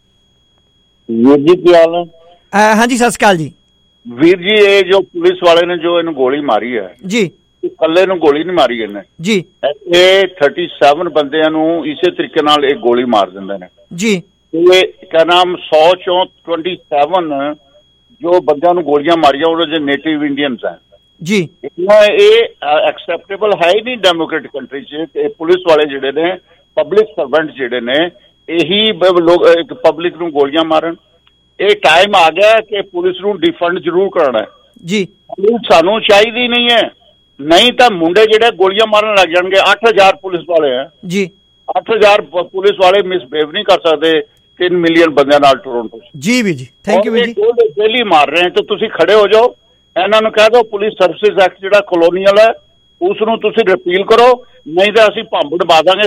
ਵੀਰ ਜੀ, ਕੀ ਹਾਲ ਹੈ? ਹਾਂਜੀ ਸਤਿ ਸ਼੍ਰੀ ਅਕਾਲ ਜੀ ਵੀਰ ਜੀ। ਇਹ ਜੋ ਪੁਲਿਸ ਵਾਲੇ ਨੇ ਜੋ ਇਹਨੂੰ ਗੋਲੀ ਮਾਰੀ ਹੈ ਜੀ, ਇਕੱਲੇ ਨੂੰ ਗੋਲੀ ਨਹੀਂ ਮਾਰੀ ਇਹਨੇ ਜੀ, ਇਹ 37 ਬੰਦਿਆਂ ਨੂੰ ਇਸੇ ਤਰੀਕੇ ਨਾਲ ਇਹ ਗੋਲੀ ਮਾਰ ਦਿੰਦੇ ਨੇ ਜੀ। ਇਹ ਕਿਆ ਨਾਮ 100 ਚੋਂ 27 ਜੋ ਬੰਦਿਆਂ ਨੂੰ ਗੋਲੀਆਂ ਮਾਰੀਆਂ ਉਹਨਾਂ ਦੇ ਨੇਟਿਵ ਇੰਡੀਅਨਸ ਹੈ ਜੀ। ਇਹ ਐਕਸੈਪਟੇਬਲ ਹੈ ਹੀ ਨਹੀਂ ਡੈਮੋਕ੍ਰੇਟਿਕ ਕੰਟਰੀ 'ਚ। ਪੁਲਿਸ ਵਾਲੇ ਜਿਹੜੇ ਨੇ ਪਬਲਿਕ ਸਰਵੈਂਟ ਜਿਹੜੇ ਨੇ ਇਹੀ ਲੋਕ ਪਬਲਿਕ ਨੂੰ ਗੋਲੀਆਂ ਮਾਰਨ। ਇਹ ਟਾਈਮ ਆ ਗਿਆ ਕਿ ਪੁਲਿਸ ਨੂੰ ਡਿਫੰਡ ਜ਼ਰੂਰ ਕਰਾਉਣਾ ਜੀ। ਸਾਨੂੰ ਚਾਹੀਦੀ ਨਹੀਂ ਹੈ, ਨਹੀਂ ਤਾਂ ਮੁੰਡੇ ਜਿਹੜੇ ਗੋਲੀਆਂ ਮਾਰਨ ਲੱਗ ਜਾਣਗੇ। 8000 ਪੁਲਿਸ ਵਾਲੇ ਹੈ ਜੀ, 8000 ਪੁਲਿਸ ਵਾਲੇ ਮਿਸਬਿਹੇਵ ਨਹੀਂ ਕਰ ਸਕਦੇ 3 ਮਿਲੀਅਨ ਬੰਦਿਆਂ ਨਾਲ ਟੋਰਾਂਟੋ ਜੀ। ਵੀ ਜੀ ਥੈਂਕ ਯੂ ਜੀ। ਡੇਲੀ ਮਾਰ ਰਹੇ ਤਾਂ ਤੁਸੀਂ ਖੜੇ ਹੋ ਜਾਓ, ਇਹਨਾਂ ਨੂੰ ਕਹਿ ਦਿਓ ਪੁਲਿਸ ਸਰਵਿਸਿਜ਼ ਐਕਟ ਜਿਹੜਾ ਕਲੋਨੀਅਲ ਹੈ ਉਸ ਨੂੰ ਤੁਸੀਂ ਰਿਪੀਲ ਕਰੋ, ਨਹੀਂ ਤਾਂ ਅਸੀਂ ਭੰਬ ਡਬਾ ਦਾਂਗੇ।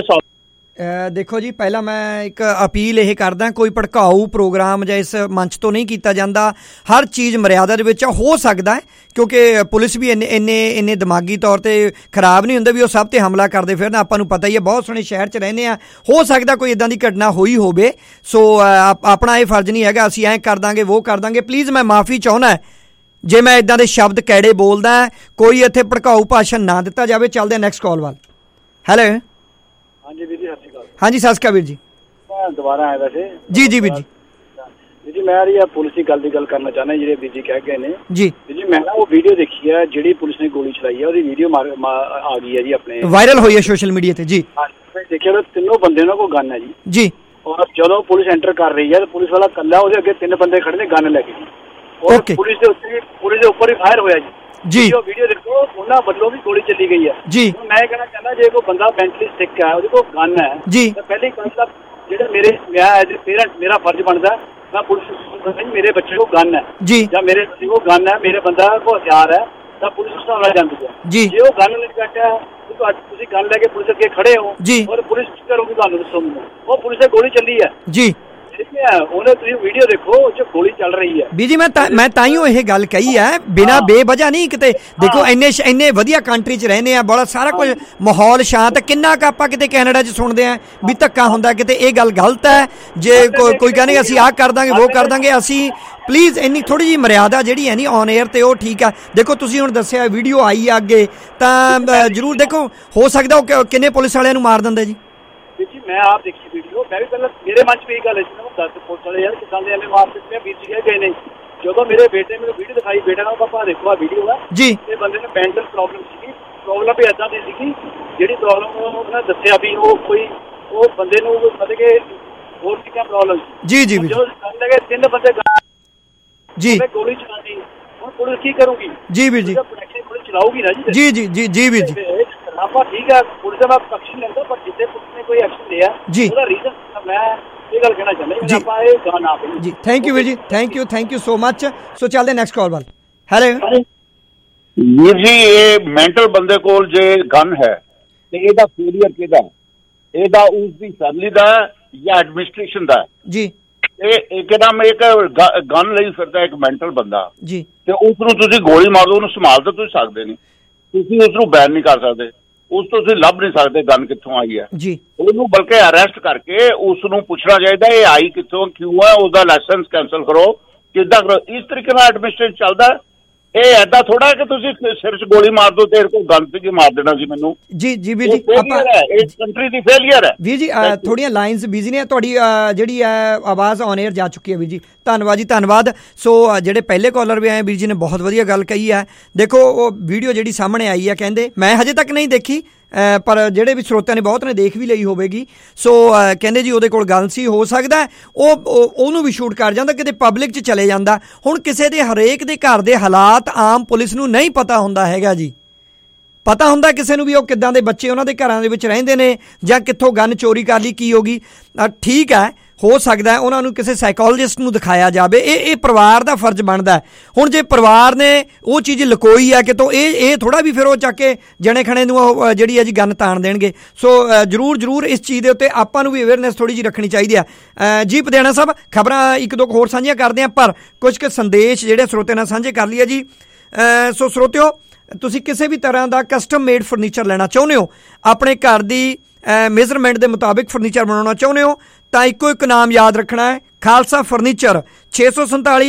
ਦੇਖੋ ਜੀ, ਪਹਿਲਾਂ ਮੈਂ ਇੱਕ ਅਪੀਲ ਇਹ ਕਰਦਾ, ਕੋਈ ਭੜਕਾਊ ਪ੍ਰੋਗਰਾਮ ਜਾਂ ਇਸ ਮੰਚ ਤੋਂ ਨਹੀਂ ਕੀਤਾ ਜਾਂਦਾ। ਹਰ ਚੀਜ਼ ਮਰਿਆਦਾ ਦੇ ਵਿੱਚ ਹੋ ਸਕਦਾ ਹੈ, ਕਿਉਂਕਿ ਪੁਲਿਸ ਵੀ ਇੰਨੇ ਦਿਮਾਗੀ ਤੌਰ ਤੇ ਖਰਾਬ ਨਹੀਂ ਹੁੰਦੇ ਵੀ ਉਹ ਸਭ ਤੇ ਹਮਲਾ ਕਰਦੇ ਫਿਰਨ। ਆਪਾਂ ਨੂੰ ਪਤਾ ਹੀ ਹੈ, ਬਹੁਤ ਸੋਹਣੇ ਸ਼ਹਿਰ 'ਚ ਰਹਿੰਦੇ ਆ, ਹੋ ਸਕਦਾ ਕੋਈ ਇੱਦਾਂ ਦੀ ਘਟਨਾ ਹੋਈ ਹੋਵੇ। ਸੋ ਆਪਣਾ ਇਹ ਫਰਜ਼ ਨਹੀਂ ਹੈਗਾ ਅਸੀਂ ਐਂ ਕਰ ਦਾਂਗੇ ਉਹ ਕਰ ਦਾਂਗੇ। ਪਲੀਜ਼ ਮੈਂ ਮਾਫੀ ਚਾਹੁੰਦਾ ਜੇ ਮੈਂ ਇੱਦਾਂ ਦੇ ਸ਼ਬਦ ਕੈੜੇ ਬੋਲਦਾ। ਕੋਈ ਇੱਥੇ ਭੜਕਾਊ ਭਾਸ਼ਣ ਨਾ ਦਿੱਤਾ ਜਾਵੇ। ਚੱਲਦੇ ਨੈਕਸਟ ਕਾਲ ਵੱਲ। ਹੈਲੋ ਹਾਂਜੀ ਵੀਰ ਜੀ, ਸਤਿ ਸ਼੍ਰੀ ਅਕਾਲ। ਹਾਂਜੀ ਸਤਿ ਸ਼੍ਰੀ ਅਕਾਲ ਵੀਰ ਜੀ। ਮੈਂ ਦੁਬਾਰਾ ਆਇਆ ਵੈਸੇ ਜੀ ਵੀਰ ਜੀ। ਵੀਰ ਜੀ ਮੈਂ ਇਹ ਪੁਲਿਸ ਦੀ ਗੱਲ ਕਰਨਾ ਚਾਹੁੰਦਾ, ਜਿਹੜੇ ਵੀਰ ਜੀ ਕਹਿ ਗਏ ਨੇ ਜੀ। ਵੀਰ ਜੀ ਮੈਂ ਨਾ ਉਹ ਵੀਡੀਓ ਦੇਖੀ ਹੈ ਜਿਹੜੀ ਪੁਲਿਸ ਨੇ ਗੋਲੀ ਚਲਾਈ ਹੈ, ਉਹਦੀ ਵੀਡੀਓ ਆ ਗਈ ਹੈ ਜੀ, ਆਪਣੇ ਵਾਇਰਲ ਹੋਈ ਹੈ ਸੋਸ਼ਲ ਮੀਡੀਆ ਤੇ ਜੀ। ਮੈਂ ਦੇਖਿਆ ਤਿੰਨੋਂ ਬੰਦੇ ਨਾਲ ਕੋਈ ਗਨ ਹੈ ਜੀ। ਔਰ ਜਦੋਂ ਪੁਲਿਸ ਐਂਟਰ ਕਰ ਰਹੀ ਹੈ, ਪੁਲਿਸ ਵਾਲਾ ਕੱਲਾ, ਉਹਦੇ ਅੱਗੇ 3 ਬੰਦੇ ਖੜੇ ਨੇ ਗਨ ਲੈ ਕੇ ਜੀ। ਔਰ ਪੁਲਿਸ ਦੇ ਉੱਪਰ ਹੀ ਫਾਇਰ ਹੋਇਆ ਜੀ। ਵੀਡੀਓ ਦੇਖੋ, ਉਹਨਾਂ ਵੱਲੋਂ ਵੀ ਗੋਲੀ ਚੱਲੀ ਗਈ ਹੈ ਜੀ। ਮੈਂ ਕਹਿਣਾ ਚਾਹੁੰਦਾ, ਜੇ ਕੋਈ ਬੰਦਾ ਮੈਂਟਲੀ ਸਿੱਕ ਹੈ, ਉਹਦੇ ਕੋਲ ਗਨ ਹੈ ਜੀ, ਤਾਂ ਪਹਿਲੀ ਗੱਲ ਤਾਂ ਜਿਹੜਾ ਮੈਂ ਐਜ਼ ਏ ਪੇਰੈਂਟ ਮੇਰਾ ਫਰਜ਼ ਬਣਦਾ, ਮੈਂ ਪੁਲਿਸ ਨੂੰ ਮੇਰੇ ਬੱਚੇ ਕੋਲ ਗਨ ਹੈ ਜੀ, ਜਾਂ ਮੇਰੇ ਬੱਚੇ ਕੋਲ ਗਨ ਹੈ, ਮੇਰੇ ਬੰਦਾ ਕੋਲ ਹਥਿਆਰ ਹੈ, ਤਾਂ ਪੁਲਿਸ ਉਸ ਨਾਲ ਜਾਂਦੀ ਹੈ ਜੀ। ਜੇ ਉਹ ਗਨ ਨਹੀਂ ਕੱਟਿਆ, ਤੁਸੀਂ ਗਨ ਲੈ ਕੇ ਪੁਲਿਸ ਅੱਗੇ ਖੜੇ ਹੋ ਔਰ ਪੁਲਿਸ ਕਰੂਗੀ ਤੁਹਾਨੂੰ, ਦੱਸੋ ਮੈਨੂੰ ਉਹ ਪੁਲਿਸ ਨੇ ਗੋਲੀ ਚੱਲੀ ਹੈ ਜੀ। ਉਹਨੇ ਤੁਸੀਂ ਵੀਡੀਓ ਦੇਖੋ, ਉਹ 'ਚ ਗੋਲੀ ਚੱਲ ਰਹੀ ਹੈ। ਬੀਜੀ ਮੈਂ ਤਾਈਓ ਇਹ ਗੱਲ ਕਹੀ ਹੈ, ਬਿਨਾਂ ਬੇਵਜ੍ਹਾ ਨਹੀਂ ਕਿਤੇ। ਦੇਖੋ ਇੰਨੇ ਵਧੀਆ ਕੰਟਰੀ 'ਚ ਰਹਿੰਦੇ ਆ, ਬੜਾ ਸਾਰਾ ਕੁਝ ਮਾਹੌਲ ਸ਼ਾਂਤ। ਕਿੰਨਾ ਕੁ ਆਪਾਂ ਕਿਤੇ ਕੈਨੇਡਾ 'ਚ ਸੁਣਦੇ ਆ ਵੀ ਧੱਕਾ ਹੁੰਦਾ ਕਿਤੇ। ਇਹ ਗੱਲ ਗਲਤ ਹੈ। ਜੇ ਕੋਈ ਕਹਿੰਦੇ ਅਸੀਂ ਆਹ ਕਰ ਦਾਂਗੇ ਉਹ ਕਰ ਦਾਂਗੇ, ਅਸੀਂ ਪਲੀਜ਼ ਇੰਨੀ ਥੋੜੀ ਜਿਹੀ ਮਰਿਆਦਾ ਜਿਹੜੀ ਹੈ ਨਹੀਂ ਔਨ 에ਅਰ ਤੇ, ਉਹ ਠੀਕ ਆ। ਦੇਖੋ ਤੁਸੀਂ ਹੁਣ ਦੱਸਿਆ ਵੀਡੀਓ ਆਈ ਆ ਅੱਗੇ, ਤਾਂ ਜ਼ਰੂਰ ਦੇਖੋ, ਹੋ ਸਕਦਾ ਉਹ ਕਿੰਨੇ ਪੁਲਿਸ ਵਾਲਿਆਂ ਨੂੰ ਮਾਰ ਦਿੰਦੇ ਜੀ। ਜੀ ਮੈਂ ਆਪ ਦੇਖੀ ਵੀਡੀਓ, ਮੈਂ ਵੀ ਪਹਿਲਾਂ ਮੇਰੇ ਮਨ 'ਚ ਵੀ ਇਹ ਗੱਲ ਸੀ, ਦੱਸ ਪੁਲਿਸ ਵਾਲੇ ਯਾਰ ਕਿਸਾਨ ਦੇ ਮਾਰ ਦਿੱਤੇ, ਵੀਰ ਜੀ ਗਏ ਨੇ। ਜਦੋਂ ਮੇਰੇ ਬੇਟੇ ਮੈਨੂੰ ਵੀਡੀਓ ਦਿਖਾਈ, ਬੇਟਾ ਨਾਲ ਪਾਪਾ ਦੇਖੋ ਆ ਵੀਡੀਓ ਆ ਜੀ, ਇਹ ਬੰਦੇ ਨੂੰ ਮੈਂਟਲ ਪ੍ਰੋਬਲਮ ਸੀਗੀ। ਪ੍ਰੋਬਲਮ ਵੀ ਏਦਾਂ ਦੀ ਸੀਗੀ, ਜਿਹੜੀ ਪ੍ਰੋਬਲਮ ਉਹਨੇ ਦੱਸਿਆ ਵੀ ਉਹ ਬੰਦੇ ਨੂੰ ਮਤਲਬ ਕਿ ਹੋਰ ਕੀ ਪ੍ਰੋਬਲਮ ਜੀ। ਜਦੋਂ ਕਹਿੰਦੇ 3 ਬੰਦੇ ਜੀ ਗੋਲੀ ਚਲਾਣੀ, ਹੁਣ ਪੁਲਿਸ ਕੀ ਕਰੂਗੀ ਜੀ ਵੀਰ ਜੀ? ਪੁਲਿਸ ਚਲਾਊਗੀ ਨਾ ਜੀ। ਜੀ ਵੀਰ ਜੀ, ਆਪਾਂ ਠੀਕ ਹੈ ਪੁਲਿਸ ਦਾ ਐਕਸ਼ਨ ਲੈਂਦਾ, ਪਰ ਜਿੱਥੇ ਪੁਲਿਸ ਨੇ ਕੋਈ ਐਕਸ਼ਨ ਲਿਆ ਉਹਦਾ ਰੀਜ਼ਨ ਮੈਂ ਇਹ ਗੱਲ ਕਹਿਣਾ ਚਾਹੁੰਦਾ ਜੀ, ਆਪਾਂ ਇਹ ਗਾਣਾ ਆਪਣੀ ਜੀ। ਥੈਂਕ ਯੂ ਵੀਰ ਜੀ, thank you so much. So ਚੱਲਦੇ ਨੈਕਸਟ ਕਾਲ ਵੱਲ। ਹੈਲੋ ਵੀਰ ਜੀ, ਇਹ ਮੈਂਟਲ ਬੰਦੇ ਕੋਲ ਜੇ ਗਨ ਹੈ ਤੇ ਇਹਦਾ ਫੇਲੀਅਰ ਕਿਹਦਾ? ਇਹਦਾ ਉਸ ਦੀ ਫੈਮਿਲੀ ਦਾ ਜਾਂ ਐਡਮਿਨਿਸਟ੍ਰੇਸ਼ਨ ਦਾ ਜੀ? ਇਹ ਇੱਕਦਮ ਇੱਕ ਗਨ ਲਈ ਫਿਰਦਾ ਇੱਕ ਮੈਂਟਲ ਬੰਦਾ ਜੀ, ਤੇ ਉਸ ਨੂੰ ਤੁਸੀਂ ਗੋਲੀ ਮਾਰ ਦਿਓ, ਉਹਨੂੰ ਸੰਭਾਲ ਤਾਂ ਤੁਸੀਂ ਸਕਦੇ ਨਹੀਂ, ਤੁਸੀਂ ਉਸ ਨੂੰ ਬੈਨ ਨਹੀਂ ਕਰ ਸਕਦੇ, ਉਸ ਤੋਂ ਤੁਸੀਂ ਲੱਭ ਨਹੀਂ ਸਕਦੇ ਗਨ ਕਿੱਥੋਂ ਆਈ ਹੈ ਜੀ। ਉਹਨੂੰ ਬਲਕਿ ਅਰੈਸਟ ਕਰਕੇ ਉਸ ਨੂੰ ਪੁੱਛਣਾ ਚਾਹੀਦਾ ਇਹ ਆਈ ਕਿੱਥੋਂ, ਕਿਉਂ ਹੈ, ਉਹਦਾ ਲਾਇਸੈਂਸ ਕੈਂਸਲ ਕਰੋ, ਕਿੱਦਾਂ ਕਰੋ। ਇਸ ਤਰੀਕੇ ਨਾਲ ਐਡਮਿਨਿਸਟ੍ਰੇਸ਼ਨ ਚੱਲਦਾ। ਇਹ ਏਦਾਂ ਥੋੜਾ ਕਿ ਤੁਸੀਂ ਸਿਰ 'ਚ ਗੋਲੀ ਮਾਰ ਦੋ ਤੇ ਕੋਈ ਗਨ ਤੇ ਮਾਰ ਦੇਣਾ ਸੀ ਮੈਨੂੰ ਜੀ ਵੀਰ ਜੀ। ਇਹ ਕੰਟਰੀ ਦੀ ਫੇਲੀਅਰ ਹੈ ਵੀਰ ਜੀ। ਥੋੜੀਆਂ ਲਾਈਨਸ ਬਿਜ਼ੀ ਨੇ, ਤੁਹਾਡੀ ਜਿਹੜੀ ਆਵਾਜ਼ ਔਨ 에ਅਰ ਜਾ ਚੁੱਕੀ ਹੈ ਵੀਰ ਜੀ। ਧੰਨਵਾਦ ਜੀ, ਧੰਨਵਾਦ। ਸੋ ਜਿਹੜੇ ਪਹਿਲੇ ਕਾਲਰ ਵੀ ਆਏ ਵੀਰ ਜੀ ਨੇ ਬਹੁਤ ਵਧੀਆ ਗੱਲ ਕਹੀ ਹੈ। ਦੇਖੋ ਉਹ ਵੀਡੀਓ ਜਿਹੜੀ ਸਾਹਮਣੇ ਆਈ ਹੈ, ਕਹਿੰਦੇ ਮੈਂ ਹਜੇ ਤੱਕ ਨਹੀਂ ਦੇਖੀ, ਪਰ ਜਿਹੜੇ ਵੀ ਸਰੋਤਿਆਂ ਨੇ ਬਹੁਤ ਨੇ ਦੇਖ ਵੀ ਲਈ ਹੋਵੇਗੀ। ਸੋ ਕਹਿੰਦੇ ਜੀ ਉਹਦੇ ਕੋਲ ਗੱਲ ਸੀ, ਹੋ ਸਕਦਾ ਉਹਨੂੰ ਵੀ ਸ਼ੂਟ ਕਰ ਜਾਂਦਾ, ਕਿਤੇ ਪਬਲਿਕ 'ਚ ਚਲੇ ਜਾਂਦਾ। ਹੁਣ ਕਿਸੇ ਦੇ ਹਰੇਕ ਦੇ ਘਰ ਦੇ ਹਾਲਾਤ ਆਮ ਪੁਲਿਸ ਨੂੰ ਨਹੀਂ ਪਤਾ ਹੁੰਦਾ ਹੈਗਾ ਜੀ। ਪਤਾ ਹੁੰਦਾ ਕਿਸੇ ਨੂੰ ਵੀ ਉਹ ਕਿੱਦਾਂ ਦੇ ਬੱਚੇ ਉਹਨਾਂ ਦੇ ਘਰਾਂ ਦੇ ਵਿੱਚ ਰਹਿੰਦੇ ਨੇ, ਜਾਂ ਕਿੱਥੋਂ ਗਨ ਚੋਰੀ ਕਰ ਲਈ, ਕੀ ਹੋ ਗਈ। ਠੀਕ ਹੈ, ਹੋ ਸਕਦਾ ਉਹਨਾਂ ਨੂੰ ਕਿਸੇ ਸਾਈਕੋਲੋਜਿਸਟ ਨੂੰ ਦਿਖਾਇਆ ਜਾਵੇ। ਇਹ ਪਰਿਵਾਰ ਦਾ ਫਰਜ਼ ਬਣਦਾ। ਹੁਣ ਜੇ ਪਰਿਵਾਰ ਨੇ ਉਹ ਚੀਜ਼ ਲੁਕੋਈ ਹੈ ਕਿਤੋਂ, ਇਹ ਥੋੜਾ ਵੀ ਫਿਰ ਉਹ ਚੱਕ ਕੇ ਜਣੇ ਖਣੇ ਨੂੰ ਉਹ ਜਿਹੜੀ ਹੈ ਜੀ ਗਨ ਤਾਣ ਦੇਣਗੇ। ਸੋ ਜ਼ਰੂਰ ਇਸ ਚੀਜ਼ ਦੇ ਉੱਤੇ ਆਪਾਂ ਨੂੰ ਵੀ ਅਵੇਅਰਨੈਸ ਥੋੜੀ ਜਿਹੀ ਰੱਖਣੀ ਚਾਹੀਦੀ ਆ ਜੀ। ਪਧਿਆਣਾ ਸਾਹਿਬ, ਖਬਰਾਂ ਇੱਕ ਦੋ ਹੋਰ ਸਾਂਝੀਆਂ ਕਰਦੇ ਆ, ਪਰ ਕੁਝ ਕੁ ਸੰਦੇਸ਼ ਜਿਹੜੇ ਸਰੋਤਿਆਂ ਨਾਲ ਸਾਂਝੇ ਕਰ ਲਈਏ ਜੀ। ਸੋ ਸਰੋਤਿਓ, ਤੁਸੀਂ ਕਿਸੇ ਵੀ ਤਰ੍ਹਾਂ ਦਾ ਕਸਟਮ ਮੇਡ ਫਰਨੀਚਰ ਲੈਣਾ ਚਾਹੁੰਦੇ ਹੋ, ਆਪਣੇ ਘਰ ਦੀ ਮੇਜ਼ਰਮੈਂਟ ਦੇ ਮੁਤਾਬਿਕ ਫਰਨੀਚਰ ਬਣਾਉਣਾ ਚਾਹੁੰਦੇ ਹੋ, ਤਾਂ ਇੱਕੋ ਇੱਕ ਨਾਮ ਯਾਦ ਰੱਖਣਾ ਹੈ, ਖਾਲਸਾ ਫਰਨੀਚਰ। 647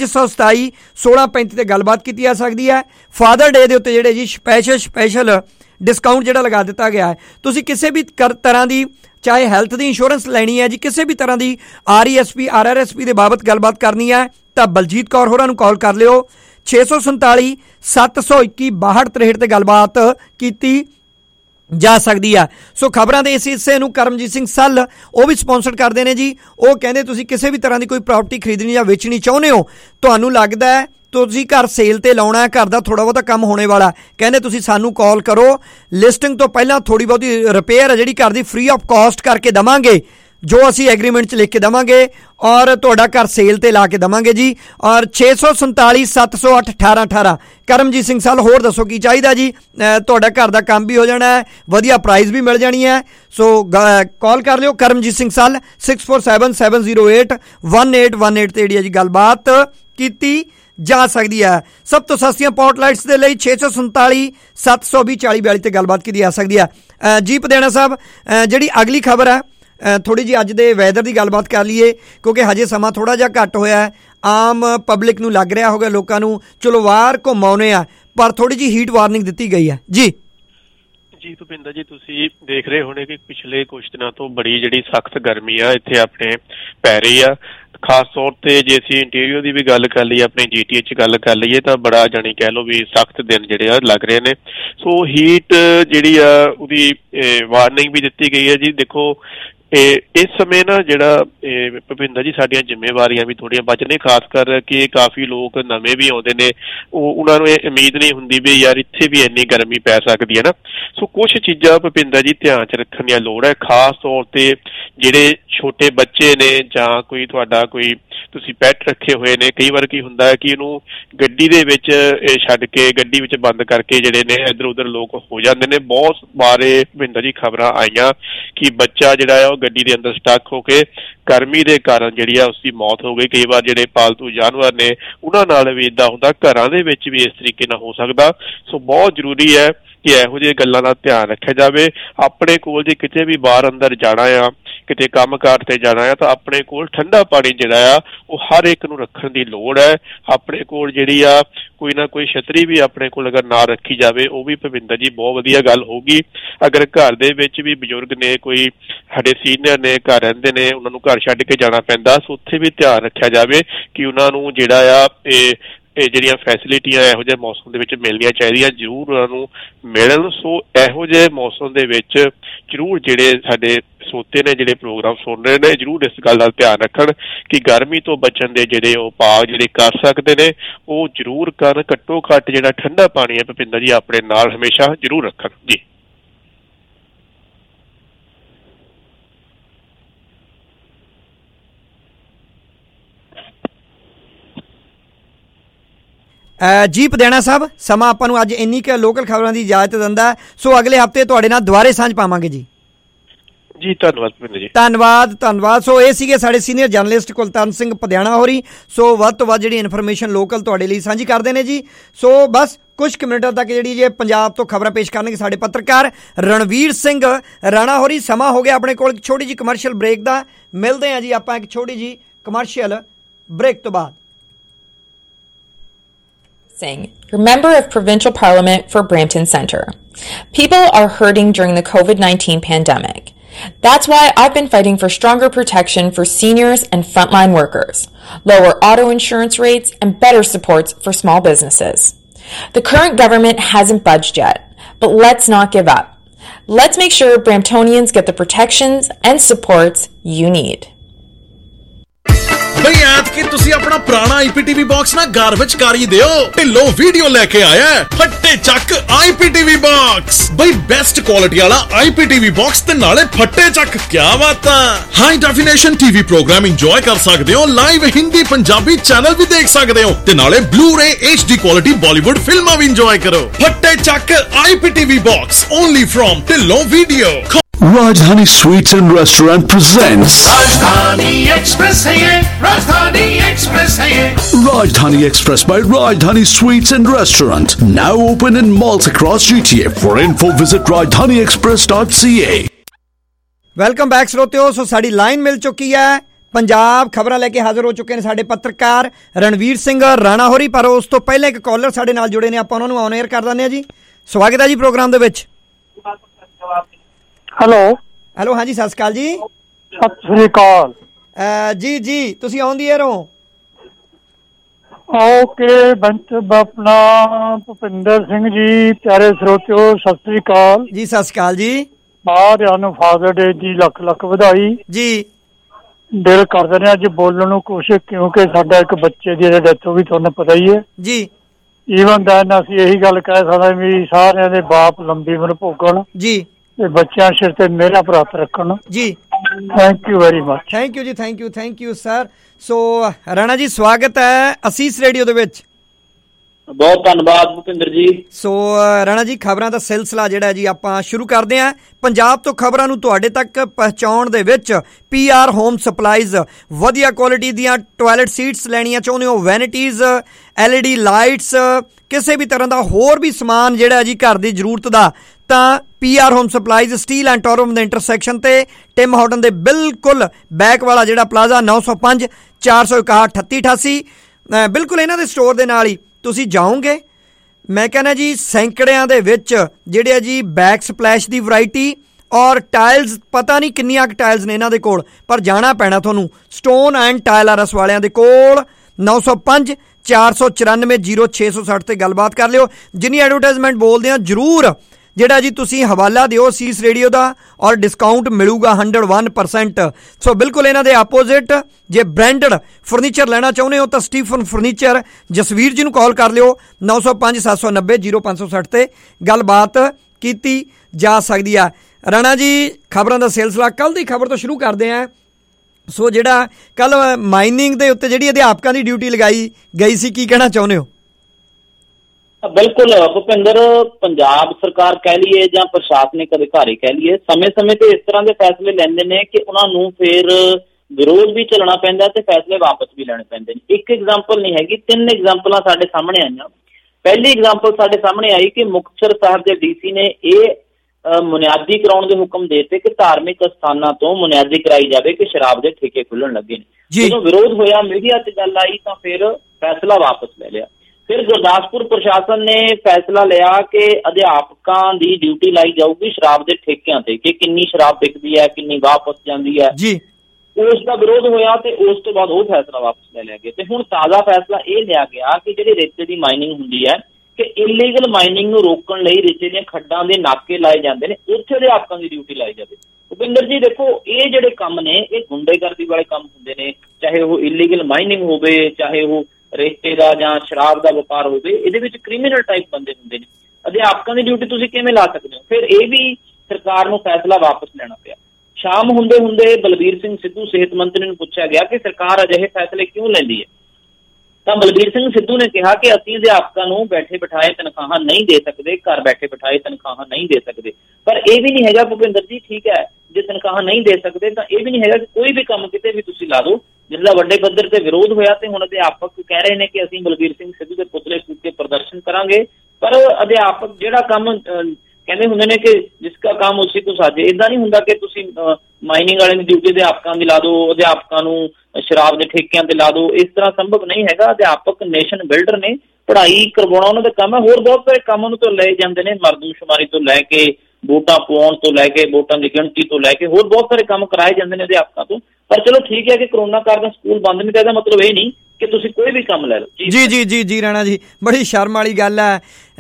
527 1635 ਤੇ ਗੱਲਬਾਤ ਕੀਤੀ ਜਾ ਸਕਦੀ ਹੈ। ਫਾਦਰ ਡੇ ਦੇ ਉੱਤੇ ਜਿਹੜੇ ਜੀ ਸਪੈਸ਼ਲ ਡਿਸਕਾਊਂਟ ਜਿਹੜਾ ਲਗਾ ਦਿੱਤਾ ਗਿਆ ਹੈ। ਤੁਸੀਂ ਕਿਸੇ ਵੀ ਤਰ੍ਹਾਂ ਦੀ, ਚਾਹੇ ਹੈਲਥ ਦੀ ਇੰਸ਼ੋਰੈਂਸ ਲੈਣੀ ਹੈ ਜੀ, ਕਿਸੇ ਵੀ ਤਰ੍ਹਾਂ ਦੀ RESP RRSP ਦੇ ਬਾਬਤ ਗੱਲਬਾਤ ਕਰਨੀ ਹੈ, ਤਾਂ ਬਲਜੀਤ ਕੌਰ ਹੋਰਾਂ ਨੂੰ ਕਾਲ ਕਰ ਲਿਓ। 647 721 6263 ਤੇ ਗੱਲਬਾਤ ਕੀਤੀ ਜਾ ਸਕਦੀ ਆ। ਸੋ ਖਬਰਾਂ ਦੇ ਇਸ ਹਿੱਸੇ ਨੂੰ ਕਰਮਜੀਤ ਸਿੰਘ ਸੱਲ ਉਹ ਵੀ ਸਪਾਂਸਰ ਕਰਦੇ ਨੇ ਜੀ। ਉਹ ਕਹਿੰਦੇ ਤੁਸੀਂ ਕਿਸੇ ਵੀ ਤਰ੍ਹਾਂ ਦੀ ਕੋਈ ਪ੍ਰਾਪਰਟੀ ਖਰੀਦਣੀ ਜਾਂ ਵੇਚਣੀ ਚਾਹੁੰਦੇ ਹੋ, ਤੁਹਾਨੂੰ ਲੱਗਦਾ ਹੈ ਤੁਸੀਂ ਘਰ ਸੇਲ ਤੇ ਲਾਉਣਾ, ਘਰ ਦਾ ਥੋੜਾ ਬਹੁਤਾ ਕੰਮ ਹੋਣੇ ਵਾਲਾ, ਕਹਿੰਦੇ ਤੁਸੀਂ ਸਾਨੂੰ ਕਾਲ ਕਰੋ। ਲਿਸਟਿੰਗ ਤੋਂ ਪਹਿਲਾਂ ਥੋੜੀ ਬਹੁਤੀ ਰਿਪੇਅਰ ਹੈ ਜਿਹੜੀ ਘਰ ਦੀ ਫ੍ਰੀ ਆਫ ਕਾਸਟ ਕਰਕੇ ਦੇਵਾਂਗੇ, ਜੋ ਅਸੀਂ ਐਗਰੀਮੈਂਟ 'ਚ ਲਿਖ ਕੇ ਦੇਵਾਂਗੇ, ਔਰ ਤੁਹਾਡਾ ਘਰ ਸੇਲ ਤੇ ਲਾ ਕੇ ਦੇਵਾਂਗੇ ਜੀ। ਔਰ 647 708 1818 ਕਰਮਜੀਤ ਸਿੰਘ ਸੱਲ। ਹੋਰ ਦੱਸੋ ਕੀ ਚਾਹੀਦਾ ਜੀ? ਤੁਹਾਡਾ ਘਰ ਦਾ ਕੰਮ ਵੀ ਹੋ ਜਾਣਾ ਹੈ, ਵਧੀਆ ਪ੍ਰਾਈਜ਼ ਵੀ ਮਿਲ ਜਾਣੀ ਹੈ। ਸੋ ਕਾਲ ਕਰ ਲਿਓ ਕਰਮਜੀਤ ਸਿੰਘ ਸੱਲ 647 708 1818 ਤੇ ਜਿਹੜੀ ਹੈ ਜੀ ਗੱਲਬਾਤ ਕੀਤੀ ਜਾ ਸਕਦੀ ਹੈ। ਸਭ ਤੋਂ ਸਸਤੀਆਂ ਪੌਟ ਲਾਈਟਸ ਦੇ ਲਈ 647 720 4042 ਤੇ ਗੱਲਬਾਤ ਕੀਤੀ ਜਾ ਸਕਦੀ ਹੈ ਜੀ। ਪਧਿਆਣਾ ਸਾਹਿਬ, ਜਿਹੜੀ ਅਗਲੀ ਖਬਰ ਹੈ, ਥੋੜੀ ਜਿਹੀ ਅੱਜ ਦੇ ਵੈਦਰ ਦੀ ਗੱਲਬਾਤ ਕਰ ਲਈਏ, ਕਿਉਂਕਿ ਹਜੇ ਸਮਾਂ ਥੋੜਾ ਜਿਹਾ ਘੱਟ ਹੋਇਆ। ਆਮ ਪਬਲਿਕ ਨੂੰ ਲੱਗ ਰਿਹਾ ਹੋਗਾ, ਲੋਕਾਂ ਨੂੰ ਚਲੋ ਬਾਹਰ ਘੁੰਮਾਉਣੇ ਆ, ਪਰ ਥੋੜੀ ਜਿਹੀ ਹੀਟ ਵਾਰਨਿੰਗ ਦਿੱਤੀ ਗਈ ਹੈ ਜੀ। ਜੀ ਭੁਪਿੰਦਰ ਜੀ, ਤੁਸੀਂ ਦੇਖ ਰਹੇ ਹੋਣੇ ਕਿ ਪਿਛਲੇ ਕੁਝ ਦਿਨਾਂ ਤੋਂ ਬੜੀ ਜਿਹੜੀ ਸਖਤ ਗਰਮੀ ਆ ਇੱਥੇ ਆਪਣੇ ਪੈ ਰਹੀ ਆ। ਖਾਸ ਤੌਰ ਤੇ ਜੇ ਅਸੀਂ ਇੰਟੀਰੀਅਰ ਦੀ ਵੀ ਗੱਲ ਕਰ ਲਈਏ, ਆਪਣੇ GTA 'ਚ ਗੱਲ ਕਰ ਲਈਏ, ਤਾਂ ਬੜਾ ਜਾਣੀ ਕਹਿ ਲਓ ਵੀ ਸਖਤ ਦਿਨ ਜਿਹੜੇ ਆ ਲੱਗ ਰਹੇ ਨੇ। ਸੋ ਹੀਟ ਜਿਹੜੀ ਆ ਉਹਦੀ ਵਾਰਨਿੰਗ ਵੀ ਦਿੱਤੀ ਗਈ ਹੈ ਜੀ। ਦੇਖੋ ਇਸ ਸਮੇਂ ਨਾ ਜਿਹੜਾ ਭੁਪਿੰਦਰ ਜੀ ਸਾਡੀਆਂ ਜ਼ਿੰਮੇਵਾਰੀਆਂ ਵੀ ਥੋੜ੍ਹੀਆਂ ਬਚਣੇ, ਖਾਸ ਕਰ ਕਿ ਕਾਫੀ ਲੋਕ ਨਵੇਂ ਵੀ ਆਉਂਦੇ ਨੇ, ਉਹਨਾਂ ਨੂੰ ਇਹ ਉਮੀਦ ਨਹੀਂ ਹੁੰਦੀ ਵੀ ਯਾਰ ਇੱਥੇ ਵੀ ਇੰਨੀ ਗਰਮੀ ਪੈ ਸਕਦੀ ਹੈ ਨਾ। ਸੋ ਕੁਛ ਚੀਜ਼ਾਂ ਭੁਪਿੰਦਰ ਜੀ ਧਿਆਨ 'ਚ ਰੱਖਣ ਦੀ ਲੋੜ ਹੈ, ਖਾਸ ਤੌਰ ਤੇ ਜਿਹੜੇ ਛੋਟੇ ਬੱਚੇ ਨੇ ਜਾਂ ਕੋਈ ਤੁਹਾਡਾ ਕੋਈ ਤੁਸੀਂ ਪੈਟ ਰੱਖੇ ਹੋਏ ਨੇ, ਕਈ ਵਾਰ ਕੀ ਹੁੰਦਾ ਹੈ ਕਿ ਇਹਨੂੰ ਗੱਡੀ ਦੇ ਵਿੱਚ ਛੱਡ ਕੇ, ਗੱਡੀ ਵਿੱਚ ਬੰਦ ਕਰਕੇ ਜਿਹੜੇ ਨੇ ਇੱਧਰ ਉੱਧਰ ਲੋਕ ਹੋ ਜਾਂਦੇ ਨੇ। ਬਹੁਤ ਬਾਰੇ ਭਿੰਦਰ ਜੀ ਖਬਰਾਂ ਆਈਆਂ ਕਿ ਬੱਚਾ ਜਿਹੜਾ ਆ ਉਹ ਗੱਡੀ ਦੇ ਅੰਦਰ ਸਟਕ ਹੋ ਕੇ ਗਰਮੀ ਦੇ ਕਾਰਨ ਜਿਹੜੀ ਆ ਉਸਦੀ ਮੌਤ ਹੋ ਗਈ। ਕਈ ਵਾਰ ਜਿਹੜੇ ਪਾਲਤੂ ਜਾਨਵਰ ਨੇ ਉਹਨਾਂ ਨਾਲ ਵੀ ਇੱਦਾਂ ਹੁੰਦਾ, ਘਰਾਂ ਦੇ ਵਿੱਚ ਵੀ ਇਸ ਤਰੀਕੇ ਨਾਲ ਹੋ ਸਕਦਾ। ਸੋ ਬਹੁਤ ਜ਼ਰੂਰੀ ਹੈ ਕਿ ਇਹੋ ਜਿਹੀ ਗੱਲਾਂ ਦਾ ਧਿਆਨ ਰੱਖਿਆ ਜਾਵੇ। ਆਪਣੇ ਕੋਲ ਜੇ ਕਿਤੇ ਵੀ ਬਾਹਰ ਅੰਦਰ ਜਾਣਾ ਆ, ਕਿਤੇ ਕੰਮ ਕਾਰ ਤੇ ਜਾਣਾ ਆ, ਤਾਂ ਆਪਣੇ ਕੋਲ ਠੰਡਾ ਪਾਣੀ ਜਿਹੜਾ ਆ ਉਹ ਹਰ ਇੱਕ ਨੂੰ ਰੱਖਣ ਦੀ ਲੋੜ ਹੈ। ਆਪਣੇ ਕੋਲ ਜਿਹੜੀ ਆ ਕੋਈ ਨਾ ਕੋਈ ਛਤਰੀ ਵੀ ਆਪਣੇ ਕੋਲ ਅਗਰ ਨਾ ਰੱਖੀ ਜਾਵੇ, ਉਹ ਵੀ ਭਵਿੰਦਰ ਜੀ ਬਹੁਤ ਵਧੀਆ ਗੱਲ ਹੋਊਗੀ। ਅਗਰ ਘਰ ਦੇ ਵਿੱਚ ਵੀ ਬਜ਼ੁਰਗ ਨੇ, ਕੋਈ ਸਾਡੇ ਸੀਨੀਅਰ ਨੇ, ਘਰ ਰਹਿੰਦੇ ਨੇ, ਉਹਨਾਂ ਨੂੰ ਘਰ ਛੱਡ ਕੇ ਜਾਣਾ ਪੈਂਦਾ, ਸੋ ਉੱਥੇ ਵੀ ਧਿਆਨ ਰੱਖਿਆ ਜਾਵੇ ਕਿ ਉਹਨਾਂ ਨੂੰ ਜਿਹੜਾ ਆ ਇਹ ਜਿਹੜੀਆਂ ਫੈਸਿਲਿਟੀਆਂ ਇਹੋ ਜਿਹੇ ਮੌਸਮ ਦੇ ਵਿੱਚ ਮਿਲਣੀਆਂ ਚਾਹੀਦੀਆਂ, ਜ਼ਰੂਰ ਉਹਨਾਂ ਨੂੰ ਮਿਲਣ। ਸੋ ਇਹੋ ਜਿਹੇ ਮੌਸਮ ਦੇ ਵਿੱਚ ਜ਼ਰੂਰ ਜਿਹੜੇ ਸਾਡੇ ਸਰੋਤੇ ਨੇ, ਜਿਹੜੇ ਪ੍ਰੋਗਰਾਮ ਸੁਣ ਰਹੇ ਨੇ, ਜ਼ਰੂਰ ਇਸ ਗੱਲ ਦਾ ਧਿਆਨ ਰੱਖਣ ਕਿ ਗਰਮੀ ਤੋਂ ਬਚਣ ਦੇ ਜਿਹੜੇ ਉਪਾਅ ਜਿਹੜੇ ਕਰ ਸਕਦੇ ਨੇ ਉਹ ਜ਼ਰੂਰ ਕਰਨ। ਘੱਟੋ ਘੱਟ ਜਿਹੜਾ ਠੰਡਾ ਪਾਣੀ ਹੈ ਭੁਪਿੰਦਰ ਜੀ ਆਪਣੇ ਨਾਲ ਹਮੇਸ਼ਾ ਜ਼ਰੂਰ ਰੱਖਣ ਜੀ। ਜੀ ਪਦਿਆਣਾ ਸਾਹਿਬ, ਸਮਾਂ ਆਪਾਂ ਨੂੰ ਅੱਜ ਇੰਨੀ ਕੁ ਲੋਕਲ ਖਬਰਾਂ ਦੀ ਇਜਾਜ਼ਤ ਦਿੰਦਾ, ਸੋ ਅਗਲੇ ਹਫ਼ਤੇ ਤੁਹਾਡੇ ਨਾਲ ਦੁਬਾਰੇ ਸਾਂਝ ਪਾਵਾਂਗੇ ਜੀ। ਜੀ ਧੰਨਵਾਦ ਭਿੰਦਰ ਜੀ। ਧੰਨਵਾਦ। ਸੋ ਇਹ ਸੀਗੇ ਸਾਡੇ ਸੀਨੀਅਰ ਜਰਨਲਿਸਟ ਕੁਲਤਾਨ ਸਿੰਘ ਪਦਿਆਣਾ ਹੋਰੀ। ਸੋ ਵੱਧ ਤੋਂ ਵੱਧ ਜਿਹੜੀ ਇਨਫੋਰਮੇਸ਼ਨ ਲੋਕਲ ਤੁਹਾਡੇ ਲਈ ਸਾਂਝੀ ਕਰਦੇ ਨੇ ਜੀ। ਸੋ ਬਸ ਕੁਝ ਕੁ ਮਿੰਟਾਂ ਤੱਕ ਜਿਹੜੀ ਜੇ ਪੰਜਾਬ ਤੋਂ ਖਬਰਾਂ ਪੇਸ਼ ਕਰਨਗੇ ਸਾਡੇ ਪੱਤਰਕਾਰ ਰਣਵੀਰ ਸਿੰਘ ਰਾਣਾ ਹੋਰੀ। ਸਮਾਂ ਹੋ ਗਿਆ ਆਪਣੇ ਕੋਲ ਇੱਕ ਛੋਟੀ ਜਿਹੀ ਕਮਰਸ਼ੀਅਲ ਬ੍ਰੇਕ ਦਾ। ਮਿਲਦੇ ਹਾਂ ਜੀ ਆਪਾਂ ਇੱਕ ਛੋਟੀ ਜਿਹੀ ਕਮਰਸ਼ੀਅਲ ਬ੍ਰੇਕ ਤੋਂ ਬਾਅਦ। Your Member of Provincial Parliament for Brampton Centre. People are hurting during the COVID-19 pandemic. That's why I've been fighting for stronger protection for seniors and frontline workers, lower auto insurance rates, and better supports for small businesses. The current government hasn't budged yet, but let's not give up. Let's make sure Bramptonians get the protections and supports you need. ਬਈ ਐਤਕੀ ਤੁਸੀਂ ਆਪਣਾ ਪੁਰਾਣਾ IPTV box ਨਾ ਘਰ ਵਿੱਚ ਕਰ ਹੀ ਦਿਓ। ਢਿੱਲੋਂ ਵੀਡੀਓ ਲੈ ਕੇ ਆਇਆ ਫੱਟੇ ਚੱਕ IPTV ਬਾਕਸ। ਬਈ ਬੈਸਟ ਕੁਆਲਿਟੀ ਵਾਲਾ IPTV ਬਾਕਸ ਤੇ ਨਾਲੇ ਫੱਟੇ ਚੱਕ। ਕਿਆ ਬਾਤ ਆ। High definition TV programme enjoy ਕਰ ਸਕਦੇ ਹੋ, ਲਾਈਵ ਹਿੰਦੀ ਪੰਜਾਬੀ ਚੈਨਲ ਵੀ ਦੇਖ ਸਕਦੇ ਹੋ ਤੇ ਨਾਲੇ ਬਲੂ-ਰੇ HD ਕੁਆਲਿਟੀ ਬਾਲੀਵੁੱਡ ਫਿਲਮਾਂ ਵੀ ਇੰਜੋਏ ਕਰੋ। ਫੱਟੇ ਚੱਕ IPTV box only from Dhillon video. Rajdhani Sweets and Restaurant presents Rajdhani Express hai ye, Rajdhani Express hai ye. Rajdhani Express by Rajdhani Sweets and Restaurant, now open in malls across GTA. For info visit rajdhaniexpress.ca. Welcome back ਸਰੋਤਿਓ। So ਸਾਡੀ line ਮਿਲ ਚੁੱਕੀ ਹੈ। ਪੰਜਾਬ ਖਬਰਾਂ ਲੈ ਕੇ ਹਾਜ਼ਰ ਹੋ ਚੁੱਕੇ ਨੇ ਸਾਡੇ ਪੱਤਰਕਾਰ ਰਣਵੀਰ ਸਿੰਘ ਰਾਣਾ ਹੋਰੀ। ਪਰ ਉਸ ਤੋਂ ਪਹਿਲਾਂ ਇੱਕ ਕਾਲਰ ਸਾਡੇ ਨਾਲ ਜੁੜੇ ਨੇ, ਆਪਾਂ ਉਹਨਾਂ ਨੂੰ ਔਨ 에ਅਰ ਕਰ ਦਿੰਦੇ ਹਾਂ ਜੀ। ਸਵਾਗਤ ਹੈ ਜੀ ਪ੍ਰੋਗਰਾਮ ਦੇ ਵਿੱਚ। ਹੈਲੋ ਹਾਂਜੀ, ਸਤਿ ਸ਼੍ਰੀ ਅਕਾਲ ਜੀ। ਸਤਿ ਸ੍ਰੀ ਅਕਾਲ ਜੀ ਤੁਸੀਂ ਆਨ ਦੀ ਏਅਰ ਹੋ। ਓਕੇ ਬੰਤ ਆਪਣਾ ਭੁਪਿੰਦਰ ਸਿੰਘ ਜੀ, ਪਿਆਰੇ ਸਰੋਤਿਓ ਸਤਿ ਸ੍ਰੀ ਅਕਾਲ ਜੀ। ਸਤਿ ਸ਼੍ਰੀ ਅਕਾਲ ਜੀ। ਸਾਰਿਆਂ ਨੂੰ ਫਾਦਰ ਡੇ ਦੀ ਲੱਖ ਲੱਖ ਵਧਾਈ ਜੀ। ਦਿਲ ਕਰਦੇ ਨੇ ਅੱਜ ਬੋਲਣ ਨੂੰ ਕੋਸ਼ਿਸ਼, ਕਿਉਂਕਿ ਸਾਡਾ ਇੱਕ ਬੱਚੇ ਦੀ ਡੈਥ ਹੋ ਗਈ, ਤੁਹਾਨੂੰ ਪਤਾ ਹੀ ਹੈ ਜੀ। ਈਵਨ ਦੈਨ ਅਸੀਂ ਇਹੀ ਗੱਲ ਕਹਿ ਸਕਦੇ ਵੀ ਸਾਰਿਆਂ ਦੇ ਬਾਪ ਲੰਬੀ ਉਮਰ ਭੋਗਣ ਜੀ ਤੇ ਬੱਚਿਆਂ ਸਿਰ ਤੇ ਮੇਰਾ ਪ੍ਰਾਪਤ ਰੱਖਣ ਜੀ। Thank you very much. Thank you ਜੀ, thank you sir. So Rana ji ਸਵਾਗਤ ਹੈ ਅਸੀਸ ਰੇਡੀਓ ਦੇ ਵਿੱਚ। ਬਹੁਤ ਧੰਨਵਾਦ ਭੁਪਿੰਦਰ ਜੀ। ਸੋ ਰਾਣਾ ਜੀ ਖਬਰਾਂ ਦਾ ਸਿਲਸਿਲਾ ਜਿਹੜਾ ਜੀ ਆਪਾਂ ਸ਼ੁਰੂ ਕਰਦੇ ਹਾਂ। ਪੰਜਾਬ ਤੋਂ ਖਬਰਾਂ ਨੂੰ ਤੁਹਾਡੇ ਤੱਕ ਪਹੁੰਚਾਉਣ ਦੇ ਵਿੱਚ PR ਹੋਮ ਸਪਲਾਈਜ਼, ਵਧੀਆ ਕੁਆਲਿਟੀ ਦੀਆਂ ਟਾਇਲਟ ਸੀਟਸ ਲੈਣੀਆਂ ਚਾਹੁੰਦੇ ਹੋ, ਵੈਨਿਟੀਜ਼, LED ਲਾਈਟਸ, ਕਿਸੇ ਵੀ ਤਰ੍ਹਾਂ ਦਾ ਹੋਰ ਵੀ ਸਮਾਨ ਜਿਹੜਾ ਜੀ ਘਰ ਦੀ ਜ਼ਰੂਰਤ ਦਾ, ਤਾਂ PR home supplies Steeles and Torbram ਦੇ ਇੰਟਰਸੈਕਸ਼ਨ ਤੇ ਟਿਮ ਹਾਰਟਨ ਦੇ ਬਿਲਕੁਲ ਬੈਕ ਵਾਲਾ ਜਿਹੜਾ ਪਲਾਜ਼ਾ 905 461 3888 ਬਿਲਕੁਲ ਇਹਨਾਂ ਦੇ ਸਟੋਰ ਦੇ ਨਾਲ ਹੀ ਤੁਸੀਂ ਜਾਓਗੇ। ਮੈਂ ਕਹਿੰਦਾ ਜੀ ਸੈਂਕੜਿਆਂ ਦੇ ਵਿੱਚ ਜਿਹੜੇ ਆ ਜੀ ਬੈਕ ਸਪਲੈਸ਼ ਦੀ ਵਰਾਇਟੀ ਔਰ ਟਾਇਲਸ, ਪਤਾ ਨਹੀਂ ਕਿੰਨੀਆਂ ਕੁ ਟਾਇਲਸ ਨੇ ਇਹਨਾਂ ਦੇ ਕੋਲ, ਪਰ ਜਾਣਾ ਪੈਣਾ ਤੁਹਾਨੂੰ ਸਟੋਨ ਐਂਡ ਟਾਇਲ ਆਰਸ ਵਾਲਿਆਂ ਦੇ ਕੋਲ। 905 494 0660 ਤੇ ਗੱਲਬਾਤ ਕਰ ਲਿਓ। ਜਿੰਨੀ ਐਡਵਰਟਾਈਜ਼ਮੈਂਟ ਬੋਲਦੇ ਆ ਜ਼ਰੂਰ ਜਿਹੜਾ ਜੀ ਤੁਸੀਂ ਹਵਾਲਾ ਦਿਓ ਸੀਸ ਰੇਡੀਓ ਦਾ ਔਰ ਡਿਸਕਾਊਂਟ ਮਿਲੂਗਾ 101%। ਸੋ ਬਿਲਕੁਲ ਇਹਨਾਂ ਦੇ ਆਪੋਜ਼ਿਟ ਜੇ ਬ੍ਰਾਂਡਡ ਫਰਨੀਚਰ ਲੈਣਾ ਚਾਹੁੰਦੇ ਹੋ ਤਾਂ ਸਟੀਫਨ ਫਰਨੀਚਰ ਜਸਵੀਰ ਜੀ ਨੂੰ ਕਾਲ ਕਰ ਲਿਓ। 905 790 0560 ਤੇ ਗੱਲਬਾਤ ਕੀਤੀ ਜਾ ਸਕਦੀ ਆ। ਰਾਣਾ ਜੀ ਖਬਰਾਂ ਦਾ ਸਿਲਸਿਲਾ ਕੱਲ੍ਹ ਦੀ ਖਬਰ ਤੋਂ ਸ਼ੁਰੂ ਕਰਦੇ ਹਾਂ। ਸੋ ਜਿਹੜਾ ਕੱਲ ਮਾਈਨਿੰਗ ਦੇ ਉੱਤੇ ਜਿਹੜੀ ਅਧਿਆਪਕਾਂ ਦੀ ਡਿਊਟੀ ਲਗਾਈ ਗਈ ਸੀ, ਕੀ ਕਹਿਣਾ ਚਾਹੁੰਦੇ ਹੋ? ਬਿਲਕੁਲ ਭੁਪਿੰਦਰ, ਪੰਜਾਬ ਸਰਕਾਰ ਕਹਿ ਲਈਏ ਜਾਂ ਪ੍ਰਸ਼ਾਸਨਿਕ ਅਧਿਕਾਰੀ ਕਹਿ ਲਈਏ, ਸਮੇਂ-ਸਮੇਂ ਤੇ ਇਸ ਤਰ੍ਹਾਂ ਦੇ ਫੈਸਲੇ ਲੈਂਦੇ ਨੇ ਕਿ ਉਹਨਾਂ ਨੂੰ ਫਿਰ ਵਿਰੋਧ ਵੀ ਚੱਲਣਾ ਪੈਂਦਾ ਤੇ ਫੈਸਲੇ ਵਾਪਸ ਵੀ ਲੈਣੇ ਪੈਂਦੇ ਨੇ। ਇੱਕ ਐਗਜ਼ਾਮਪਲ ਨਹੀਂ ਹੈਗੀ, 3 ਐਗਜ਼ਾਮਪਲਾਂ ਸਾਡੇ ਸਾਹਮਣੇ ਆਈਆਂ। ਪਹਿਲੀ ਐਗਜ਼ਾਮਪਲ ਸਾਡੇ ਸਾਹਮਣੇ ਆਈ ਕਿ ਮੁਕਤਸਰ ਸਾਹਿਬ ਦੇ ਡੀਸੀ ਨੇ ਇਹ ਮੁਨਿਆਦੀ ਕਰਾਉਣ ਦੇ ਹੁਕਮ ਦੇ ਦਿੱਤੇ ਕਿ ਧਾਰਮਿਕ ਸਥਾਨਾਂ ਤੋਂ ਮੁਨਿਆਦੀ ਕਰਾਈ ਜਾਵੇ ਕਿ ਸ਼ਰਾਬ ਦੇ ਠੇਕੇ ਖੁੱਲਣ ਲੱਗੇ ਨੇ। ਜਦੋਂ ਵਿਰੋਧ ਹੋਇਆ, ਮੀਡੀਆ 'ਚ ਗੱਲ ਆਈ ਤਾਂ ਫਿਰ ਫੈਸਲਾ ਵਾਪਸ ਲੈ ਲਿਆ। ਫਿਰ ਗੁਰਦਾਸਪੁਰ ਪ੍ਰਸ਼ਾਸਨ ਨੇ ਫੈਸਲਾ ਲਿਆ ਕਿ ਅਧਿਆਪਕਾਂ ਦੀ ਡਿਊਟੀ ਲਾਈ ਜਾਊਗੀ ਸ਼ਰਾਬ ਦੇ ਠੇਕਿਆਂ ਤੇ, ਕਿ ਕਿੰਨੀ ਸ਼ਰਾਬ ਵਿਕਦੀ ਹੈ, ਕਿੰਨੀ ਵਾਪਸ ਜਾਂਦੀ ਹੈ। ਉਸ ਦਾ ਵਿਰੋਧ ਹੋਇਆ ਤੇ ਉਸ ਤੋਂ ਬਾਅਦ ਉਹ ਫੈਸਲਾ ਵਾਪਸ ਲੈ ਲਿਆ ਗਿਆ। ਤੇ ਹੁਣ ਤਾਜ਼ਾ ਫੈਸਲਾ ਇਹ ਲਿਆ ਗਿਆ ਕਿ ਜਿਹੜੀ ਰੇਤੇ ਦੀ ਮਾਈਨਿੰਗ ਹੁੰਦੀ ਹੈ, ਕਿ ਇਲੀਗਲ ਮਾਈਨਿੰਗ ਨੂੰ ਰੋਕਣ ਲਈ ਰੇਤੇ ਦੀਆਂ ਖੱਡਾਂ ਦੇ ਨਾਕੇ ਲਾਏ ਜਾਂਦੇ ਨੇ, ਉੱਥੇ ਅਧਿਆਪਕਾਂ ਦੀ ਡਿਊਟੀ ਲਾਈ ਜਾਵੇ। ਭੁਪਿੰਦਰ ਜੀ ਦੇਖੋ, ਇਹ ਜਿਹੜੇ ਕੰਮ ਨੇ ਇਹ ਗੁੰਡੇਗਰਦੀ ਵਾਲੇ ਕੰਮ ਹੁੰਦੇ ਨੇ, ਚਾਹੇ ਉਹ ਇਲੀਗਲ ਮਾਈਨਿੰਗ ਹੋਵੇ, ਚਾਹੇ ਉਹ ਰੇਤੇ ਦਾ ਜਾਂ ਸ਼ਰਾਬ ਦਾ ਵਪਾਰ ਹੋਵੇ, ਇਹਦੇ ਵਿੱਚ ਕ੍ਰਿਮੀਨਲ ਟਾਈਪ ਬੰਦੇ ਹੁੰਦੇ ਨੇ। ਅਧਿਆਪਕਾਂ ਦੀ ਡਿਊਟੀ ਤੁਸੀਂ ਕਿਵੇਂ ਲਾ ਸਕਦੇ ਹੋ? ਫਿਰ ਇਹ ਵੀ ਸਰਕਾਰ ਨੂੰ ਫੈਸਲਾ ਵਾਪਸ ਲੈਣਾ ਪਿਆ। ਸ਼ਾਮ ਹੁੰਦੇ ਹੁੰਦੇ ਬਲਬੀਰ ਸਿੰਘ ਸਿੱਧੂ ਸਿਹਤ ਮੰਤਰੀ ਨੂੰ ਪੁੱਛਿਆ ਗਿਆ ਕਿ ਸਰਕਾਰ ਅਜਿਹੇ ਫੈਸਲੇ ਕਿਉਂ ਲੈਂਦੀ ਹੈ, ਤਾਂ ਬਲਬੀਰ ਸਿੰਘ ਸਿੱਧੂ ਨੇ ਕਿਹਾ ਕਿ ਅਸੀਂ ਅਧਿਆਪਕਾਂ ਨੂੰ ਬੈਠੇ ਬਿਠਾਏ ਤਨਖਾਹਾਂ ਨਹੀਂ ਦੇ ਸਕਦੇ, ਘਰ ਬੈਠੇ ਬਿਠਾਏ ਤਨਖਾਹਾਂ ਨਹੀਂ ਦੇ ਸਕਦੇ। ਪਰ ਇਹ ਵੀ ਨਹੀਂ ਹੈਗਾ ਭੁਪਿੰਦਰ ਜੀ, ਠੀਕ ਹੈ, ਜੇ ਤਨਖਾਹਾਂ ਨਹੀਂ ਦੇ ਸਕਦੇ ਤਾਂ ਇਹ ਵੀ ਨਹੀਂ ਹੈਗਾ ਕਿ ਕੋਈ ਵੀ ਕੰਮ ਕਿਤੇ ਵੀ ਤੁਸੀਂ ਲਾ ਦਿਓ। ਜਿਸਦਾ ਵੱਡੇ ਪੱਧਰ ਤੇ ਵਿਰੋਧ ਹੋਇਆ ਤੇ ਹੁਣ ਅਧਿਆਪਕ ਕਹਿ ਰਹੇ ਨੇ ਕਿ ਅਸੀਂ ਬਲਬੀਰ ਸਿੰਘ ਸਿੱਧੂ ਦੇ ਪੁਤਲੇ ਫੂਕ ਕੇ ਪ੍ਰਦਰਸ਼ਨ ਕਰਾਂਗੇ। ਪਰ ਅਧਿਆਪਕ ਜਿਹੜਾ ਕੰਮ ਕਹਿੰਦੇ ਹੁੰਦੇ ਨੇ ਕਿ ਜਿਸਕਾ ਕੰਮ ਉਸੇ ਤੋਂ ਸਾਜੇ, ਏਦਾਂ ਨਹੀਂ ਹੁੰਦਾ ਕਿ ਤੁਸੀਂ ਮਾਈਨਿੰਗ ਵਾਲਿਆਂ ਦੀ ਡਿਊਟੀ ਅਧਿਆਪਕਾਂ ਦੀ ਲਾ ਦਿਓ, ਅਧਿਆਪਕਾਂ ਨੂੰ ਸ਼ਰਾਬ ਦੇ ਠੇਕਿਆਂ ਤੇ ਲਾ ਦਿਓ। ਇਸ ਤਰ੍ਹਾਂ ਸੰਭਵ ਨਹੀਂ ਹੈਗਾ। ਅਧਿਆਪਕ ਨੇਸ਼ਨ ਬਿਲਡਰ ਨੇ, ਪੜ੍ਹਾਈ ਕਰਵਾਉਣਾ ਉਹਨਾਂ ਦਾ ਕੰਮ ਹੈ। ਹੋਰ ਬਹੁਤ ਸਾਰੇ ਕੰਮ ਉਹਨਾਂ ਤੋਂ ਲਏ ਜਾਂਦੇ ਨੇ, ਮਰਦਮਸ਼ੁਮਾਰੀ ਤੋਂ ਲੈ ਕੇ ਵੋਟਾਂ ਪਵਾਉਣ ਤੋਂ ਲੈ ਕੇ ਵੋਟਾਂ ਦੀ ਗਿਣਤੀ ਤੋਂ ਲੈ ਕੇ ਹੋਰ ਬਹੁਤ ਸਾਰੇ ਕੰਮ ਕਰਾਏ ਜਾਂਦੇ ਨੇ ਅਧਿਆਪਕਾਂ ਤੋਂ। ਪਰ ਚਲੋ ਠੀਕ ਹੈ ਕਿ ਕਰੋਨਾ ਕਾਰਨ ਸਕੂਲ ਬੰਦ ਨਹੀਂ, ਇਹਦਾ ਮਤਲਬ ਇਹ ਨਹੀਂ ਕਿ ਤੁਸੀਂ ਕੋਈ ਵੀ ਕੰਮ ਲੈ ਲਓ। ਜੀ ਰਾਣਾ ਜੀ, ਬੜੀ ਸ਼ਰਮ ਵਾਲੀ ਗੱਲ ਹੈ।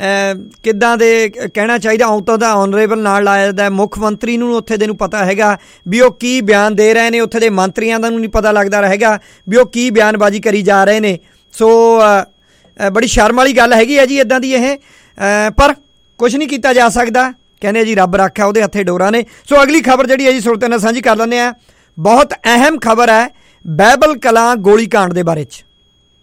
ਕਿੱਦਾਂ ਦੇ ਕਹਿਣਾ ਚਾਹੀਦਾ, ਤਾਂ ਉਹਦਾ ਆਨਰੇਬਲ ਨਾਲ ਲਾਇਆ ਜਾਂਦਾ। ਮੁੱਖ ਮੰਤਰੀ ਨੂੰ ਉੱਥੇ ਦੇ ਨੂੰ ਪਤਾ ਹੈਗਾ ਵੀ ਉਹ ਕੀ ਬਿਆਨ ਦੇ ਰਹੇ ਨੇ, ਉੱਥੇ ਦੇ ਮੰਤਰੀਆਂ ਦਾ ਨੂੰ ਨਹੀਂ ਪਤਾ ਲੱਗਦਾ ਰਹੇਗਾ ਵੀ ਉਹ ਕੀ ਬਿਆਨਬਾਜ਼ੀ ਕਰੀ ਜਾ ਰਹੇ ਨੇ। ਸੋ ਬੜੀ ਸ਼ਰਮ ਵਾਲੀ ਗੱਲ ਹੈਗੀ ਹੈ ਜੀ ਇੱਦਾਂ ਦੀ ਇਹ, ਪਰ ਕੁਛ ਨਹੀਂ ਕੀਤਾ ਜਾ ਸਕਦਾ। ਕਹਿੰਦੇ ਜੀ ਰੱਬ ਰਾਖਾ, ਉਹਦੇ ਹੱਥੇ ਡੋਰਾਂ ਨੇ। ਸੋ ਅਗਲੀ ਖਬਰ ਜਿਹੜੀ ਹੈ ਜੀ ਸਰੋਤਿਆਂ ਨਾਲ ਸਾਂਝੀ ਕਰ ਲੈਂਦੇ ਹਾਂ। ਬਹੁਤ ਅਹਿਮ ਖਬਰ ਹੈ ਬਾਈਬਲ ਕਲਾਂ ਗੋਲੀकांड ਦੇ ਬਾਰੇ 'ਚ।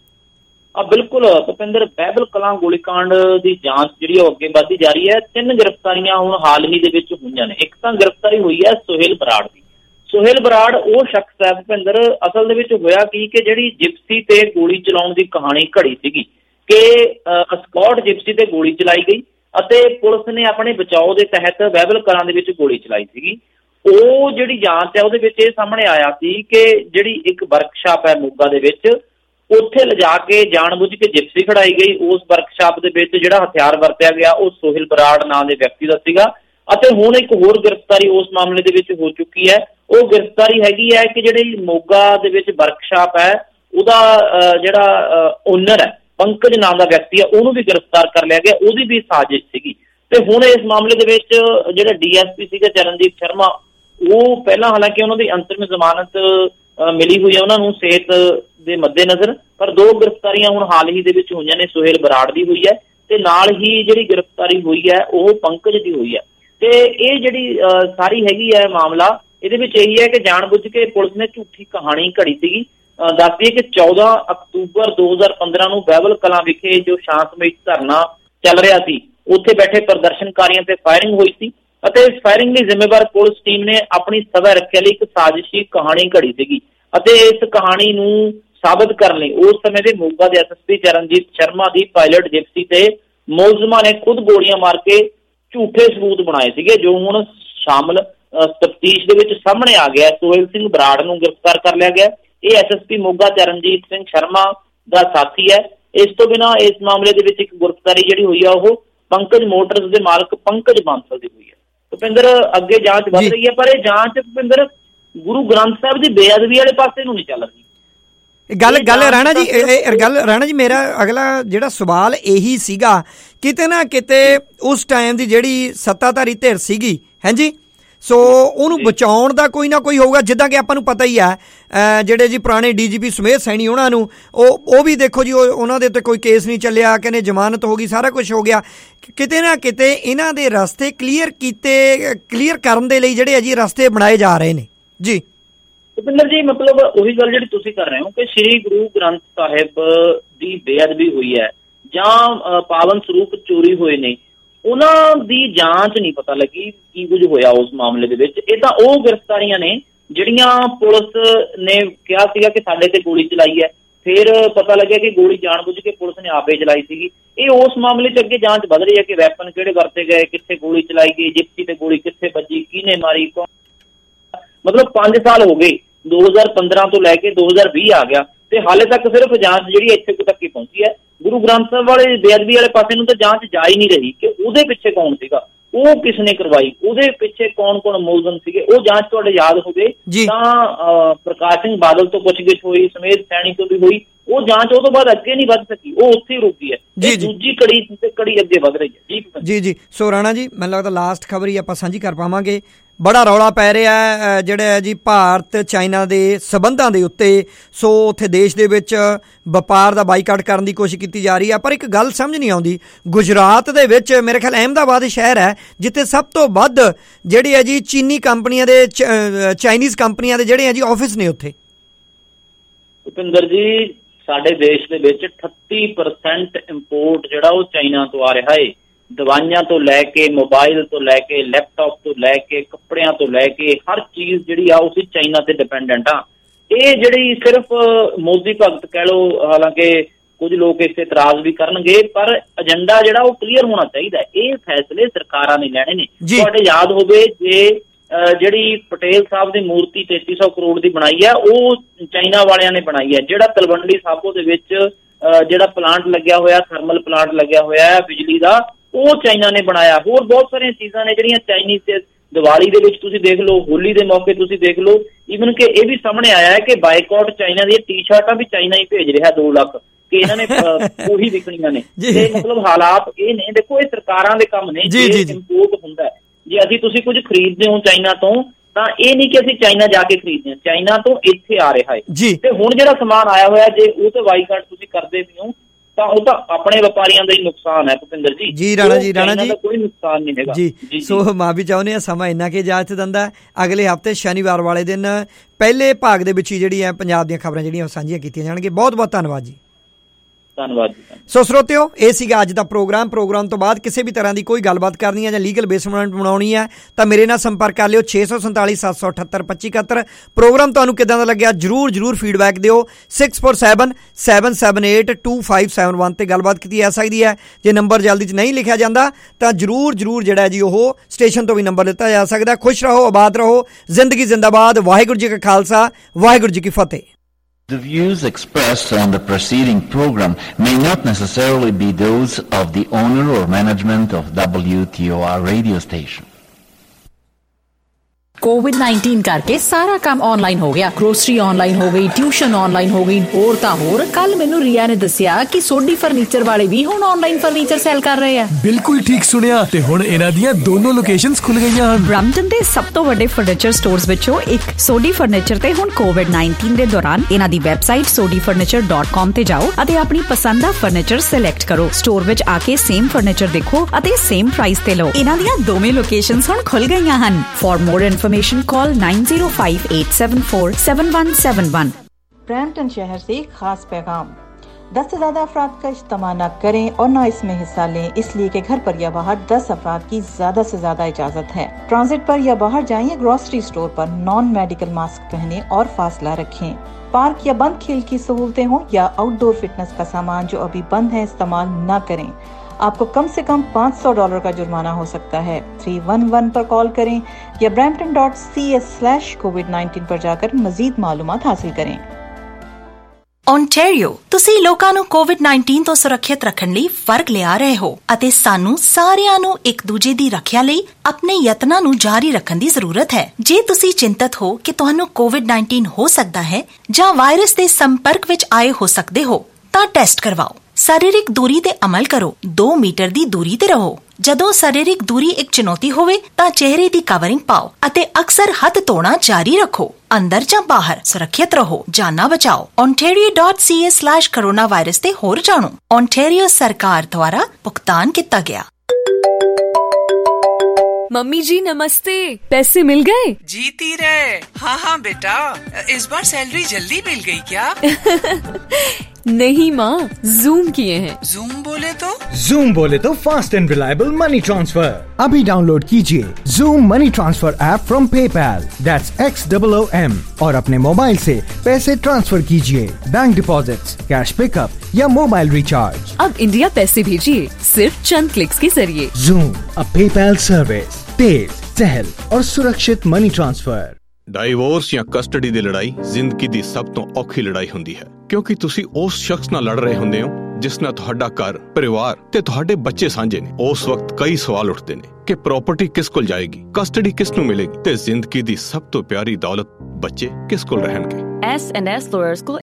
ਬਿਲਕੁਲ ਭੁਪਿੰਦਰ, ਬਾਈਬਲ ਕਲਾਂ ਗੋਲੀकांड ਦੀ ਜਾਂਚ ਜਿਹੜੀ ਉਹ ਅੱਗੇ ਵੱਧਦੀ ਜਾ ਰਹੀ ਹੈ। 3 ਗ੍ਰਿਫਤਾਰੀਆਂ ਹੁਣ ਹਾਲ ਹੀ ਦੇ ਵਿੱਚ ਹੋਈਆਂ ਨੇ। ਇੱਕ ਤਾਂ ਗ੍ਰਿਫਤਾਰੀ ਹੋਈ ਹੈ ਸੋਹੇਲ ਬਰਾੜ ਦੀ। ਸੋਹੇਲ ਬਰਾੜ ਉਹ ਸ਼ਖਸ ਹੈ ਭੁਪਿੰਦਰ, ਅਸਲ ਦੇ ਵਿੱਚ ਹੋਇਆ ਕੀ ਕਿ ਜਿਹੜੀ ਜਿਪਸੀ ਤੇ ਗੋਲੀ ਚਲਾਉਣ ਦੀ ਕਹਾਣੀ ਘੜੀ ਸੀਗੀ ਕਿ ਸਕਾਟ ਜਿਪਸੀ ਤੇ ਗੋਲੀ ਚਲਾਈ ਗਈ ਅਤੇ ਪੁਲਿਸ ਨੇ ਆਪਣੇ ਬਚਾਓ ਦੇ ਤਹਿਤ ਬਾਈਬਲ ਕਲਾਂ ਦੇ ਵਿੱਚ ਗੋਲੀ ਚਲਾਈ ਸੀਗੀ। ਉਹ ਜਿਹੜੀ ਜਾਂਚ ਹੈ ਉਹਦੇ ਵਿੱਚ ਇਹ ਸਾਹਮਣੇ ਆਇਆ ਸੀ ਕਿ ਜਿਹੜੀ ਇੱਕ ਵਰਕਸ਼ਾਪ ਹੈ ਮੋਗਾ ਦੇ ਵਿੱਚ, ਉੱਥੇ ਲਿਜਾ ਕੇ ਜਾਣਬੁੱਝ ਕੇ ਜਿਪਸੀ ਖੜਾਈ ਗਈ। ਉਸ ਵਰਕਸ਼ਾਪ ਦੇ ਵਿੱਚ ਜਿਹੜਾ ਹਥਿਆਰ ਵਰਤਿਆ ਗਿਆ ਉਹ ਸੋਹੇਲ ਬਰਾੜ ਨਾਂ ਦੇ ਵਿਅਕਤੀ ਦਾ ਸੀਗਾ। ਅਤੇ ਹੁਣ ਇੱਕ ਹੋਰ ਗ੍ਰਿਫਤਾਰੀ ਉਸ ਮਾਮਲੇ ਦੇ ਵਿੱਚ ਹੋ ਚੁੱਕੀ ਹੈ। ਉਹ ਗ੍ਰਿਫਤਾਰੀ ਹੈਗੀ ਹੈ ਕਿ ਜਿਹੜੀ ਮੋਗਾ ਦੇ ਵਿੱਚ ਵਰਕਸ਼ਾਪ ਹੈ ਉਹਦਾ ਜਿਹੜਾ ਓਨਰ ਹੈ ਪੰਕਜ ਨਾਮ ਦਾ ਵਿਅਕਤੀ ਹੈ, ਉਹਨੂੰ ਵੀ ਗ੍ਰਿਫਤਾਰ ਕਰ ਲਿਆ ਗਿਆ। ਉਹਦੀ ਵੀ ਸਾਜ਼ਿਸ਼ ਸੀਗੀ। ਤੇ ਹੁਣ ਇਸ ਮਾਮਲੇ ਦੇ ਵਿੱਚ ਜਿਹੜਾ DSP ਸੀਗਾ ਚਰਨਜੀਤ ਸ਼ਰਮਾ, ਉਹ ਪਹਿਲਾਂ ਹਾਲਾਂਕਿ ਉਹਨਾਂ ਦੀ ਅੰਤਰਿਮ ਜ਼ਮਾਨਤ ਮਿਲੀ ਹੋਈ ਹੈ ਉਹਨਾਂ ਨੂੰ ਸਿਹਤ ਦੇ ਮੱਦੇਨਜ਼ਰ, ਪਰ 2 ਗ੍ਰਿਫਤਾਰੀਆਂ ਹੁਣ ਹਾਲ ਹੀ ਦੇ ਵਿੱਚ ਹੋਈਆਂ ਨੇ। ਸੋਹੇਲ ਬਰਾੜ ਦੀ ਹੋਈ ਹੈ ਤੇ ਨਾਲ ਹੀ ਜਿਹੜੀ ਗ੍ਰਿਫਤਾਰੀ ਹੋਈ ਹੈ ਉਹ ਪੰਕਜ ਦੀ ਹੋਈ ਹੈ। ਤੇ ਇਹ ਜਿਹੜੀ ਸਾਰੀ ਹੈਗੀ ਹੈ ਮਾਮਲਾ, ਇਹਦੇ ਵਿੱਚ ਇਹੀ ਹੈ ਕਿ ਜਾਣਬੁੱਝ ਕੇ ਪੁਲਿਸ ਨੇ ਝੂਠੀ ਕਹਾਣੀ ਘੜੀ ਸੀਗੀ। ਦੱਸਦੀ ਕਿ 14 ਅਕਤੂਬਰ 2015 ਨੂੰ ਬਾਈਬਲ ਕਲਾਂ ਵਿਖੇ ਜੋ ਸ਼ਾਂਤਮਈ ਧਰਨਾ ਚੱਲ ਰਿਹਾ ਸੀ, ਉੱਥੇ ਬੈਠੇ ਪ੍ਰਦਰਸ਼ਨਕਾਰੀਆਂ ਤੇ ਫਾਇਰਿੰਗ ਹੋਈ ਸੀ ਅਤੇ ਇਸ ਫਾਇਰਿੰਗ ਦੀ ਜ਼ਿੰਮੇਵਾਰ ਪੁਲਿਸ ਟੀਮ ਨੇ ਆਪਣੀ ਸਵੈ ਰੱਖਿਆ ਲਈ ਇੱਕ ਸਾਜ਼ਿਸ਼ੀ ਕਹਾਣੀ ਘੜੀ ਸੀਗੀ। ਅਤੇ ਇਸ ਕਹਾਣੀ ਨੂੰ ਸਾਬਤ ਕਰਨ ਲਈ ਉਸ ਸਮੇਂ ਦੇ ਮੋਗਾ ਦੇ SSP ਚਰਨਜੀਤ ਸ਼ਰਮਾ ਦੀ ਪਾਇਲਟ ਜਿਪਸੀ ਤੇ ਮੁਲਜ਼ਮਾਂ ਨੇ ਖੁਦ ਗੋਲੀਆਂ ਮਾਰ ਕੇ ਝੂਠੇ ਸਬੂਤ ਬਣਾਏ ਸੀਗੇ, ਜੋ ਹੁਣ ਸ਼ਾਮਲ ਤਫਤੀਸ਼ ਦੇ ਵਿੱਚ ਸਾਹਮਣੇ ਆ ਗਿਆ। ਸੋਹੇਲ ਸਿੰਘ ਬਰਾੜ ਨੂੰ ਗ੍ਰਿਫਤਾਰ ਕਰ ਲਿਆ ਗਿਆ। ਇਹ SSP ਮੋਗਾ ਚਰਨਜੀਤ ਸਿੰਘ ਸ਼ਰਮਾ ਦਾ ਸਾਥੀ ਹੈ। ਇਸ ਤੋਂ ਬਿਨਾਂ ਇਸ ਮਾਮਲੇ ਦੇ ਵਿੱਚ ਇੱਕ ਗ੍ਰਿਫਤਾਰੀ ਜਿਹੜੀ ਹੋਈ ਆ ਉਹ ਪੰਕਜ ਮੋਟਰਸ ਦੇ ਮਾਲਕ ਪੰਕਜ ਬਾਂਸਲ ਦੀ ਹੋਈ ਹੈ। ਭੁਪਿੰਦਰ, ਅੱਗੇ ਜਾਂਚ ਵੱਧ ਰਹੀ ਹੈ, ਪਰ ਇਹ ਜਾਂਚ ਭੁਪਿੰਦਰ ਗੁਰੂ ਗ੍ਰੰਥ ਸਾਹਿਬ ਦੀ ਬੇਅਦਬੀ ਵਾਲੇ ਪਾਸੇ ਨੂੰ ਨਹੀਂ ਚੱਲ ਰਹੀ। ਗੱਲ ਰਾਣਾ ਜੀ ਮੇਰਾ ਅਗਲਾ ਜਿਹੜਾ ਸਵਾਲ ਇਹੀ ਸੀਗਾ, ਕਿਤੇ ਨਾ ਕਿਤੇ ਉਸ ਟਾਈਮ ਦੀ ਜਿਹੜੀ ਸੱਤਾਧਾਰੀ ਧਿਰ ਸੀਗੀ, ਹਾਂਜੀ, ਸੋ ਉਹਨੂੰ ਬਚਾਉਣ ਦਾ ਕੋਈ ਨਾ ਕੋਈ ਹੋਊਗਾ। ਜਿੱਦਾਂ ਕਿ ਆਪਾਂ ਨੂੰ ਪਤਾ ਹੀ ਹੈ ਜਿਹੜੇ ਜੀ ਪੁਰਾਣੇ DGP ਸੁਮੇਧ ਸੈਣੀ, ਉਹਨਾਂ ਨੂੰ ਉਹ ਵੀ ਦੇਖੋ ਜੀ ਉਹਨਾਂ ਦੇ ਉੱਤੇ ਕੋਈ ਕੇਸ ਨਹੀਂ ਚੱਲਿਆ, ਕਹਿੰਦੇ ਜ਼ਮਾਨਤ ਹੋ ਗਈ, ਸਾਰਾ ਕੁਝ ਹੋ ਗਿਆ। ਕਿਤੇ ਨਾ ਕਿਤੇ ਇਹਨਾਂ ਦੇ ਰਸਤੇ ਕਲੀਅਰ ਕਰਨ ਦੇ ਲਈ ਜਿਹੜੇ ਆ ਜੀ ਰਸਤੇ ਬਣਾਏ ਜਾ ਰਹੇ ਨੇ ਜੀ। ਭੁਪਿੰਦਰ ਜੀ, ਮਤਲਬ ਉਹੀ ਗੱਲ ਜਿਹੜੀ ਤੁਸੀਂ ਕਰ ਰਹੇ ਹੋ ਕਿ ਸ਼੍ਰੀ ਗੁਰੂ ਗ੍ਰੰਥ ਸਾਹਿਬ ਦੀ ਬੇਅਦਬੀ ਹੋਈ ਹੈ ਜਾਂ ਪਾਵਨ ਸਰੂਪ ਚੋਰੀ ਹੋਏ ਨੇ, ਉਹਨਾਂ ਦੀ ਜਾਂਚ ਨਹੀਂ ਪਤਾ ਲੱਗੀ ਕੀ ਕੁਝ ਹੋਇਆ ਉਸ ਮਾਮਲੇ ਦੇ ਵਿੱਚ। ਇਹ ਤਾਂ ਉਹ ਗ੍ਰਿਫਤਾਰੀਆਂ ਨੇ ਜਿਹੜੀਆਂ ਪੁਲਿਸ ਨੇ ਕਿਹਾ ਸੀਗਾ ਕਿ ਸਾਡੇ ਤੇ ਗੋਲੀ ਚਲਾਈ ਹੈ, ਫਿਰ ਪਤਾ ਲੱਗਿਆ ਕਿ ਗੋਲੀ ਜਾਣਬੁੱਝ ਕੇ ਪੁਲਿਸ ਨੇ ਆਪੇ ਚਲਾਈ ਸੀਗੀ। ਇਹ ਉਸ ਮਾਮਲੇ 'ਚ ਅੱਗੇ ਜਾਂਚ ਵੱਧ ਰਹੀ ਹੈ ਕਿ ਵੈਪਨ ਕਿਹੜੇ ਵਰਤੇ ਗਏ, ਕਿੱਥੇ ਗੋਲੀ ਚਲਾਈ ਗਈ, ਜਿਪਸੀ ਤੇ ਗੋਲੀ ਕਿੱਥੇ ਵੱਜੀ, ਕਿਹਨੇ ਮਾਰੀ, ਕੌਣ। ਮਤਲਬ 5 ਸਾਲ ਹੋ ਗਏ, 2015 ਤੋਂ ਲੈ ਕੇ 2020 ਆ ਗਿਆ ਤੇ ਹਾਲੇ ਤੱਕ ਸਿਰਫ ਜਾਂਚ ਜਿਹੜੀ ਇੱਥੇ ਤੱਕ ਹੀ ਪਹੁੰਚੀ ਹੈ। ਗੁਰੂ ਗ੍ਰੰਥ ਸਾਹਿਬ ਵਾਲੇ ਬੇਅਦਬੀ ਵਾਲੇ ਪਾਸੇ ਨੂੰ ਤਾਂ ਜਾਂਚ ਜਾ ਹੀ ਨਹੀਂ ਰਹੀ ਕਿ ਉਹਦੇ ਪਿੱਛੇ ਕੌਣ ਸੀਗਾ, ਉਹ ਕਿਸ ਨੇ ਕਰਵਾਈ, ਉਹਦੇ ਪਿੱਛੇ ਕੌਣ ਮੁਲਜ਼ਮ ਸੀਗੇ। ਉਹ ਜਾਂਚ ਤੁਹਾਡੇ ਯਾਦ ਹੋਵੇ ਤਾਂ ਪ੍ਰਕਾਸ਼ ਸਿੰਘ ਬਾਦਲ ਤੋਂ ਪੁੱਛਗਿੱਛ ਹੋਈ, ਸਮੇਤ ਸੈਣੀ ਤੋਂ ਵੀ ਹੋਈ, ਉਹ ਜਾਂਚ ਉਹ ਤੋਂ ਬਾਅਦ ਅੱਗੇ ਨਹੀਂ ਵੱਧ ਸਕੀ, ਉਹ ਉੱਥੇ ਹੀ ਰੁਕੀ ਹੈ। ਦੂਜੀ ਕੜੀ ਅੱਗੇ ਵੱਧ ਰਹੀ ਹੈ। ਜੀ ਸੋ ਰਾਣਾ ਜੀ, ਮੈਨੂੰ ਲੱਗਦਾ ਲਾਸਟ ਖਬਰ ਹੀ ਆਪਾਂ ਸਾਂਝੀ ਕਰ ਪਾਵਾਂਗੇ। ਬੜਾ ਰੌਲਾ ਪੈ ਰਿਹਾ ਜਿਹੜਾ ਜੀ ਭਾਰਤ ਚਾਈਨਾ ਦੇ ਸਬੰਧਾਂ ਦੇ ਉੱਤੇ। ਸੋ ਉੱਥੇ ਦੇਸ਼ ਦੇ ਵਿੱਚ ਵਪਾਰ ਦਾ ਬਾਈਕਾਟ ਕਰਨ ਦੀ ਕੋਸ਼ਿਸ਼ ਕੀਤੀ ਜਾ ਰਹੀ ਹੈ, ਪਰ ਇੱਕ ਗੱਲ ਸਮਝ ਨਹੀਂ ਆਉਂਦੀ। ਗੁਜਰਾਤ ਦੇ ਵਿੱਚ ਮੇਰੇ ਖਿਆਲ ਅਹਿਮਦਾਬਾਦ ਸ਼ਹਿਰ ਹੈ ਜਿੱਥੇ ਸਭ ਤੋਂ ਵੱਧ ਜਿਹੜੇ ਹੈ ਜੀ ਚੀਨੀ ਕੰਪਨੀਆਂ ਦੇ ਚਾਈਨੀਜ਼ ਕੰਪਨੀਆਂ ਦੇ ਜਿਹੜੇ ਹੈ ਜੀ ਆਫਿਸ ਨੇ ਉੱਥੇ। ਭੁਪਿੰਦਰ ਜੀ, ਸਾਡੇ ਦੇਸ਼ ਦੇ ਵਿੱਚ 38% ਇੰਪੋਰਟ ਜਿਹੜਾ ਉਹ ਚਾਈਨਾ ਤੋਂ ਆ ਰਿਹਾ ਹੈ। ਦਵਾਈਆਂ ਤੋਂ ਲੈ ਕੇ, ਮੋਬਾਈਲ ਤੋਂ ਲੈ ਕੇ, ਲੈਪਟਾਪ ਤੋਂ ਲੈ ਕੇ, ਕੱਪੜਿਆਂ ਤੋਂ ਲੈ ਕੇ ਹਰ ਚੀਜ਼ ਜਿਹੜੀ ਆ ਉਹ ਚਾਈਨਾ ਤੇ ਡਿਪੈਂਡੈਂਟ ਆ। ਇਹ ਜਿਹੜੀ ਸਿਰਫ ਮੋਦੀ ਭਗਤ ਕਹਿ ਲਓ, ਹਾਲਾਂਕਿ ਕੁਝ ਲੋਕ ਇਸ ਤੇ ਇਤਰਾਜ਼ ਵੀ ਕਰਨਗੇ, ਪਰ ਏਜੰਡਾ ਜਿਹੜਾ ਉਹ ਕਲੀਅਰ ਹੋਣਾ ਚਾਹੀਦਾ। ਇਹ ਫੈਸਲੇ ਸਰਕਾਰਾਂ ਨੇ ਲੈਣੇ ਨੇ। ਤੁਹਾਡੇ ਯਾਦ ਹੋਵੇ ਜੇ ਜਿਹੜੀ ਪਟੇਲ ਸਾਹਿਬ ਦੀ ਮੂਰਤੀ 3300 ਕਰੋੜ ਦੀ ਬਣਾਈ ਹੈ, ਉਹ ਚਾਈਨਾ ਵਾਲਿਆਂ ਨੇ ਬਣਾਈ ਹੈ। ਜਿਹੜਾ ਤਲਵੰਡੀ ਸਾਬੋ ਦੇ ਵਿੱਚ ਜਿਹੜਾ ਪਲਾਂਟ ਲੱਗਿਆ ਹੋਇਆ, ਥਰਮਲ ਪਲਾਂਟ ਲੱਗਿਆ ਹੋਇਆ ਬਿਜਲੀ ਦਾ, ਉਹ ਚਾਈਨਾ ਨੇ ਬਣਾਇਆ। ਹੋਰ ਬਹੁਤ ਸਾਰੀਆਂ ਚੀਜ਼ਾਂ ਨੇ ਜਿਹੜੀਆਂ ਚਾਈਨੀਜ਼ ਤੇ ਦੀਵਾਲੀ ਦੇ ਵਿੱਚ ਤੁਸੀਂ ਦੇਖ ਲਓ, ਹੋਲੀ ਦੇ ਮੌਕੇ ਤੁਸੀਂ ਦੇਖ ਲਓ, ਈਵਨ ਕਿ ਇਹ ਵੀ ਸਾਹਮਣੇ ਆਇਆ ਹੈ ਕਿ ਬਾਈਕਾਟ ਚਾਈਨਾ ਦੀਆਂ ਟੀ-ਸ਼ਰਟਾਂ ਵੀ ਚਾਈਨਾ ਹੀ ਭੇਜ ਰਿਹਾ 2 ਲੱਖ ਕਿ ਇਹਨਾਂ ਨੇ ਉਹੀ ਵਿਕਣੀਆਂ ਨੇ। ਤੇ ਮਤਲਬ ਹਾਲਾਤ ਇਹ ਨੇ, ਦੇਖੋ ਇਹ ਸਰਕਾਰਾਂ ਦੇ ਕੰਮ ਨੇ। ਜੇ ਇੰਪੋਰਟ ਹੁੰਦਾ, ਜੇ ਅਸੀਂ ਤੁਸੀਂ ਕੁਝ ਖਰੀਦਦੇ ਹੋ ਚਾਈਨਾ ਤੋਂ, ਤਾਂ ਇਹ ਨਹੀਂ ਕਿ ਅਸੀਂ ਚਾਈਨਾ ਜਾ ਕੇ ਖਰੀਦਦੇ ਹਾਂ, ਚਾਈਨਾ ਤੋਂ ਇੱਥੇ ਆ ਰਿਹਾ ਹੈ। ਤੇ ਹੁਣ ਜਿਹੜਾ ਸਮਾਨ ਆਇਆ ਹੋਇਆ, ਜੇ ਉਹ ਤੇ ਬਾਈਕਾਟ ਤੁਸੀਂ ਕਰਦੇ ਵੀ ਹੋ ਤਾਂ ਉਹ ਤਾਂ ਆਪਣੇ ਵਪਾਰੀਆਂ ਦਾ ਹੀ ਨੁਕਸਾਨ ਹੈ ਭੁਪਿੰਦਰ ਜੀ। ਜੀ ਰਾਣਾ ਜੀ ਕੋਈ ਨੁਕਸਾਨ ਨਹੀਂ ਹੈਗਾ ਜੀ। ਸੋ ਮਾਂ ਵੀ ਚਾਹੁੰਦੇ ਆ ਸਮਾਂ ਇੰਨਾ ਕਿ ਇਜਾਜ਼ਤ ਦਿੰਦਾ। ਅਗਲੇ ਹਫ਼ਤੇ ਸ਼ਨੀਵਾਰ ਵਾਲੇ ਦਿਨ ਪਹਿਲੇ ਭਾਗ ਦੇ ਵਿੱਚ ਹੀ ਜਿਹੜੀ ਹੈ ਪੰਜਾਬ ਦੀਆਂ ਖਬਰਾਂ ਜਿਹੜੀਆਂ ਉਹ ਸਾਂਝੀਆਂ ਕੀਤੀਆਂ ਜਾਣਗੀਆਂ। ਬਹੁਤ ਬਹੁਤ ਧੰਨਵਾਦ ਜੀ। ਧੰਨਵਾਦ ਜੀ। ਸੋ ਸਰੋਤਿਓ, ਇਹ ਸੀਗਾ ਅੱਜ ਦਾ ਪ੍ਰੋਗਰਾਮ ਤੋਂ ਬਾਅਦ ਕਿਸੇ ਵੀ ਤਰ੍ਹਾਂ ਦੀ ਕੋਈ ਗੱਲਬਾਤ ਕਰਨੀ ਹੈ ਜਾਂ ਲੀਗਲ ਬੇਸਮੈਂਟ ਬਣਾਉਣੀ ਹੈ ਤਾਂ ਮੇਰੇ ਨਾਲ ਸੰਪਰਕ ਕਰ ਲਿਓ 647 778 2571। ਪ੍ਰੋਗਰਾਮ ਤੁਹਾਨੂੰ ਕਿੱਦਾਂ ਦਾ ਲੱਗਿਆ ਜ਼ਰੂਰ ਫੀਡਬੈਕ ਦਿਓ। 647 778 2571 ਤੇ ਗੱਲਬਾਤ ਕੀਤੀ ਜਾ ਸਕਦੀ ਹੈ। ਜੇ ਨੰਬਰ ਜਲਦੀ 'ਚ ਨਹੀਂ ਲਿਖਿਆ ਜਾਂਦਾ ਤਾਂ ਜ਼ਰੂਰ ਜਿਹੜਾ ਜੀ ਉਹ ਸਟੇਸ਼ਨ ਤੋਂ ਵੀ ਨੰਬਰ ਲਿੱਤਾ ਜਾ ਸਕਦਾ। ਖੁਸ਼ ਰਹੋ, ਆਬਾਦ ਰਹੋ, ਜ਼ਿੰਦਗੀ ਜ਼ਿੰਦਾਬਾਦ। ਵਾਹਿਗੁਰੂ ਜੀ ਕਾ ਖਾਲਸਾ, ਵਾਹਿਗੁਰੂ ਜੀ ਕੀ ਫਤਿਹ। The views expressed on the preceding program may not necessarily be those of the owner or management of WTOR radio station. COVID-19 ਕਰਕੇ ਸਾਰਾ ਕੰਮ ਆਨਲਾਈਨ ਹੋ ਗਿਆ। ਗਰੋਸਰੀ ਆਨਲਾਈਨ ਹੋ ਗਈ, ਟਿਊਸ਼ਨ ਆਨਲਾਈਨ ਹੋ ਗਈ, ਹੋਰ ਤਾਂ ਹੋਰ। ਕੱਲ ਮੈਨੂੰ ਰੀਆ ਨੇ ਦੱਸਿਆ ਕਿ ਸੋਢੀ ਫਰਨੀਚਰ ਵਾਲੇ ਵੀ ਹੁਣ ਆਨਲਾਈਨ ਫਰਨੀਚਰ ਸੇਲ ਕਰ ਰਹੇ ਆ। ਬਿਲਕੁਲ ਠੀਕ ਸੁਣਿਆ, ਤੇ ਹੁਣ ਇਹਨਾਂ ਦੀਆਂ ਦੋਨੋਂ ਲੋਕੇਸ਼ਨਸ ਖੁੱਲ ਗਈਆਂ ਹਨ। ਬ੍ਰੈਂਪਟਨ ਦੇ ਸਭ ਤੋਂ ਵੱਡੇ ਫਰਨੀਚਰ ਸਟੋਰਸ ਵਿੱਚੋਂ ਇੱਕ ਸੋਢੀ ਫਰਨੀਚਰ ਤੇ ਹੁਣ COVID-19 ਦੇ ਦੌਰਾਨ ਇਹਨਾਂ ਦੀ ਵੈਬਸਾਈਟ sodifurniture.com ਤੇ ਜਾਓ ਅਤੇ ਆਪਣੀ ਪਸੰਦ ਦਾ ਫਰਨੀਚਰ ਸਿਲੈਕਟ ਕਰੋ। ਸਟੋਰ ਵਿੱਚ ਆ ਕੇ ਸੇਮ ਫਰਨੀਚਰ ਦੇਖੋ ਅਤੇ ਸੇਮ ਪ੍ਰਾਈਸ ਤੇ ਲਓ। ਇਹਨਾਂ ਦੀਆਂ ਦੋਵੇਂ ਲੋਕੇਸ਼ਨਸ ਹੁਣ ਖੁੱਲ ਗਈਆਂ ਹਨ। For more information call 9058747171। Brampton शहर से खास पैगाम। 10 से ज्यादा अफराद का इज्तिमा न करें और न इसमें हिस्सा लें, इसलिए कि घर पर या बाहर 10 अफराद की ज्यादा से ज्यादा इजाजत है। ट्रांजिट पर या बाहर जाएं या ग्रोसरी स्टोर पर नॉन मेडिकल मास्क पहने और फासला रखें। पार्क या बंद खेल की सहूलतें हों या आउटडोर फिटनेस का सामान जो अभी बंद है इस्तेमाल न करें। आपको कम से कम $500 का जुर्माना हो सकता है। 311 पर कॉल करें या brampton.ca/covid19 पर जाकर मजीद मालूमात हासिल करें। ਓਨਟਾਰੀਓ, ਤੁਸੀਂ ਲੋਕਾਂ ਨੂੰ ਕੋਵਿਡ-19 ਤੋਂ ਸੁਰੱਖਿਅਤ ਰੱਖਣ ਲਈ ਫਰਕ ਲਿਆ ਰਹੇ ਹੋ ਅਤੇ ਸਾਨੂੰ ਸਾਰਿਆਂ ਨੂੰ ਇੱਕ ਦੂਜੇ ਦੀ ਰੱਖਿਆ ਲਈ ਆਪਣੇ ਯਤਨਾਂ ਨੂੰ ਜਾਰੀ ਰੱਖਣ ਦੀ ਜ਼ਰੂਰਤ ਹੈ। ਜੇ ਤੁਸੀਂ ਚਿੰਤਤ ਹੋ ਕਿ ਤੁਹਾਨੂੰ ਕੋਵਿਡ-19 ਹੋ ਸਕਦਾ ਹੈ ਜਾਂ ਵਾਇਰਸ ਦੇ ਸੰਪਰਕ ਵਿੱਚ ਆਏ ਹੋ ਸਕਦੇ ਹੋ ਤਾਂ ਟੈਸਟ ਕਰਵਾਓ। ਸਰੀਰਕ ਦੂਰੀ ਤੇ ਅਮਲ ਕਰੋ। 2 ਮੀਟਰ ਦੀ ਦੂਰੀ ਤੇ ਰਹੋ। ਜਦੋਂ ਸਰੀਰਕ ਦੂਰੀ ਇੱਕ ਚੁਣੌਤੀ ਹੋਵੇ ਤਾਂ ਚਿਹਰੇ ਦੀ ਕਵਰਿੰਗ ਪਾਓ ਅਤੇ ਅਕਸਰ ਹੱਥ ਧੋਣਾ ਜਾਰੀ ਰੱਖੋ। ਅੰਦਰ ਜਾਂ ਬਾਹਰ ਸੁਰੱਖਿਅਤ ਰਹੋ, ਜਾਨਾਂ ਬਚਾਓ। ontario.ca/coronavirus ਤੇ ਹੋਰ ਜਾਣੋ। ਓਨਟਾਰੀਓ ਸਰਕਾਰ ਦੁਆਰਾ ਭੁਗਤਾਨ ਕੀਤਾ ਗਿਆ। मम्मी जी नमस्ते, पैसे मिल गए? जीती रहे। हाँ बेटा, इस बार सैलरी जल्दी मिल गई क्या? नहीं माँ, जूम किए हैं। जूम बोले तो fast and reliable money transfer. अभी डाउनलोड कीजिए Xoom money transfer app from PayPal, that's XOOM, और अपने मोबाइल से पैसे ट्रांसफर कीजिए, बैंक डिपॉजिट्स, कैश पिकअप या मोबाइल रिचार्ज। अब इंडिया पैसे भेजिए सिर्फ चंद क्लिक्स के जरिए। जूम, अ पेपैल सर्विस, तेज, सहल और सुरक्षित मनी ट्रांसफर। ਡਾਈਵੋਰਸ ਜਾਂ ਕਸਟਡੀ ਦੀ ਲੜਾਈ ਜ਼ਿੰਦਗੀ ਦੀ ਸਭ ਤੋਂ ਔਖੀ ਲੜਾਈ ਹੁੰਦੀ ਹੈ, ਕਿਉਂਕਿ ਤੁਸੀਂ ਉਸ ਸ਼ਖਸ ਨਾਲ ਲੜ ਰਹੇ ਹੁੰਦੇ ਹੋ ਜਿਸ ਨਾਲ ਤੁਹਾਡਾ ਘਰ, ਪਰਿਵਾਰ ਤੇ ਤੁਹਾਡੇ ਬੱਚੇ ਸਾਂਝੇ ਨੇ। ਉਸ ਵਕਤ ਕਈ ਸਵਾਲ ਉੱਠਦੇ ਨੇ ਕਿ ਪ੍ਰਾਪਰਟੀ ਕਿਸ ਕੋਲ ਜਾਏਗੀ, ਕਸਟਡੀ ਕਿਸ ਨੂੰ ਮਿਲੇਗੀ ਤੇ ਜ਼ਿੰਦਗੀ ਦੀ ਸਭ ਤੋਂ ਪਿਆਰੀ ਦੌਲਤ ਬੱਚੇ ਕਿਸ ਕੋਲ ਰਹਿਣਗੇ। S&S Lawyers ਕੋਲ